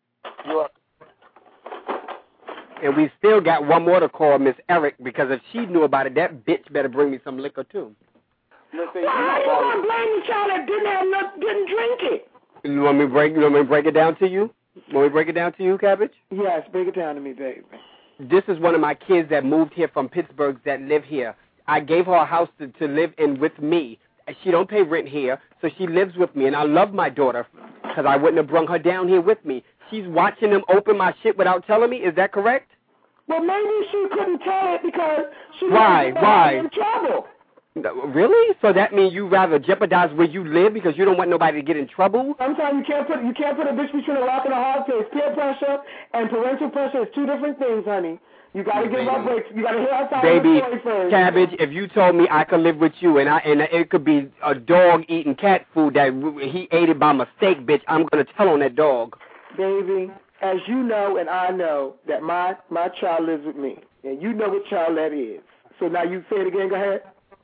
And we still got one more to call, Miss Eric, because if she knew about it, that bitch better bring me some liquor, too. Listen, how you going to blame the child that didn't drink it? You want me to break it down to you? Want me to break it down to you, Cabbage? Yes, break it down to me, baby. This is one of my kids that moved here from Pittsburgh that live here. I gave her a house to live in with me. She don't pay rent here, so she lives with me, and I love my daughter because I wouldn't have brung her down here with me. She's watching them open my shit without telling me. Is that correct? Well, maybe she couldn't tell it because she Why? was in trouble. Really? So that means you rather jeopardize where you live because you don't want nobody to get in trouble? Sometimes you can't put a bitch between a rock and a hard place. Peer pressure and parental pressure is two different things, honey. You gotta give her breaks. You gotta hear her side of the story first. Cabbage, if you told me I could live with you and it could be a dog eating cat food that he ate it by mistake, bitch, I'm gonna tell on that dog. Baby, as you know and I know that my child lives with me, and you know what child that is. So now you say it again. Go ahead.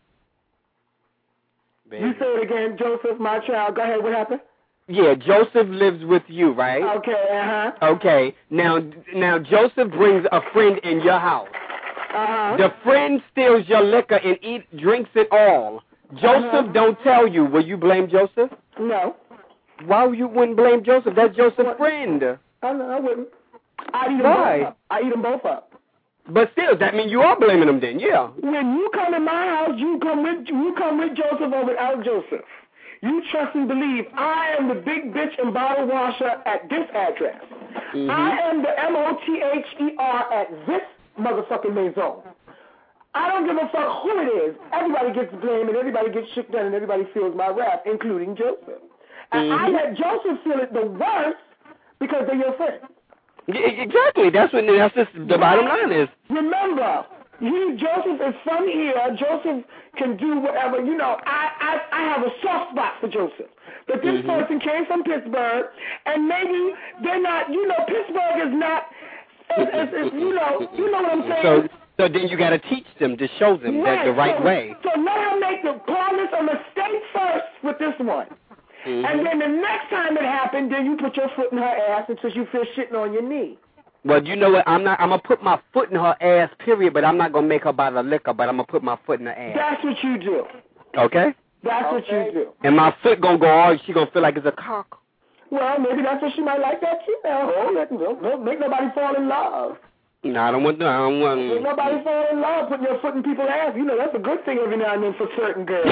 Baby. You say it again, Joseph, my child. Go ahead. What happened? Yeah, Joseph lives with you, right? Okay, Okay, now Joseph brings a friend in your house. The friend steals your liquor and drinks it all. Joseph don't tell you. Will you blame Joseph? No. Why you wouldn't blame Joseph? That's Joseph's friend. I wouldn't. Why? I eat them both up. But still, that means you are blaming him then, yeah. When you come in my house, you come with Joseph or without Joseph. You trust and believe I am the big bitch and bottle washer at this address. I am the MOTHER at this motherfucking maison. I don't give a fuck who it is. Everybody gets blamed and everybody gets shit done and everybody feels my wrath, including Joseph. And I let Joseph feel it the worst because they're your friends. Exactly. That's just the bottom line is. Remember, Joseph is from here. Joseph can do whatever. You know, I have a soft spot for Joseph. But this person came from Pittsburgh, and maybe they're not, you know, Pittsburgh is not, you know what I'm saying? So then you got to teach them to show them that the right way. So let her make the promise a mistake first with this one. And then the next time it happened, then you put your foot in her ass until you feel shitting on your knee. Well, you know what? I'm going to put my foot in her ass, period, but I'm not going to make her buy the liquor, but I'm going to put my foot in her ass. That's what you do. Okay? That's what you do. And my foot going to go all, she going to feel like it's a cock. Well, maybe that's what she might like that too now. Don't make nobody fall in love. No, I don't want to. Make nobody fall in love putting your foot in people's ass. You know, that's a good thing every now and then for certain girls.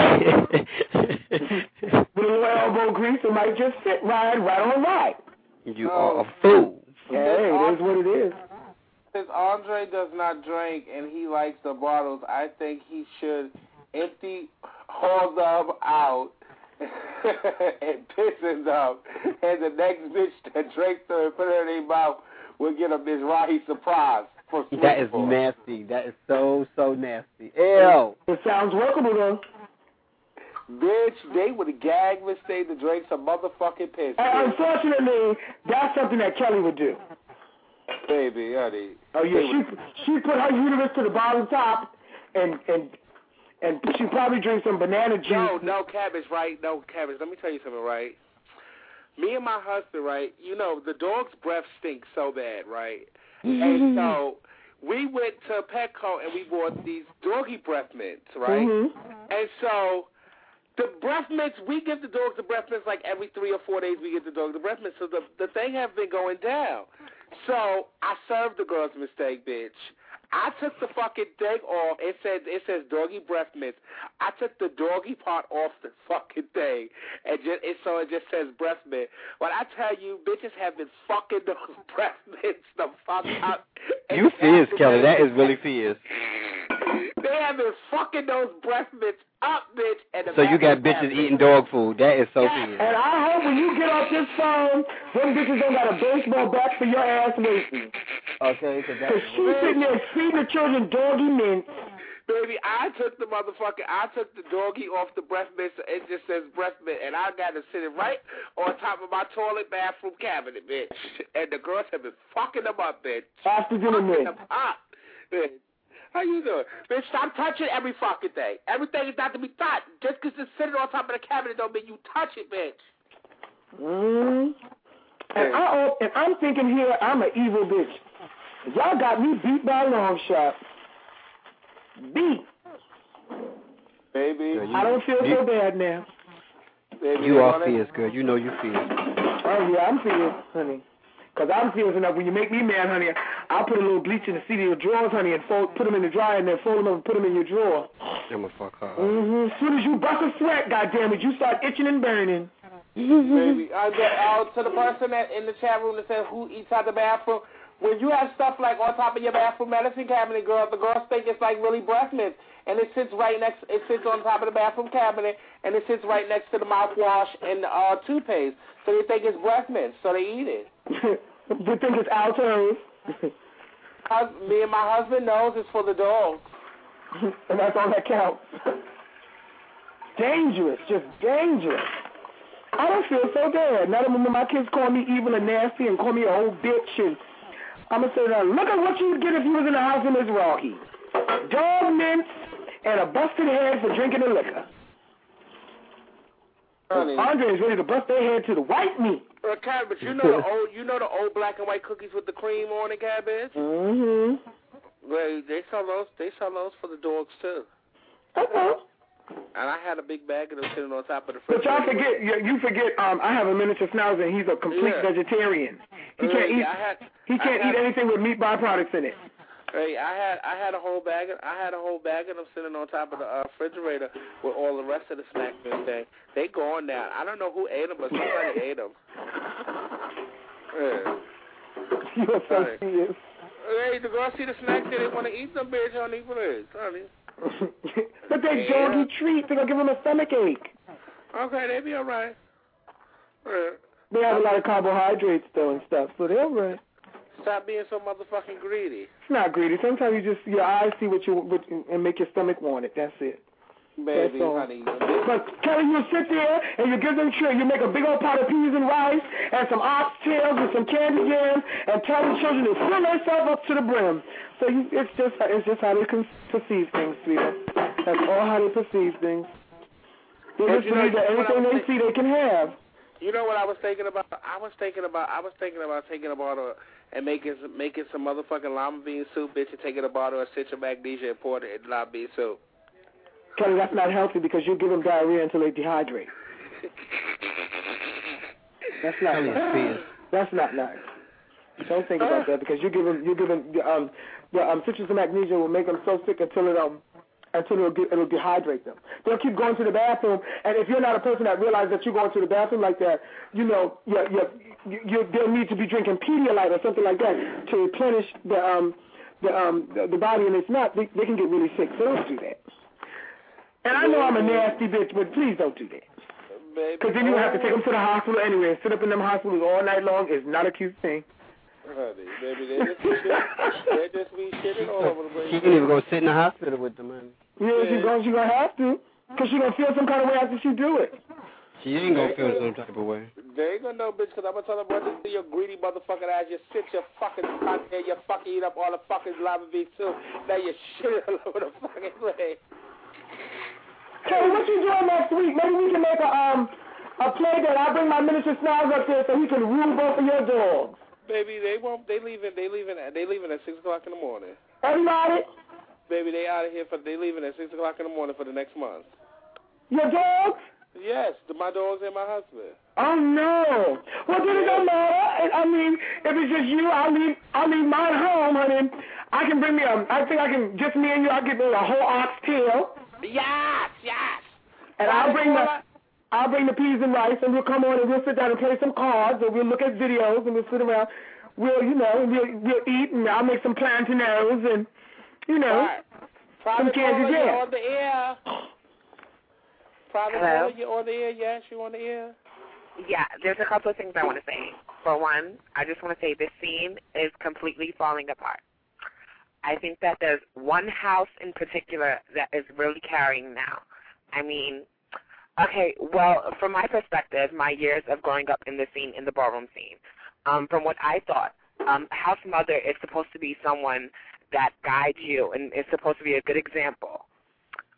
With a little elbow grease, it might just fit right on right. You are a fool. Hey, it is what it is. Since Andre does not drink and he likes the bottles, I think he should empty all them out and piss in them. And the next bitch that drinks them and put it in their mouth will get a Miss Rahi surprise. That is nasty. That is so nasty. Ew. It sounds workable, though. Bitch, they would gag Miss Day to drink some motherfucking piss. Unfortunately, that's something that Kelly would do. Baby, honey. Oh, yeah, she put her uterus to the bottom top, and she probably drinks some banana juice. No, Cabbage, right? No, Cabbage, let me tell you something, right? Me and my husband, right, you know, the dog's breath stinks so bad, right? And so we went to Petco and we bought these doggy breath mints, right? And so the breath mints, we give the dogs the breath mints like every 3 or 4 days we give the dogs the breath mints. So the thing have been going down. So I served the girl's mistake, bitch. I took the fucking thing off. It says doggy breath mints. I took the doggy part off the fucking thing, and so it just says breath mint. When I tell you, bitches have been fucking those breath mints the fuck up. You fierce, Kelly. That is really fierce. They have been fucking those breath mints up, bitch. And so you got bitches eating dog food. That is so fierce. And I hope when you get off this phone, them bitches don't got a baseball bat for your ass waiting. Okay, because she's sitting there feeding the children doggy mints. Baby, I took the doggy off the breath mint, so it just says breath mint, and I got to sit it right on top of my toilet bathroom cabinet, bitch. And the girls have been fucking them up, bitch. After dinner, fucking them up, bitch. How you doing? Bitch, stop touching every fucking thing. Everything is not to be touched. Just because it's sitting on top of the cabinet don't mean you touch it, bitch. And I'm thinking here, I'm an evil bitch. Y'all got me beat by a long shot. Beat. Baby. I don't feel so bad now. Baby, you are fierce, girl. You know you fierce. Oh, yeah, I'm fierce, honey. Because I'm fierce enough. When you make me mad, honey, I'll put a little bleach in the seat of your drawers, honey, and put them in the dryer and then fold them up and put them in your drawer. I'm going to fuck her up. As soon as you bust a sweat, goddammit, you start itching and burning. Baby, to the person that in the chat room that says who eats out the bathroom, when you have stuff like on top of your bathroom medicine cabinet, girl, the girls think it's like really breast mint, and it sits on top of the bathroom cabinet, and it sits right next to the mouthwash and toothpaste, so they think it's breast mint, so they eat it. They think it's Altoids. Me and my husband knows it's for the dogs. And that's all that counts. Dangerous, just dangerous. I don't feel so bad. Now that when my kids call me evil and nasty and call me a old bitch, and I'm going to say, look at what you'd get if you was in the house in this Rocky. Dog mints and a busted head for drinking the liquor. Andre is ready to bust their head to the white meat. Cabbage, you know the old black and white cookies with the cream on it, Cabbage? Mm-hmm. Well, they sell those for the dogs too. Okay. And I had a big bag of them sitting on top of the fridge. But y'all forget, you forget. I have a miniature schnauzer, and he's a complete vegetarian. He can't eat. He can't eat anything with meat byproducts in it. Hey, I had a whole bag of them sitting on top of the refrigerator with all the rest of the snacks and thing. They gone now. I don't know who ate them, but somebody ate them. You're so serious. Hey, the girls see the snacks there, they want to eat them, bitch, honey, please, honey. But they doggy treats. They're going to give them a stomach ache. Okay, they be all right. They have a lot of carbohydrates, though, and stuff, so they're all right. Stop being so motherfucking greedy. It's not greedy. Sometimes your eyes see what and make your stomach want it. That's it. Baby, honey. But Kelly, you sit there and you give them treat. You make a big old pot of peas and rice and some oxtails and some candy jam and tell the children to fill themselves up to the brim. So it's just how they can perceive things, sweetheart. That's all how they perceive things. They just believe that anything they see they can have. You know what I was thinking about? I was thinking about taking a bottle and making some motherfucking lima bean soup, bitch, and taking a bottle of citral magnesia and pouring it in lima bean soup. Kelly, that's not healthy because you give them diarrhea until they dehydrate. That's not nice. That's not nice. Don't think about that because you give them citrus and magnesia will make them so sick until it'll dehydrate them. They'll keep going to the bathroom, and if you're not a person that realizes that you're going to the bathroom like that, they'll need to be drinking Pedialyte or something like that to replenish the body, and it's not. They can get really sick, so don't do that. And I know I'm a nasty bitch, but please don't do that. Because then you have to take them to the hospital anyway. Sit up in them hospitals all night long is not a cute thing. Honey, baby, they just be shitting all over the place. She ain't even going to sit in the hospital with them, man. Yeah, she's going to have to. Because she's going to feel some kind of way after she do it. She ain't going to feel some type of way. They ain't going to know, bitch, because I'm going to tell them what to do, your greedy motherfucking ass. You sit your fucking cunt there, you fucking eat up all the fucking lava beef too. Now you shit all over the fucking place. Kelly, what you doing next week? Maybe we can make a play that I bring my miniature snarls up there so he can rule both of your dogs. Baby, they won't. They leaving at 6:00 in the morning. Everybody? Baby, they out of here they leaving at 6:00 in the morning for the next month. Your dogs? Yes, my dogs and my husband. Oh no! Well, then it don't matter. I mean, if it's just you, I'll leave mine home, honey. I can bring me I think I can just me and you. I'll get me a whole oxtail. Yes. And I'll bring the peas and rice, and we'll come on and we'll sit down and play some cards, or we'll look at videos, and we'll sit around. We'll eat, and I'll make some plantains, and some candy jam. On the air. Private caller, you're on the air. Yes, you on the air. Yeah, there's a couple of things I want to say. For one, I just want to say this scene is completely falling apart. I think that there's one house in particular that is really carrying now. I mean, okay, well, from my perspective, my years of growing up in the scene, in the ballroom scene, from what I thought, house mother is supposed to be someone that guides you and is supposed to be a good example.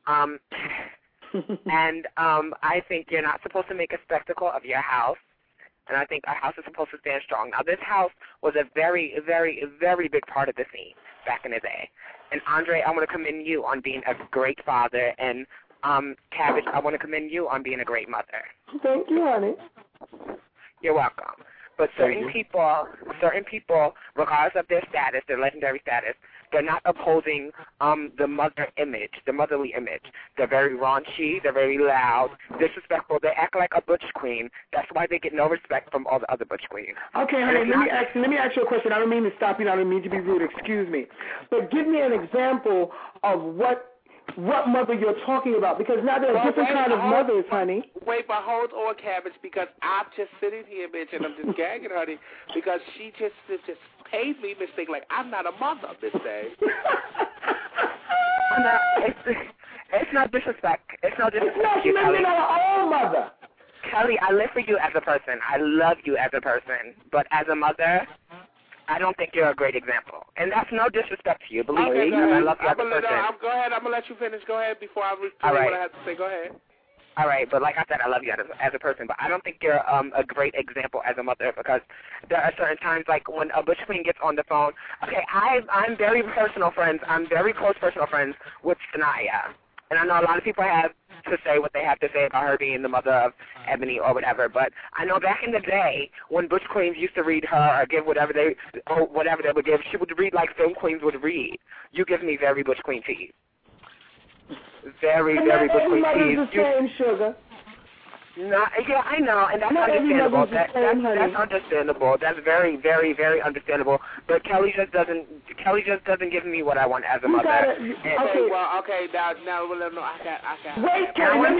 And I think you're not supposed to make a spectacle of your house. And I think our house is supposed to stand strong. Now, this house was a very, very, very big part of the scene back in the day. And, Andre, I want to commend you on being a great father. And, Cabbage, I want to commend you on being a great mother. Thank you, honey. You're welcome. But certain people, regardless of their status, their legendary status, they're not opposing the mother image, the motherly image. They're very raunchy, they're very loud, disrespectful. They act like a butch queen. That's why they get no respect from all the other butch queens. Okay, honey, let me ask you a question. I don't mean to stop you. I don't mean to be rude. Excuse me. But give me an example of what mother you're talking about, because now there are different kind of mothers, honey. Wait, but hold on, Cabbage, because I'm just sitting here, bitch, and I'm just gagging, honey, because she just pays me mistake like I'm not a mother this day. It's not disrespect. It's not disrespect. It's not, you're not our own mother. Kelly, I live for you as a person. I love you as a person. But as a mother, I don't think you're a great example. And that's no disrespect to you, believe me, because I love you as a person. Go ahead, I'm going to let you finish. Go ahead before I repeat what I have to say. Go ahead. All right, but like I said, I love you as a person, but I don't think you're a great example as a mother, because there are certain times, like when a butch queen gets on the phone. Okay, I'm very personal friends. I'm very close personal friends with Sanaya. And I know a lot of people have to say what they have to say about her being the mother of Ebony or whatever, but I know back in the day when butch queens used to read her or give whatever they would give, she would read like film queens would read. You give me very butch queen teeth. Very, very butch queen teeth. Not everybody's the same, sugar. No, yeah, I know, and that's understandable. That's understandable. That's very, very, very understandable. But Kelly just doesn't give me what I want as a mother. Okay, now, I got. Wait, I want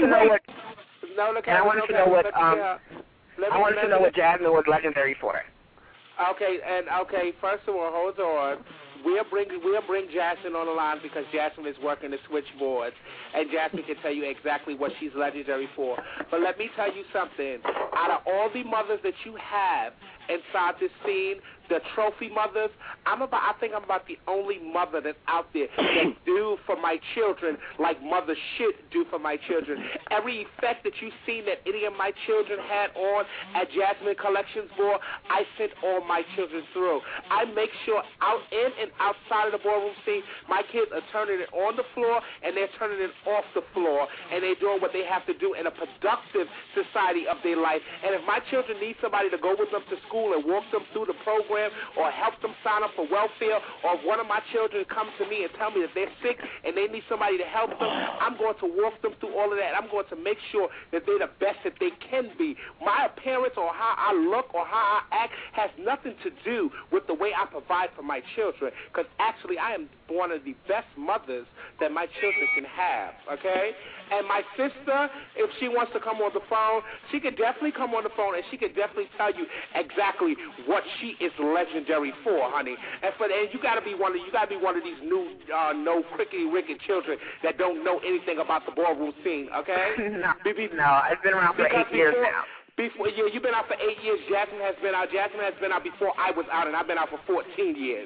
to know what Jasmine was legendary for. Okay, first of all, hold on. We'll bring Jasmine on the line because Jasmine is working the switchboards, and Jasmine can tell you exactly what she's legendary for. But let me tell you something. Out of all the mothers that you have inside this scene, the trophy mothers, I think I'm about the only mother that's out there that do for my children like mothers should do for my children. Every effect that you've seen that any of my children had on at Jasmine Collections Board, I sent all my children through. I make sure out in and outside of the ballroom scene, my kids are turning it on the floor and they're turning it off the floor, and they're doing what they have to do in a productive society of their life. And if my children need somebody to go with them to school and walk them through the program or help them sign up for welfare, or if one of my children comes to me and tell me that they're sick and they need somebody to help them, I'm going to walk them through all of that. I'm going to make sure that they're the best that they can be. My appearance or how I look or how I act has nothing to do with the way I provide for my children, because actually I am one of the best mothers that my children can have, okay? And my sister, if she wants to come on the phone, she could definitely come on the phone and she could definitely tell you exactly what she is legendary for, honey. And you gotta be one of these new no crickety wicked children that don't know anything about the ballroom scene, okay? No, I've been around for 8 years now. You've been out for 8 years. Jasmine has been out before I was out, and I've been out for 14 years.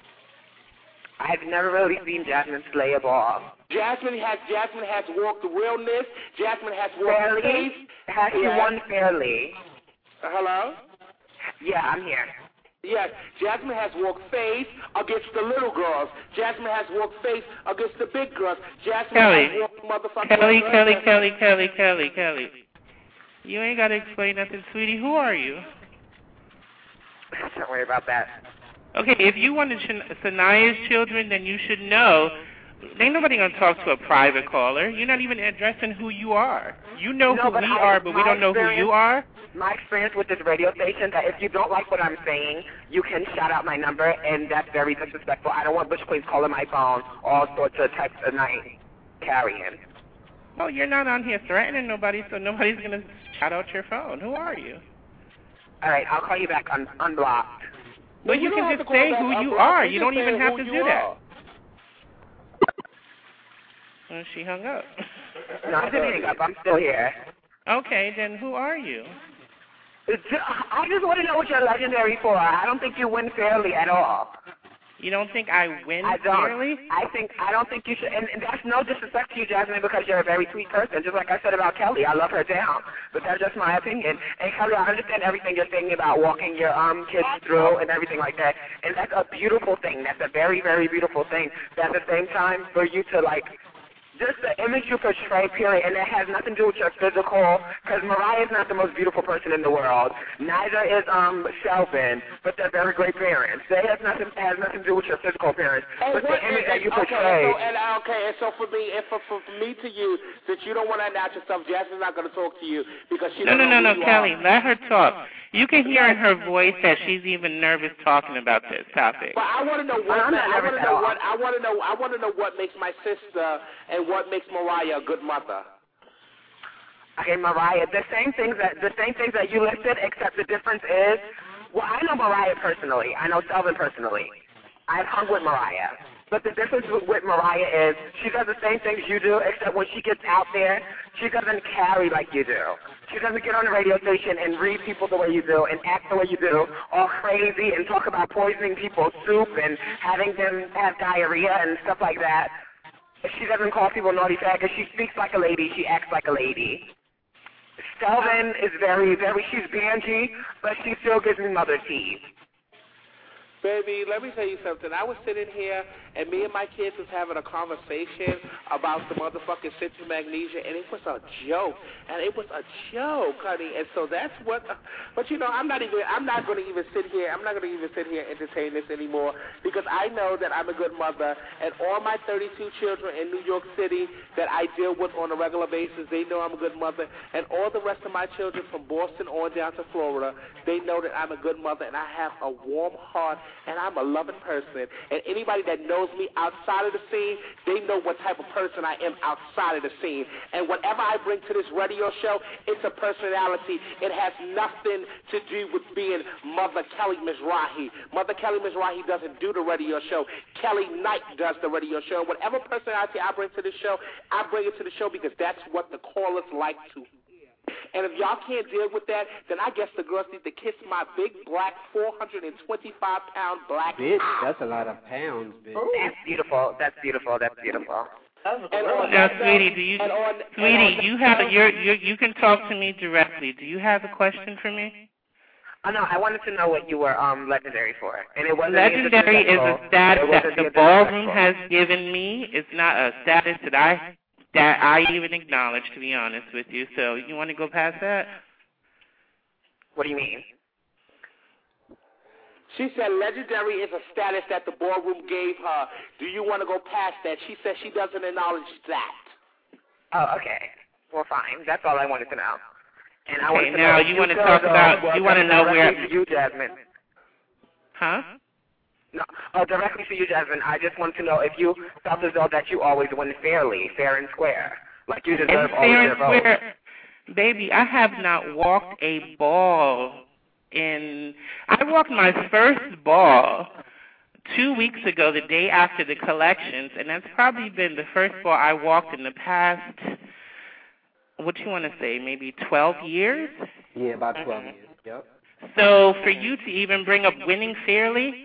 I've never really seen Jasmine slay a ball. Jasmine has walked the realness. Jasmine has walked faith. Has she won fairly? Hello? Yeah, I'm here. Yes, Jasmine has walked faith against the little girls. Jasmine has walked faith against the big girls. Jasmine has walked motherfucking Kelly. You ain't got to explain nothing, sweetie. Who are you? Don't worry about that. Okay, if you wanted Sanaya's children, then you should know. Ain't nobody going to talk to a private caller. You're not even addressing who you are. You know who we are, but we don't know who you are. My experience with this radio station, that if you don't like what I'm saying, you can shout out my number, and that's very disrespectful. I don't want butch queens calling my phone all sorts of types of night carrying. Well, you're not on here threatening nobody, so nobody's going to shout out your phone. Who are you? All right, I'll call you back unblocked. Well, you can just say who you are. You don't even have to do that. Well, she hung up. No, I didn't hang up. I'm still here. Okay, then who are you? I just want to know what you're legendary for. I don't think you win fairly at all. You don't think I win I don't. fairly? I don't think you should, and that's no disrespect to you, Jasmine, because you're a very sweet person. Just like I said about Kelly, I love her down, but that's just my opinion. And Kelly, I understand everything you're saying about walking your kids through and everything like that, and that's a beautiful thing. That's a very, very beautiful thing. But at the same time, for you to just the image you portray, period, and it has nothing to do with your physical, because Mariah's not the most beautiful person in the world. Neither is Shelvin, but they're very great parents. It has nothing to do with your physical appearance, but the image that you portray. And so for me to you, since you don't want to announce yourself, Jasmine's not going to talk to you because she doesn't know who you Kelly, are. let her talk. You can hear in her voice that she's even nervous talking about this topic. But I want to know what I want to know what makes my sister and what makes Mariah a good mother. Okay, Mariah, the same things that you listed, except the difference is, well, I know Mariah personally. I know Selvin personally. I've hung with Mariah. But the difference with Mariah is she does the same things you do, except when she gets out there, she doesn't carry like you do. She doesn't get on the radio station and read people the way you do and act the way you do, all crazy and talk about poisoning people's soup and having them have diarrhea and stuff like that. She doesn't call people naughty faggots. She speaks like a lady. She acts like a lady. Selvin is very, very, she's bangy, but she still gives me mother tea. Baby, let me tell you something. I was sitting here, and me and my kids was having a conversation about the motherfucking Central Magnesia, and it was a joke. And it was a joke, honey. And so that's what. But you know, I'm not going to even sit here and entertain this anymore because I know that I'm a good mother, and all my 32 children in New York City that I deal with on a regular basis, they know I'm a good mother, and all the rest of my children from Boston on down to Florida, they know that I'm a good mother, and I have a warm heart. And I'm a loving person. And anybody that knows me outside of the scene, they know what type of person I am outside of the scene. And whatever I bring to this radio show, it's a personality. It has nothing to do with being Mother Kelly Mizrahi. Mother Kelly Mizrahi doesn't do the radio show. Kelly Knight does the radio show. Whatever personality I bring to the show, I bring it to the show because that's what the callers like to hear. And if y'all can't deal with that, then I guess the girls need to kiss my big black 425-pound black bitch, ass. that's a lot of pounds, bitch. That's beautiful. That's beautiful. Now, sweetie, you can talk to me directly. Do you have a question for me? Oh, no, I wanted to know what you were legendary for. And it wasn't legendary is a status that the ballroom has given me. It's not a status that I even acknowledge, to be honest with you. So you want to go past that? What do you mean? She said legendary is a status that the ballroom gave her. Do you want to go past that? She said she doesn't acknowledge that. Oh, okay. Well, fine. That's all I wanted to know. And I okay, now you want to talk about, you want to know where... You, Jasmine. Huh? No, directly for you, Jasmine. I just want to know if you felt as though that you always win fairly, fair and square. Like you deserve all your votes. Baby, I have not walked a ball I walked my first ball 2 weeks ago, the day after the collections, and that's probably been the first ball I walked in the past, what you want to say, maybe 12 years? Yeah, about 12 years, yep. So for you to even bring up winning fairly...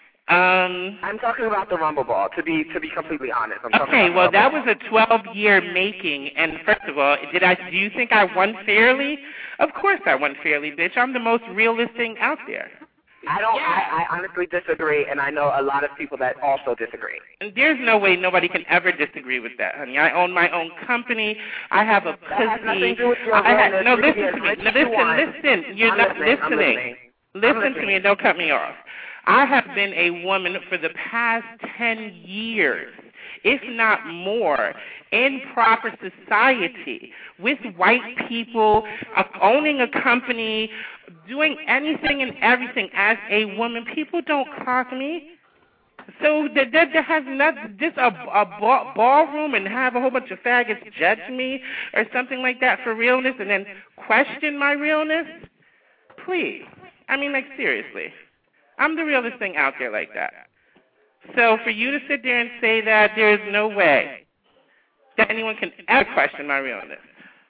I'm talking about the Rumble Ball, to be completely honest. Okay, well, that was a 12-year making, and first of all, do you think I won fairly? Of course I won fairly, bitch. I'm the most realist thing out there. I honestly disagree, and I know a lot of people that also disagree. And there's no way nobody can ever disagree with that, honey. I own my own company. I have a pussy. That has nothing to do with your awareness. No, listen to me. Listen. You're not listening. Listen to me and don't cut me off. I have been a woman for the past 10 years, if not more, in proper society, with white people, owning a company, doing anything and everything as a woman. People don't clock me. So that has nothing, just a ballroom and have a whole bunch of faggots judge me or something like that for realness and then question my realness? Please. I mean, like, seriously. I'm the realest thing out there like that. So for you to sit there and say that, there is no way that anyone can ever question my realness.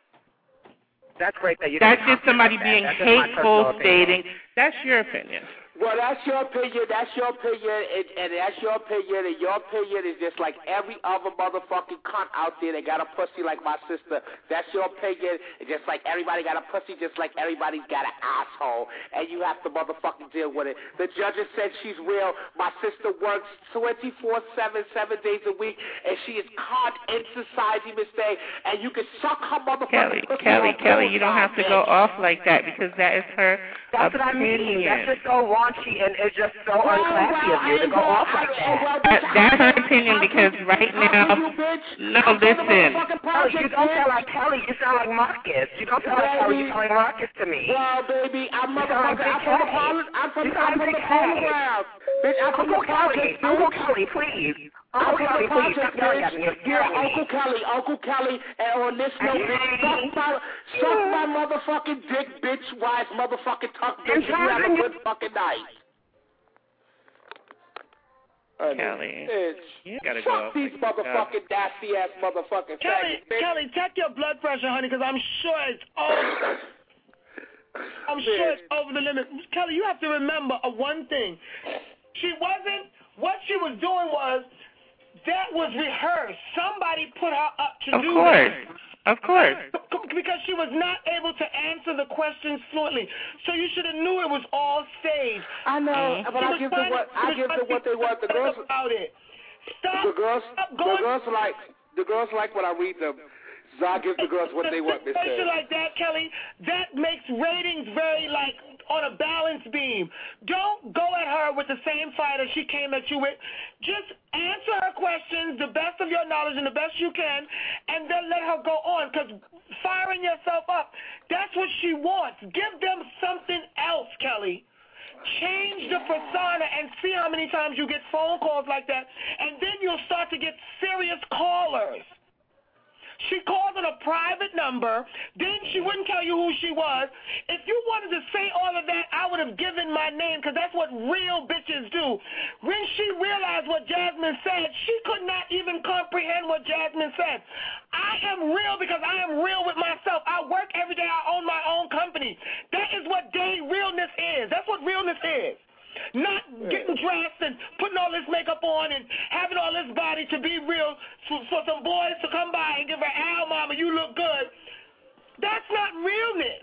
That's great that you. That's just somebody being hateful, stating. That's your opinion. Well, that's your opinion. That's your opinion, and that's your opinion. And your opinion is just like every other motherfucking cunt out there that got a pussy like my sister. That's your opinion. It's just like everybody got a pussy, just like everybody's got an asshole, and you have to motherfucking deal with it. The judges said she's real. My sister works 24/7, 7 days a week, and she is caught in society, Miss Day. And you can suck her motherfucking pussy. Kelly, you don't have to go off like that because that is her That's opinion. what I mean. That's just so raunchy and it's just so unclassy of you to go off like that. That's her opinion because right now, no, listen. Oh, you don't sound like Kelly. You sound like Marcus. You don't sound like Kelly. You sound like Marcus to me. Well, baby, I'm from the playground. Bitch, I'm from the project. Uncle Kelly, please. Uncle Kelly, please. Stop yelling at me. You're Uncle Kelly, and on this note, suck my motherfucking dick, bitch, wise motherfucking tuck, bitch, and you have a good fucking night. Kelly, you gotta Fuck go. these motherfucking nasty ass motherfucking Kelly, check your blood pressure, honey, because I'm sure it's over. I'm sure it's over the limit. Kelly, you have to remember one thing. What she was doing was, that was rehearsed. Somebody put her up to do that. Of course. Because she was not able to answer the questions fluently. So you should have knew it was all staged. I know, but I give them what they want. The girls like when I read them. So I give the girls what they want. Like that, Kelly, that makes ratings very on a balance beam. Don't go at her with the same fire that she came at you with. Just answer her questions the best of your knowledge and the best you can, and then let her go on. Because firing yourself up, that's what she wants. Give them something else, Kelly. Change the persona and see how many times you get phone calls like that, and then you'll start to get serious callers. She called on a private number. Then she wouldn't tell you who she was. If you wanted to say all of that, I would have given my name because that's what real bitches do. When she realized what Jasmine said, she could not even comprehend what Jasmine said. I am real because I am real with myself. I work every day. I own my own company. That is what day realness is. That's what realness is. Not getting dressed and putting all this makeup on and having all this body to be real for some boys to come by and give her, "Ow, mama, you look good." That's not realness.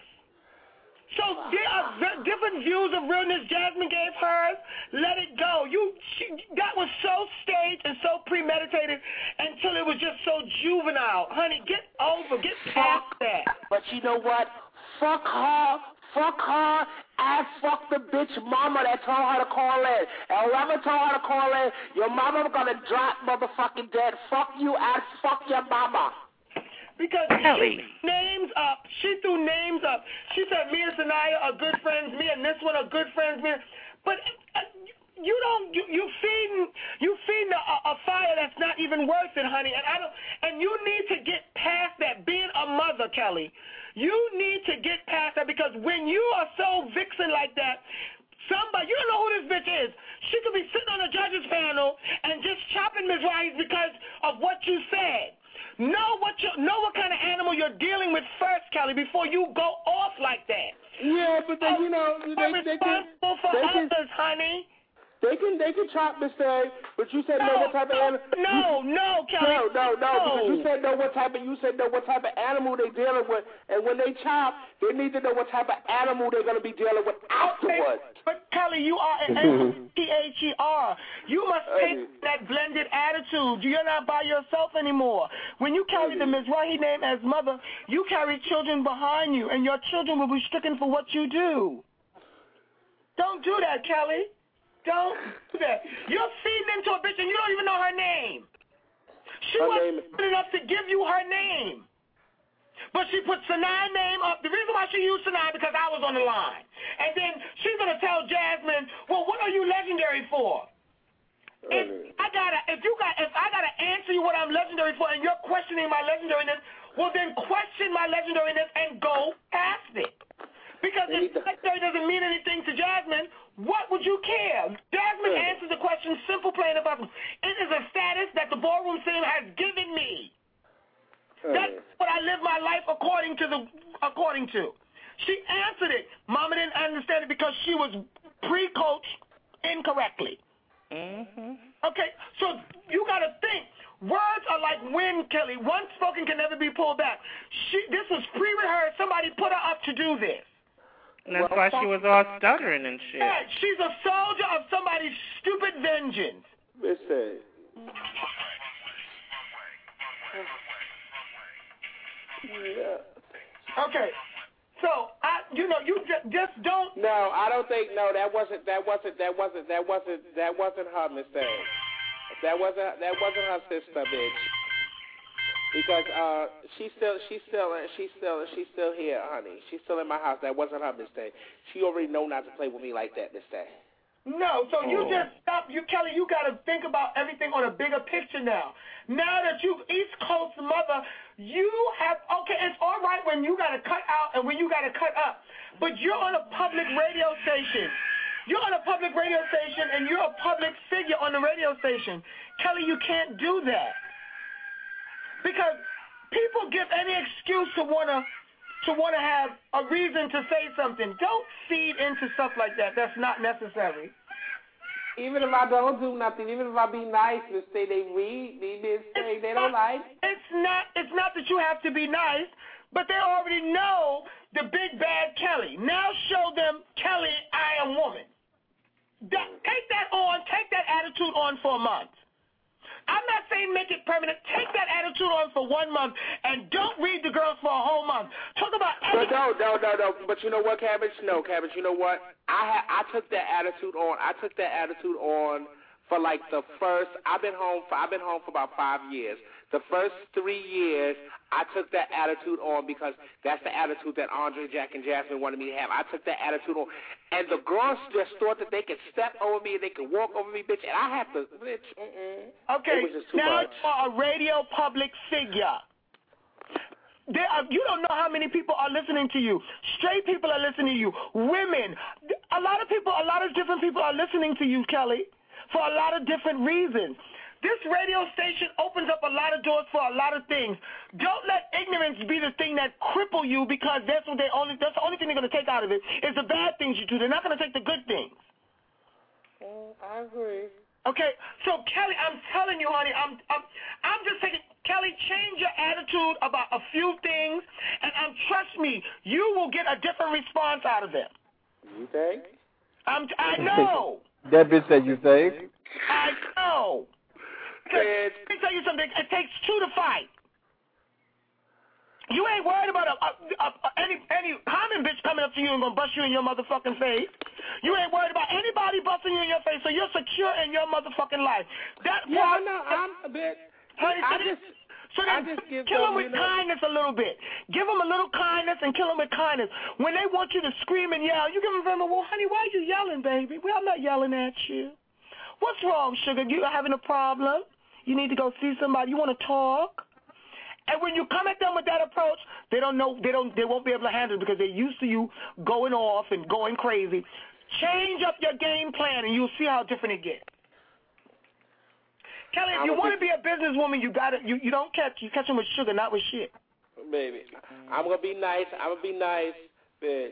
So there are different views of realness. Jasmine gave hers. Let it go. That was so staged and so premeditated until it was just so juvenile. Honey, get past that. But you know what? Fuck her, and fuck the bitch mama that told her to call in. And whoever told her to call in, your mama gonna drop motherfucking dead. Fuck you and fuck your mama. Because Kelly. She threw names up. She said me and Sanaya are good friends, me and this one are good friends, but you feeding a fire that's not even worth it, honey. And you need to get past that. Being a mother, Kelly, you need to get past that because when you are so vixen like that, you don't know who this bitch is. She could be sitting on a judge's panel and just chopping Ms. Rice because of what you said. Know what kind of animal you're dealing with first, Kelly, before you go off like that. Yeah, but then they're responsible for others, honey. They can chop Mr. A, but you said know what type of animal. No, Kelly. No, because you said know what type of animal they dealing with, and when they chop, they need to know what type of animal they're gonna be dealing with afterwards. But Kelly, you are an ATHER. You must take that blended attitude. You're not by yourself anymore. When you carry the Mizrahi name as mother, you carry children behind you, and your children will be stricken for what you do. Don't do that, Kelly. Don't do that. You're feeding into a bitch and you don't even know her name. She wasn't good enough to give you her name. But she put Sanaya's name up. The reason why she used Sanaya because I was on the line. And then she's going to tell Jasmine, well, what are you legendary for? If I gotta answer you what I'm legendary for and you're questioning my legendariness, well then question my legendariness and go past it. Because if legendary doesn't mean anything to Jasmine, what would you care? Jasmine answers the question simple, plain, and simple. It is a status that the ballroom scene has given me. That's what I live my life according to. She answered it. Mama didn't understand it because she was pre-coached incorrectly. Okay, so you got to think. Words are like wind, Kelly. Once spoken can never be pulled back. This was pre-rehearsed. Somebody put her up to do this. And that's why she was all stuttering and shit. Yeah, she's a soldier of somebody's stupid vengeance. Listen. Yeah. Okay. So you just don't. No, I don't think. No, that wasn't her mistake. That wasn't her sister, bitch. Because she's still here, honey. She's still in my house. That wasn't her mistake. She already know not to play with me like that, mistake. No, so you just stop. Kelly, you got to think about everything on a bigger picture now. Now that you East Coast mother, you have, okay, it's all right when you got to cut out and when you got to cut up, but you're on a public radio station. You're on a public radio station and you're a public figure on the radio station. Kelly, you can't do that. Because people give any excuse to wanna have a reason to say something. Don't feed into stuff like that. That's not necessary. Even if I don't do nothing, even if I be nice, they read, they don't like. It's not that you have to be nice, but they already know the big bad Kelly. Now show them, Kelly, I am woman. Take that attitude on for a month. I'm not saying make it permanent. Take that attitude on for 1 month and don't read the girls for a whole month. Talk about everything. No. But you know what, Cabbage? No, Cabbage. You know what? I took that attitude on. I took that attitude on for like the first. I've been home for about 5 years. The first 3 years, I took that attitude on because that's the attitude that Andre, Jack, and Jasmine wanted me to have. I took that attitude on. And the girls just thought that they could step over me and they could walk over me, bitch, and I have to, bitch, Okay, now much. For a radio public figure. You don't know how many people are listening to you. Straight people are listening to you. Women. A lot of different people are listening to you, Kelly, for a lot of different reasons. This radio station opens up a lot of doors for a lot of things. Don't let ignorance be the thing that cripple you because that's the only thing they're going to take out of it is the bad things you do. They're not going to take the good things. I agree. Okay, so Kelly, I'm telling you, honey, I'm just saying, Kelly, change your attitude about a few things, and trust me, you will get a different response out of them. You think? I know. That bitch said you think? I know. Let me tell you something. It takes two to fight. You ain't worried about any common bitch coming up to you and gonna bust you in your motherfucking face. You ain't worried about anybody busting you in your face, so you're secure in your motherfucking life. I'm a bit. Honey, kill them with kindness a little bit. Give them a little kindness and kill them with kindness. When they want you to scream and yell, you give them, well, honey, why are you yelling, baby? Well, I'm not yelling at you. What's wrong, sugar? You having a problem? You need to go see somebody. You want to talk? And when you come at them with that approach, they won't be able to handle it because they're used to you going off and going crazy. Change up your game plan, and you'll see how different it gets. Kelly, if you want to be a businesswoman, you catch them with sugar, not with shit. Baby, I'm gonna be nice. But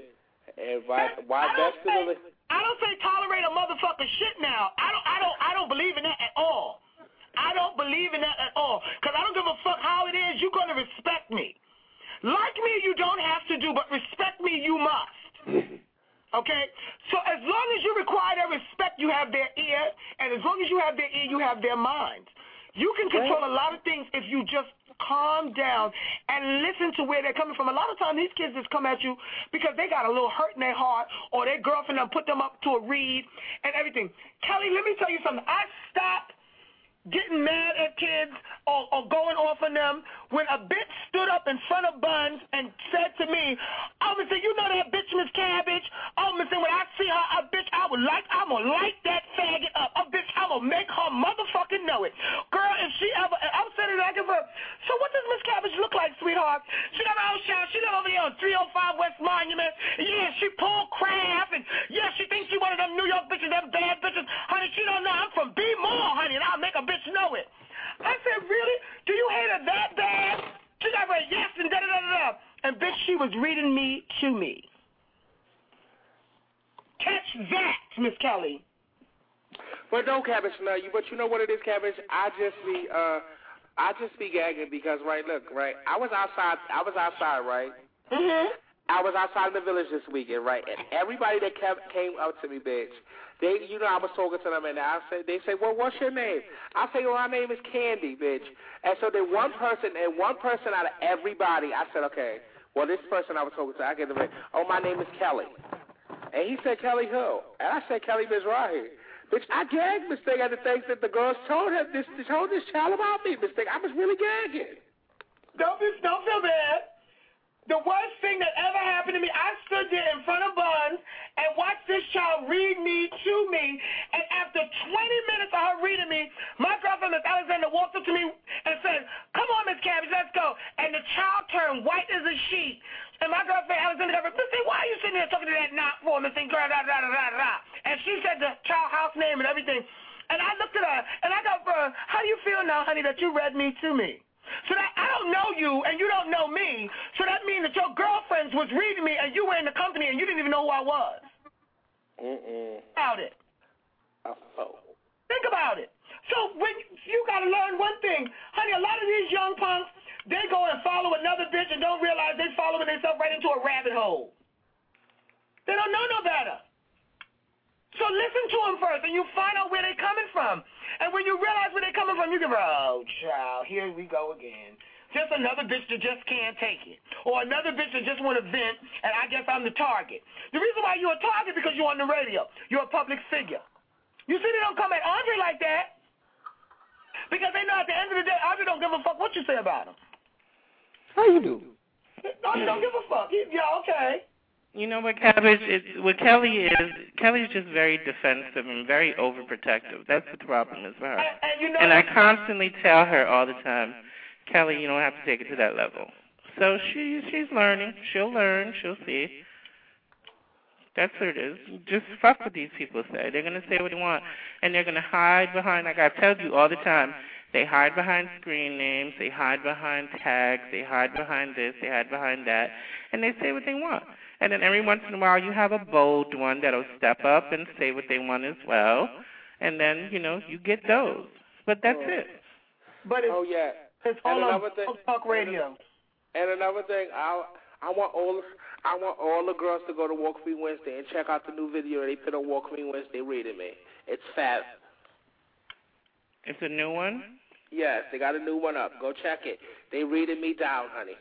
I don't say tolerate a motherfucker shit now. I don't believe in that at all. I don't believe in that at all. Because I don't give a fuck how it is. You're going to respect me. Like me, you don't have to do, but respect me, you must. Okay? So as long as you require their respect, you have their ear. And as long as you have their ear, you have their mind. You can control a lot of things if you just calm down and listen to where they're coming from. A lot of times these kids just come at you because they got a little hurt in their heart or their girlfriend done put them up to a reed and everything. Kelly, let me tell you something. I stopped getting mad at kids or going off on them when a bitch stood up in front of Buns and said to me, I'm going to say, you know that bitch, Miss Cabbage? I'm going to say, when I see her, I'm going to light that faggot up. I'm going to make her motherfucking know it. Girl, if she ever, I'm sitting there, I give her, so what does Miss Cabbage look like, sweetheart? She got her own shower. She live over there on 305 West Monument. Yeah, she pulled craft, and yeah, she thinks she one of them New York bitches, them bad bitches. Honey, she don't know I'm from B-Mall, honey, and I'll make a bitch know it. I said, really? Do you hate her that bad? She got her yes and da-da-da-da-da. And bitch, she was reading me to me. Catch that, Miss Kelly. Well, no, Cabbage, no. But you know what it is, Cabbage? I just be gagging because, right, look, right, I was outside, right? Mm-hmm. I was outside of the village this weekend, right? And everybody that came up to me, bitch, I was talking to them, and they say, well, what's your name? I say, well, my name is Candy, bitch. And so then one person out of everybody, I said, okay, well, this person I was talking to, I get the name, oh, my name is Kelly. And he said, Kelly who? And I said, Kelly Mizrahi. Bitch, I gagged Miss Thing at the things that the girls told this child about me, Miss Thing. I was really gagging. Don't feel bad. The worst thing that ever happened to me, I stood there in front of Buns and watched this child read me to me, and after 20 minutes of her reading me, my girlfriend, Miss Alexander, walked up to me and said, come on, Miss Cabbage, let's go. And the child turned white as a sheet. And my girlfriend, Alexander, got Miss Thing, why are you sitting there talking to that knot for, Miss Thing, girl, And she said the child house name and everything. And I looked at her, and I go, how do you feel now, honey, that you read me to me? So that I don't know you and you don't know me, so that means that your girlfriends was reading me and you were in the company and you didn't even know who I was. About it. Think about it. So when you got to learn one thing, honey, a lot of these young punks, they go and follow another bitch and don't realize they're following themselves right into a rabbit hole. They don't know no better. So listen to them first, and you find out where they're coming from. And when you realize where they're coming from, you can go, oh, child, here we go again. Just another bitch that just can't take it. Or another bitch that just want to vent, and I guess I'm the target. The reason why you're a target is because you're on the radio. You're a public figure. You see, they don't come at Andre like that. Because they know at the end of the day, Andre don't give a fuck what you say about him. How you do? Andre don't give a fuck. Yeah, okay. You know what, Cabbage? What Kelly is just very defensive and very overprotective. That's what the problem is with her. And I constantly tell her all the time, Kelly, you don't have to take it to that level. So she's learning. She'll learn. She'll see. That's what it is. Just fuck what these people say. They're going to say what they want, and they're going to hide behind, like I've told you all the time, they hide behind screen names, they hide behind tags, they hide behind this, they hide behind that, and they say what they want. And then every once in a while you have a bold one that'll step up and say what they want as well. And then, you get those. But that's it. But it's all on talk radio. And another thing, I want all the girls to go to Walk Free Wednesday and check out the new video they put on Walk Free Wednesday reading me. It's fab. It's a new one? Yes, they got a new one up. Go check it. They reading me down, honey.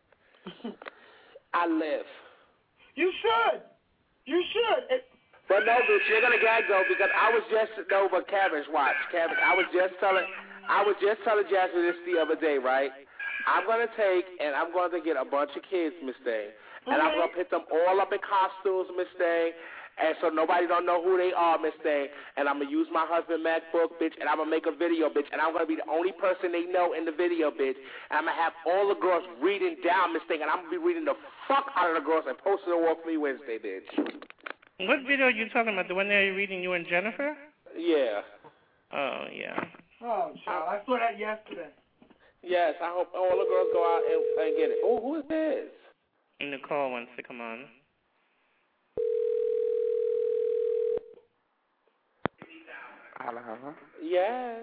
I live. You should. But no, bitch, you're gonna gag though because I was just but Cabbage, watch, Cabbage. I was just telling Jasmine this the other day, right? I'm gonna get a bunch of kids, Miss Day, and I'm gonna put them all up in costumes, Miss Day, and so nobody don't know who they are, Miss Day. And I'm gonna use my husband MacBook, bitch, and I'm gonna make a video, bitch, and I'm gonna be the only person they know in the video, bitch. And I'm gonna have all the girls reading down, Miss Thing, and I'm gonna be reading the fuck out of the girls and posting it Walk Me Wednesday, bitch. What video are you talking about? The one that you're reading you and Jennifer? Yeah. Oh, yeah. Oh, child, I saw that yesterday. Yes, I hope all the girls go out and get it. Oh, who is this? Nicole wants to come on. Hello. Yes.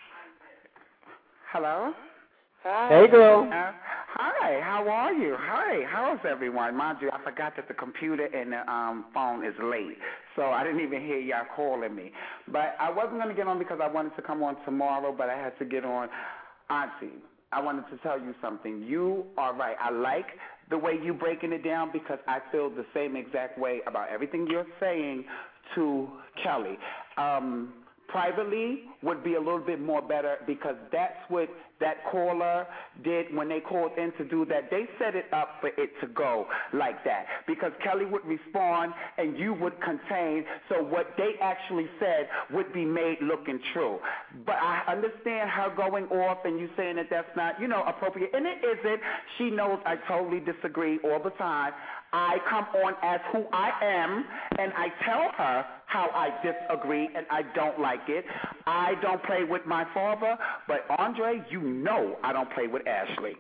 Hello. Hi. Hey, girl. Hi. How are you? Hi. How's everyone? Mind you, I forgot that the computer and the phone is late, so I didn't even hear y'all calling me. But I wasn't going to get on because I wanted to come on tomorrow, but I had to get on. Auntie, I wanted to tell you something. You are right. I like the way you breaking it down because I feel the same exact way about everything you're saying to Kelly. Privately would be a little bit more better because that's what that caller did when they called in to do that. They set it up for it to go like that because Kelly would respond and you would contain, so what they actually said would be made looking true. But I understand her going off and you saying that that's not, appropriate, and it isn't. She knows I totally disagree all the time. I come on as who I am, and I tell her how I disagree, and I don't like it. I don't play with my father, but Andre, I don't play with Ashley.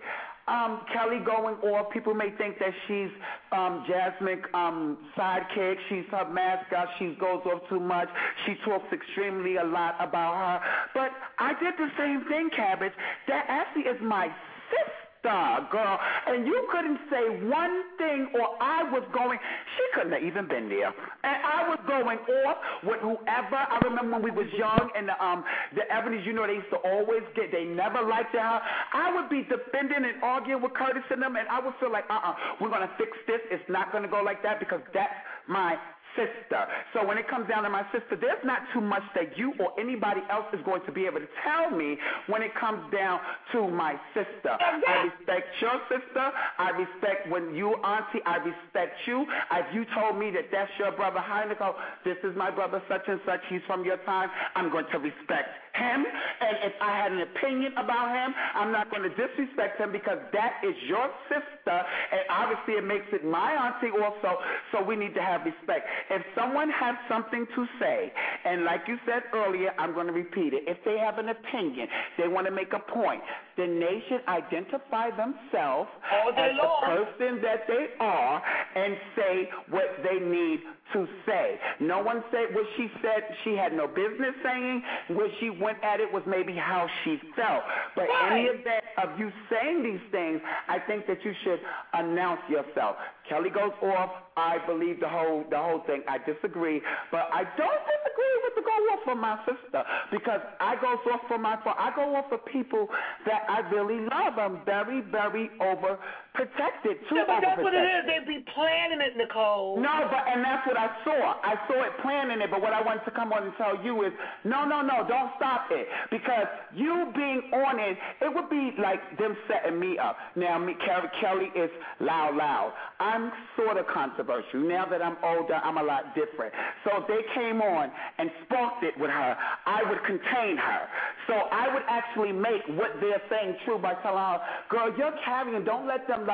Kelly going off. People may think that she's Jasmine sidekick. She's her mascot. She goes off too much. She talks extremely a lot about her. But I did the same thing, Cabbage. That actually is my sister. Girl, and you couldn't say one thing, or I was going. She couldn't have even been there, and I was going off with whoever. I remember when we was young, and the Ebonies, you know, they used to always get. They never liked her. I would be defending and arguing with Curtis and them, and I would feel like, we're gonna fix this. It's not gonna go like that because that's my sister. So when it comes down to my sister, there's not too much that you or anybody else is going to be able to tell me when it comes down to my sister. I respect your sister. I respect when you, auntie, I respect you. If you told me that that's your brother Heinrich, this is my brother such and such, he's from your time, I'm going to respect him. And if I had an opinion about him, I'm not going to disrespect him because that is your sister, and obviously it makes it my auntie also, so we need to have respect. If someone has something to say, and like you said earlier, I'm going to repeat it, if they have an opinion, they want to make a point, then they should identify themselves as the person that they are and say what they need to say. No one said what she said she had no business saying. What she went at it was maybe how she felt. But any of that, of you saying these things, I think that you should announce yourself. Kelly goes off. I believe the whole thing. I disagree, but I don't disagree with the go off for my sister because I go off for I go off for people that I really love. I'm very, very overprotected. Yeah, but that's what it is. They be planning it, Nicole. No, and that's what I saw. I saw it planning it, but what I wanted to come on and tell you is, no, don't stop it because you being on it, it would be like them setting me up. Now, Kelly is loud. I'm sort of controversial. Now that I'm older, I'm a lot different. So if they came on and sparked it with her, I would contain her. So I would actually make what they're saying true by telling her, girl, you're carrying, don't let them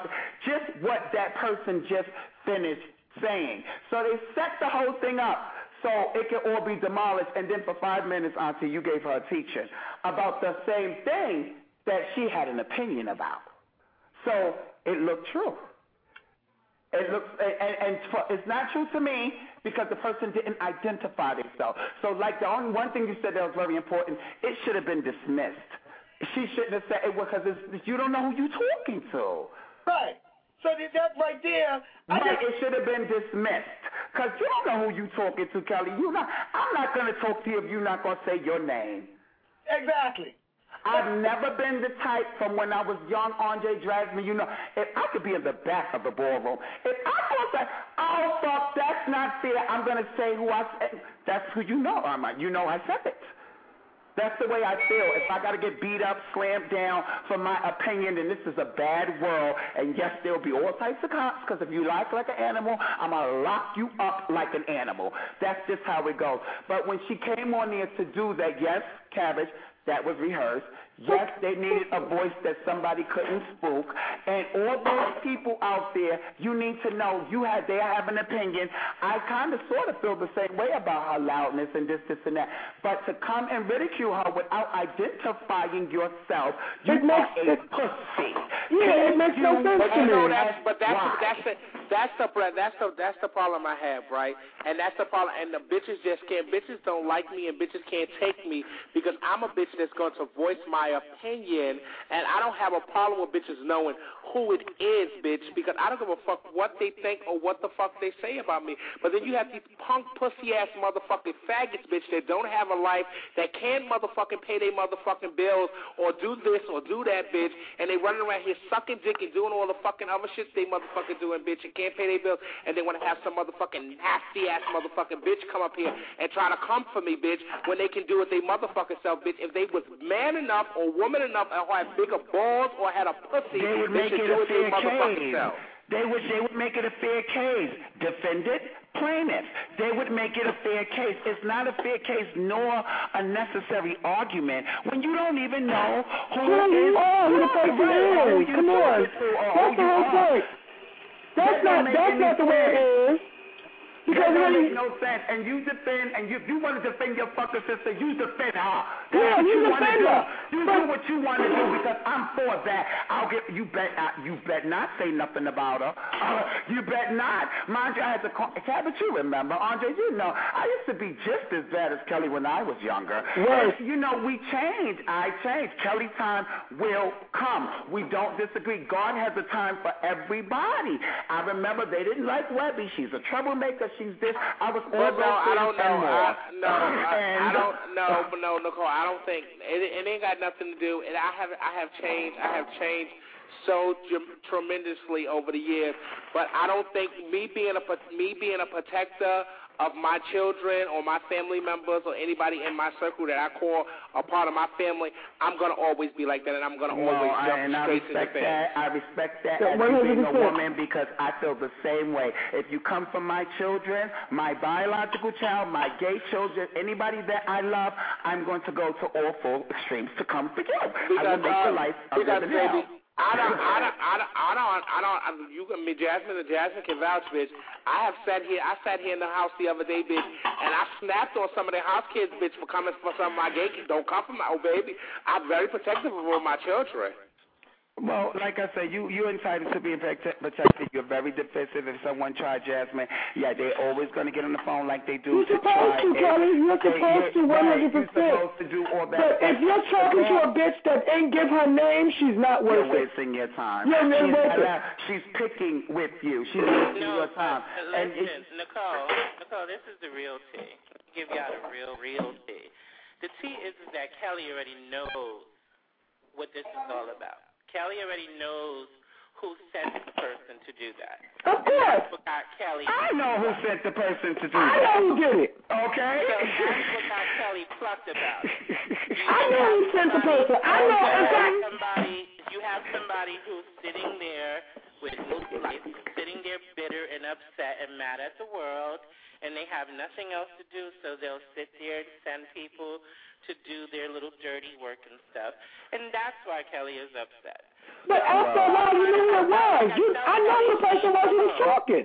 just what that person just finished saying. So they set the whole thing up so it can all be demolished, and then for 5 minutes, auntie, you gave her a teaching about the same thing that she had an opinion about. So it looked true. It looks, and it's not true to me because the person didn't identify themselves. So, like, the only one thing you said that was very important, it should have been dismissed. She shouldn't have said it because you don't know who you're talking to. Right. So that right there, it should have been dismissed because you don't know who you're talking to, Kelly. I'm not going to talk to you if you're not going to say your name. Exactly. I've never been the type from when I was young, Andre drags me, if I could be in the back of the ballroom. If I thought that, oh, fuck, that's not fair, I'm going to say who I said. That's who you know, Armand. You know I said it. That's the way I feel. If I got to get beat up, slammed down for my opinion, then this is a bad world. And yes, there will be all types of cops, because if you like an animal, I'm going to lock you up like an animal. That's just how it goes. But when she came on there to do that, yes, Cabbage, that was rehearsed. Yes, they needed a voice that somebody couldn't spook. And all those people out there, you need to know they have an opinion. I kind of sort of feel the same way about her loudness and this and that. But to come and ridicule her without identifying yourself, you are a pussy. Yeah, it makes no sense to me. That's the problem I have, right? And that's the problem. And the bitches bitches don't like me, and bitches can't take me because I'm a bitch that's going to voice my opinion, and I don't have a problem with bitches knowing who it is, bitch, because I don't give a fuck what they think or what the fuck they say about me. But then you have these punk pussy-ass motherfucking faggots, bitch, that don't have a life, that can't motherfucking pay their motherfucking bills or do this or do that, bitch, and they running around here sucking dick and doing all the fucking other shit they motherfucking doing, bitch, and can't pay their bills, and they want to have some motherfucking nasty-ass motherfucking bitch come up here and try to come for me, bitch, when they can do it they motherfucking self, bitch. If they was man enough or woman enough or had bigger balls or had a pussy, they would make it a fair case. They would make it a fair case. Defendant, plaintiff. They would make it a fair case. It's not a fair case nor a necessary argument when you don't even know who the person is. Come on. That's the whole point. That's not the way it is. That don't make no sense. And you defend, and if you want to defend your fucking sister, you defend her. Yeah, you defend her. You do what you want to do because I'm for that. You bet not say nothing about her. You bet not. Mind you, as a Cabot, you remember, Andre, you know, I used to be just as bad as Kelly when I was younger. Right. You know, we changed. I changed. Kelly's time will come. We don't disagree. God has a time for everybody. I remember they didn't like Webby. She's a troublemaker. She's this. I was all I don't know. No, Nicole. I don't think it ain't got nothing to do. And I have changed so tremendously over the years. But I don't think me being a protector of my children or my family members or anybody in my circle that I call a part of my family, I'm going to always be like that, and I'm going to always jump straight to the fence. I respect that as you being a woman because I feel the same way. If you come from my children, my biological child, my gay children, anybody that I love, I'm going to go to all four extremes to come for you. I will make your life a living hell. I don't. You can be Jasmine can vouch, bitch. I sat here in the house the other day, bitch, and I snapped on some of the house kids, bitch, for coming for some of my gay kids. Don't come for my old baby. I'm very protective of all my children. Well, like I said, you're entitled to be protected. You're very defensive. If someone tried Jasmine, yeah, they're always going to get on the phone like they do. You're supposed to, Kelly. You're supposed to, 100%. You're supposed to do all that. But if you're talking to a bitch that ain't give her name, she's not worth it. You're wasting your time. She's picking with you. She's wasting your time. Listen, Nicole, this is the real tea. Give y'all the real tea. The tea is that Kelly already knows what this is all about. Kelly already knows who sent the person to do that. Of course. That's what got Kelly. I know who sent the person to do that. I know who did it. Okay. So that's what got Kelly plucked about it. I know who sent the person. I know. You have somebody who's sitting there with no life, sitting there bitter and upset and mad at the world, and they have nothing else to do, so they'll sit there and send people to do their little dirty work and stuff. And that's why Kelly is upset. But after a while, you knew who it was. I know who the person was who was talking.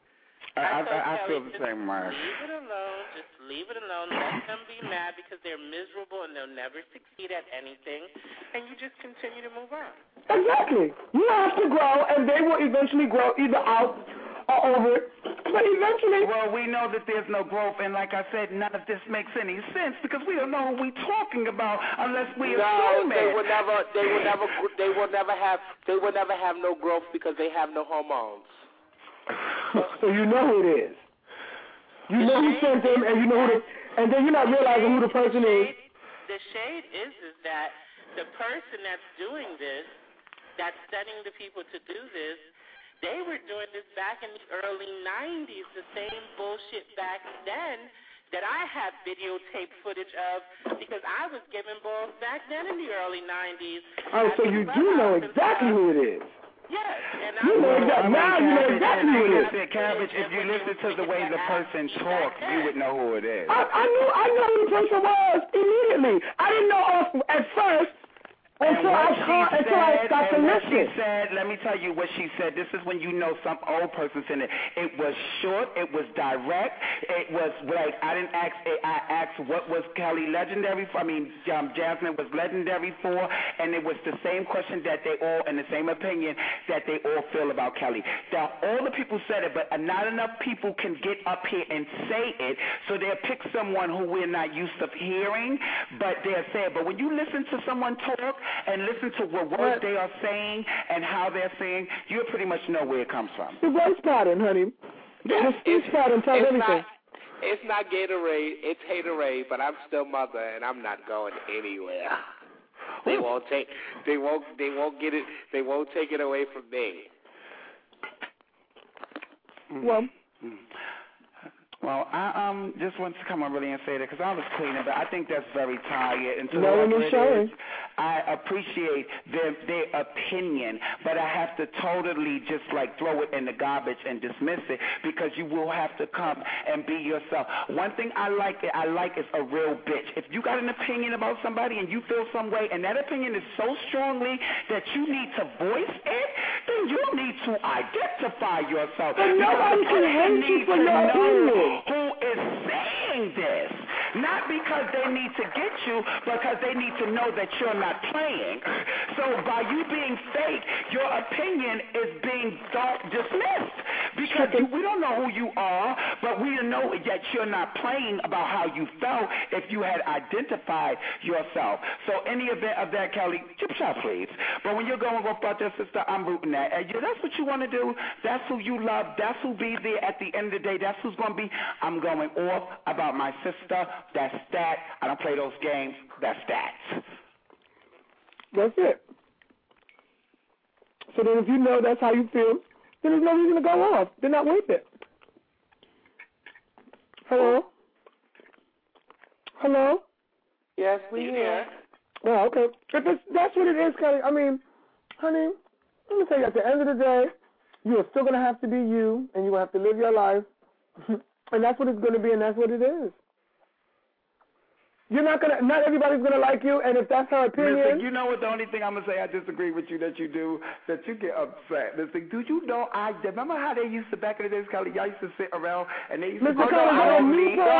I feel the same way. Leave it alone. Just leave it alone. Let them be mad because they're miserable and they'll never succeed at anything. And you just continue to move on. Exactly. You have to grow, and they will eventually grow either out or over it. But eventually... Well, we know that there's no growth, and like I said, none of this makes any sense because we don't know who we're talking about unless we assume it. They will never have no growth because they have no hormones. So you know who it is. You know who sent them, and you know who and then you're not realizing who the person is. The shade is that the person that's doing this, that's sending the people to do this, they were doing this back in the early 90s, the same bullshit back then that I had videotape footage of because I was giving balls back then in the early 90s. Oh, so you do know exactly who it is. Yes. And you know exactly, now you know exactly who it is. Cabbage, if you listen to the way the person talks, you would know who it is. I knew who the person was immediately. I didn't know at first. Until I got to listen. She said, let me tell you what she said. This is when you know some old person's in it. It was short. It was direct. It was like I asked what was Kelly legendary for. Jasmine was legendary for, and it was the same question that they all, and the same opinion that they all feel about Kelly. Now, all the people said it, but not enough people can get up here and say it, so they'll pick someone who we're not used to hearing, but they'll say it. But when you listen to someone talk, and listen to what words they are saying and how they're saying, you pretty much know where it comes from. The voice pattern, honey. The speech pattern tells everything. It's not Gatorade, it's Haterade, but I'm still mother, and I'm not going anywhere. They won't take it away from me. Well, I just want to come on really and say that because I was cleaning, but I think that's very tired. And I appreciate their opinion, but I have to totally just like throw it in the garbage and dismiss it because you will have to come and be yourself. One thing I like is a real bitch. If you got an opinion about somebody and you feel some way and that opinion is so strongly that you need to voice it, then then you need to identify yourself. But nobody can hate you for your opinion. Who is saying this? Not because they need to get you, because they need to know that you're not playing. So by you being fake, your opinion is being dismissed. Because we don't know who you are, but we know that you're not playing about how you felt if you had identified yourself. So any event of that, Kelly, chip shot, please. But when you're going with your sister, I'm rooting that. And that's what you want to do. That's who you love. That's who be there at the end of the day. That's who's going to be. I'm going off about my sister. That's that. I don't play those games. That's that. That's it. So then if you know that's how you feel, then there's no reason to go off. They're not worth it. Hello? Hello? Yes, we here. Oh, okay. If that's what it is, Kelly, I mean, honey, let me tell you, at the end of the day, you are still going to have to be you, and you will have to live your life. And that's what it's going to be, and that's what it is. Not everybody's going to like you, and if that's her opinion. Listen, you know what, the only thing I'm going to say, I disagree with you that you get upset. Listen, do you know, remember how they used to, back in the days, Kelly, y'all used to sit around, and they used to Nicole, I don't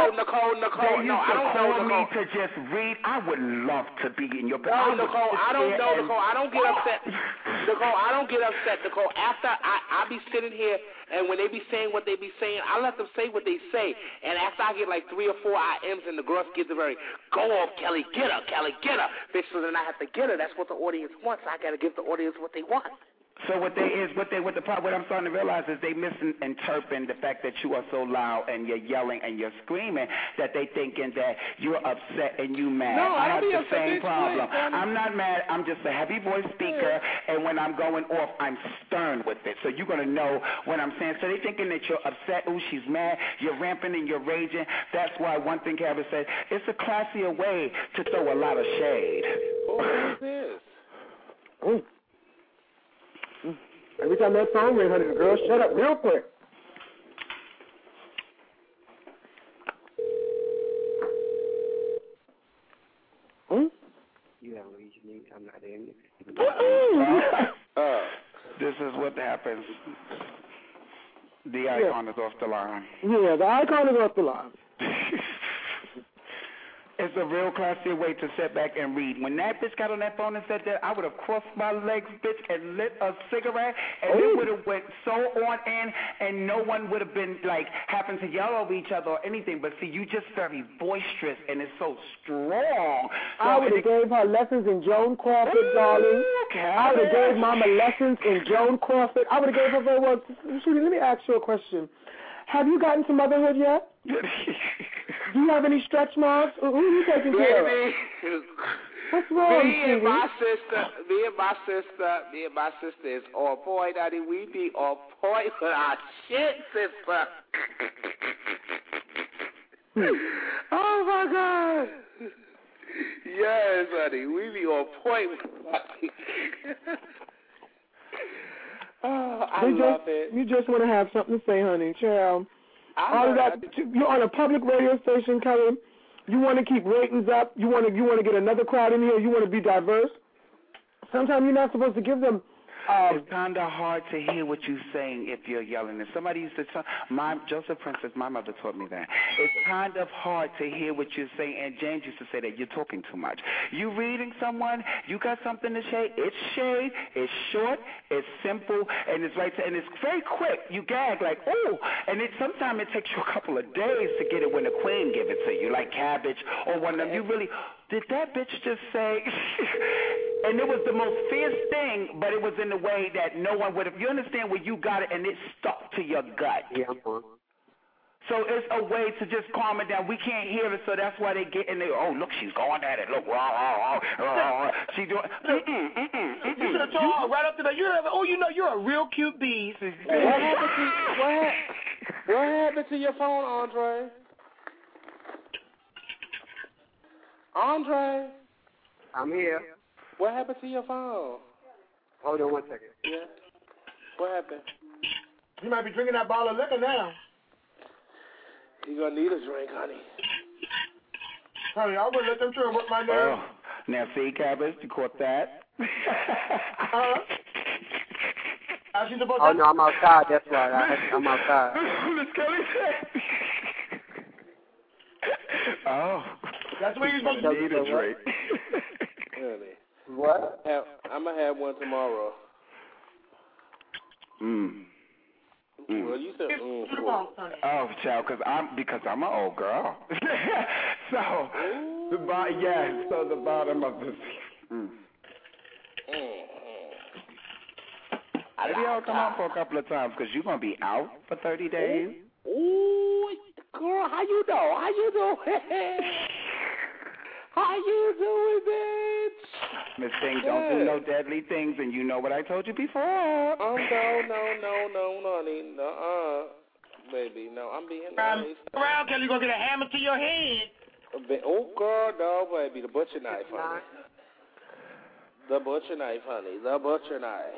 know me to just read. I would love to be in your No, Nicole, I don't know, Nicole. I don't get upset. Nicole, I don't get upset, Nicole. After I be sitting here, and when they be saying what they be saying, I let them say what they say. And after I get like 3 or 4 IMs and the girls get the very, go off, Kelly, get her, bitch, so then I have to get her. That's what the audience wants. I got to give the audience what they want. So what I'm starting to realize is they misinterpret the fact that you are so loud and you're yelling and you're screaming that they thinking that you're upset and you mad. No, I have don't be the upset, same bitch, problem. please, I'm not mad. I'm just a heavy voice speaker, and when I'm going off, I'm stern with it. So you're gonna know what I'm saying. So they thinking that you're upset. Ooh, she's mad. You're ramping and you're raging. That's why one thing Kevin said, it's a classier way to throw a lot of shade. Who is this? Oh. Every time that phone rings, honey, the girl shut up real quick. You have reached me. I'm not in it. This is what happens. The icon is off the line. Yeah, the icon is off the line. It's a real classy way to sit back and read. When that bitch got on that phone and said that, I would have crossed my legs, bitch, and lit a cigarette, and it would have went so on in, and no one would have been, like, having to yell over each other or anything. But, see, you just very boisterous, and it's so strong. So I would have gave her lessons in Joan Crawford, darling. I would have gave Mama lessons in Joan Crawford. I would have gave her very well. Shooty, let me ask you a question. Have you gotten to motherhood yet? Do you have any stretch marks? Who are you taking care of? What's wrong, Me and my sister is on point, honey. We be on point with our shit, sister. Oh, my God. Yes, honey. We be on point with our I love it. You just want to have something to say, honey. Child. All of that. You're on a public radio station, Kelly. You want to keep ratings up. You want to get another crowd in here. You want to be diverse. Sometimes you're not supposed to give them. It's kind of hard to hear what you're saying if you're yelling. And somebody used to tell Joseph Princess, my mother taught me that. It's kind of hard to hear what you're saying. And James used to say that you're talking too much. You reading someone, you got something to say. It's shade. It's short. It's simple, and it's right. And it's very quick. You gag like, oh, and sometimes it takes you a couple of days to get it when the queen give it to you, like Cabbage or one of them. You really. Did that bitch just say? And it was the most fierce thing, but it was in a way that no one would have. You understand where you got it, and it stuck to your gut. Yeah. So it's a way to just calm it down. We can't hear it, so that's why they get in there. Oh, look, she's going at it. Look, she's doing. You should have told her right up to that. You're a real cute beast. What happened to your phone, Andre? Andre? I'm here. What happened to your phone? Hold on 1 second. Yeah. What happened? You might be drinking that bottle of liquor now. You're going to need a drink, honey. Honey, I wouldn't let them try with my name. Oh, now see, Cabbage, you caught that? Oh, no, I'm outside. That's right. I'm outside. Miss Kelly said. Oh. That's what you're supposed to need a drink. What? I'm going to have one tomorrow. Well, you said, Oh, child, because I'm an old girl. So, the bottom of the... Maybe I'll come out for a couple of times because you're going to be out for 30 days. Ooh, girl, how you know? How you doing? How you doing, bitch? Miss Thing, don't do no deadly things, and you know what I told you before. Oh, no, honey. No, baby, no, I'm being nice. Around, Kelly, you're going to get a hammer to your head. Oh, girl, no, baby, the butcher knife, honey. The butcher knife, honey. The butcher knife.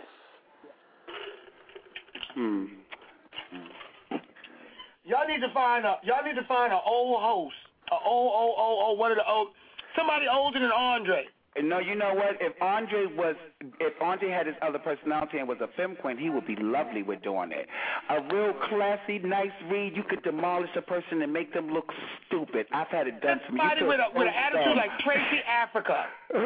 Y'all need to find an old host, one of the old, somebody older than Andre. No, you know what? If Andre had his other personality and was a femme queen, he would be lovely with doing it. A real classy, nice read. You could demolish a person and make them look stupid. I've had it done to me. Somebody with an attitude like Tracy Africa.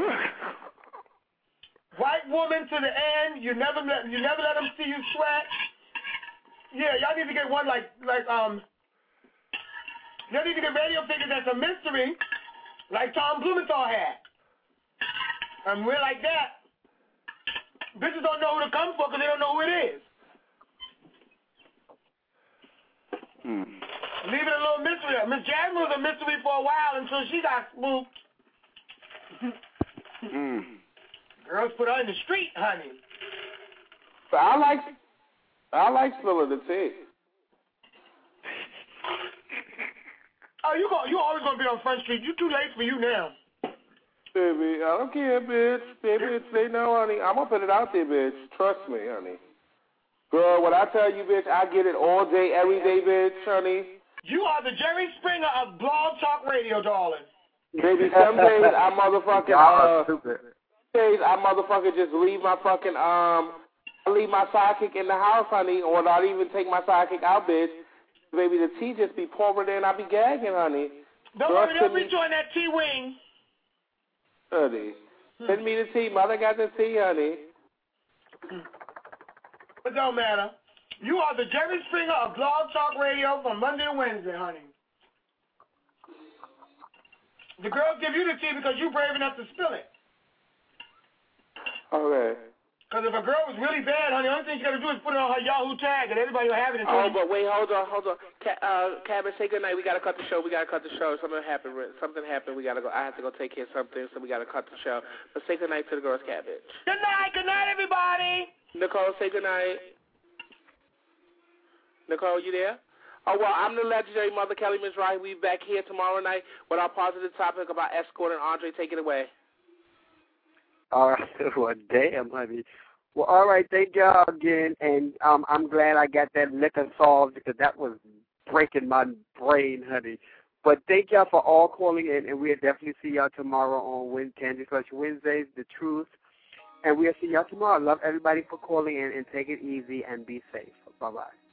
White woman to the end. You never let them see you sweat. Yeah, y'all need to get one like y'all need to get radio figures that's a mystery, like Tom Blumenthal had. And we're like that. Bitches don't know who to come for because they don't know who it is. Leave it a little mystery. Miss Jasmine was a mystery for a while until she got spooked. Girls put her in the street, honey. But I like spilling the tea. Oh, you always gonna be on Front Street. You too late for you now. Baby, I don't care, bitch. Baby, they know, honey. I'm gonna put it out there, bitch. Trust me, honey. Girl, when I tell you, bitch, I get it all day, every day, bitch, honey. You are the Jerry Springer of Blog Talk Radio, darling. Baby, some days I motherfucking days I motherfucking just leave my fucking leave my sidekick in the house, honey, or not even take my sidekick out, bitch. Baby, the tea just be pouring in, I be gagging, honey. Don't worry, they'll be doing that tea wing. Honey, send me the tea. Mother got the tea, honey. It don't matter. You are the Jerry Springer of Blog Talk Radio from Monday to Wednesday, honey. The girls give you the tea because you're brave enough to spill it. Okay. Because if a girl was really bad, honey, the only thing you got to do is put it on her Yahoo tag and everybody will have it. Oh, but wait, hold on. Cabin, say goodnight. We got to cut the show. Something happened. We got to go. I have to go take care of something, so we got to cut the show. But say goodnight to the girls, Cabbage. Good night, everybody. Nicole, say goodnight. Nicole, you there? Oh, well, I'm the legendary Mother Kelly Miss Wright. We'll be back here tomorrow night with our positive topic about escort and Andre. Take it away. All right. Well, damn, honey. Well, all right. Thank y'all again, and I'm glad I got that liquor solved because that was breaking my brain, honey. But thank y'all for all calling in, and we'll definitely see y'all tomorrow on Candy Crush Wednesdays, The Truth. And we'll see y'all tomorrow. Love everybody for calling in, and take it easy and be safe. Bye-bye.